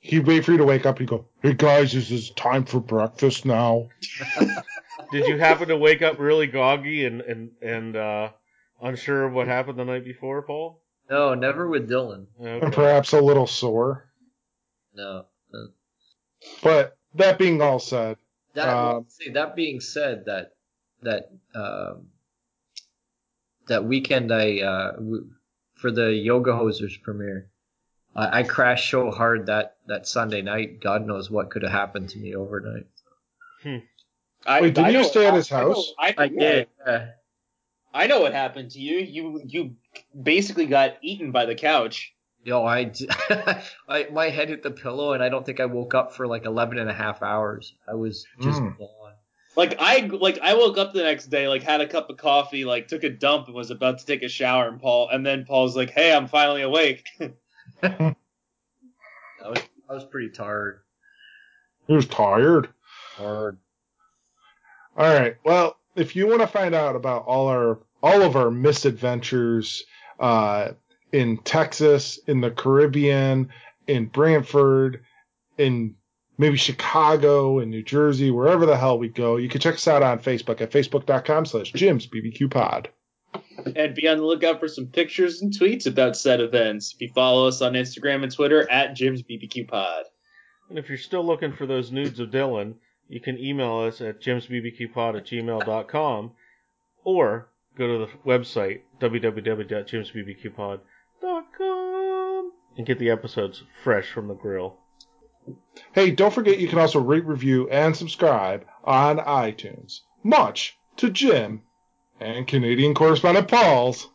he'd wait for you to wake up. He'd go, "Hey guys, is this time for breakfast now?" Did you happen to wake up really groggy and and and uh, unsure of what happened the night before, Paul? No, never with Dylan. Okay. And perhaps a little sore. No. no. But that being all said, That Um, see, that being said, that that um, that weekend I uh, w- for the Yoga Hosers premiere, I, I crashed so hard that that Sunday night. God knows what could have happened to me overnight. I, Wait, did I you know- stay at his I know- house? I, I did. Yeah. I know what happened to you. You you basically got eaten by the couch. Yo, I, d- I my head hit the pillow, and I don't think I woke up for like eleven and a half hours. I was just Mm. gone. Like I like I woke up the next day, like had a cup of coffee, like took a dump and was about to take a shower, and Paul and then Paul's like, "Hey, I'm finally awake." I was I was pretty tired. he was tired. Hard. All right. Well, if you want to find out about all our all of our misadventures uh, in Texas, in the Caribbean, in Brantford, in maybe Chicago, in New Jersey, wherever the hell we go, you can check us out on Facebook at facebook.com slash Jim's B B Q Pod. And be on the lookout for some pictures and tweets about said events. If you follow us on Instagram and Twitter at Jim's B B Q Pod. And if you're still looking for those nudes of Dylan, you can email us at jimsbbqpod at gmail dot com or go to the website w w w dot jims b b q pod dot com and get the episodes fresh from the grill. Hey, don't forget you can also rate, review, and subscribe on iTunes. Much to Jim and Canadian correspondent Paul's.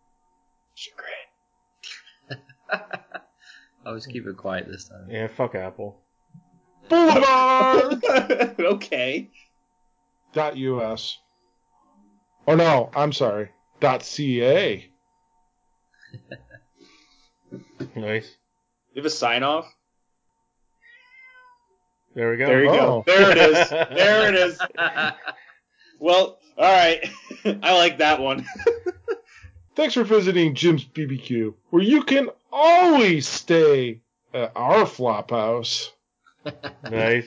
I was keeping quiet this time. Yeah, fuck Apple. Boulevard! Okay. dot U S. Oh no, I'm sorry. Dot C A. Nice. You have a sign off? There we go. There you Oh. go. There it is. There it is. Well, all right. I like that one. Thanks for visiting Jim's B B Q, where you can always stay at our flop house. Nice.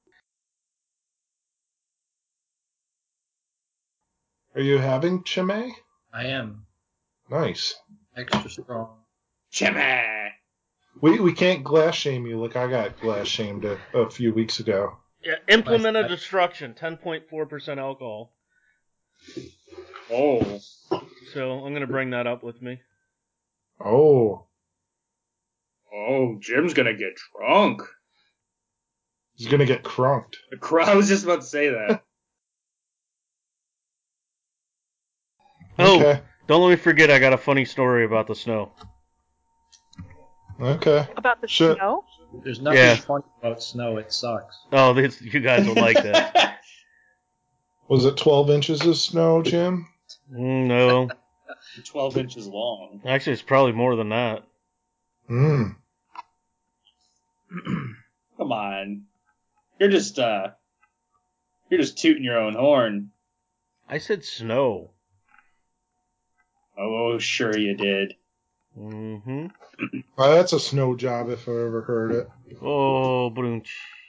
Are you having Chimay? I am Nice. extra strong. Jimmy. We we can't glass shame you like I got glass shamed a, a few weeks ago. Yeah, implement a destruction, ten point four percent alcohol. Oh. So I'm going to bring that up with me. Oh, Oh, Jim's gonna get drunk. he's gonna get crunked. I was just about to say that. Oh, Okay. don't let me forget I got a funny story about the snow. Okay. About the Sure. snow? There's nothing Yeah. funny about snow. It sucks. Oh, this, you guys will like that. Was it twelve inches of snow, Jim? Mm, no. Twelve inches long. Actually, it's probably more than that. Mm. Come on. You're just uh you're just tooting your own horn. I said snow. Oh, sure you did. Mm-hmm. Well, that's a snow job if I ever heard it. Oh, brunch.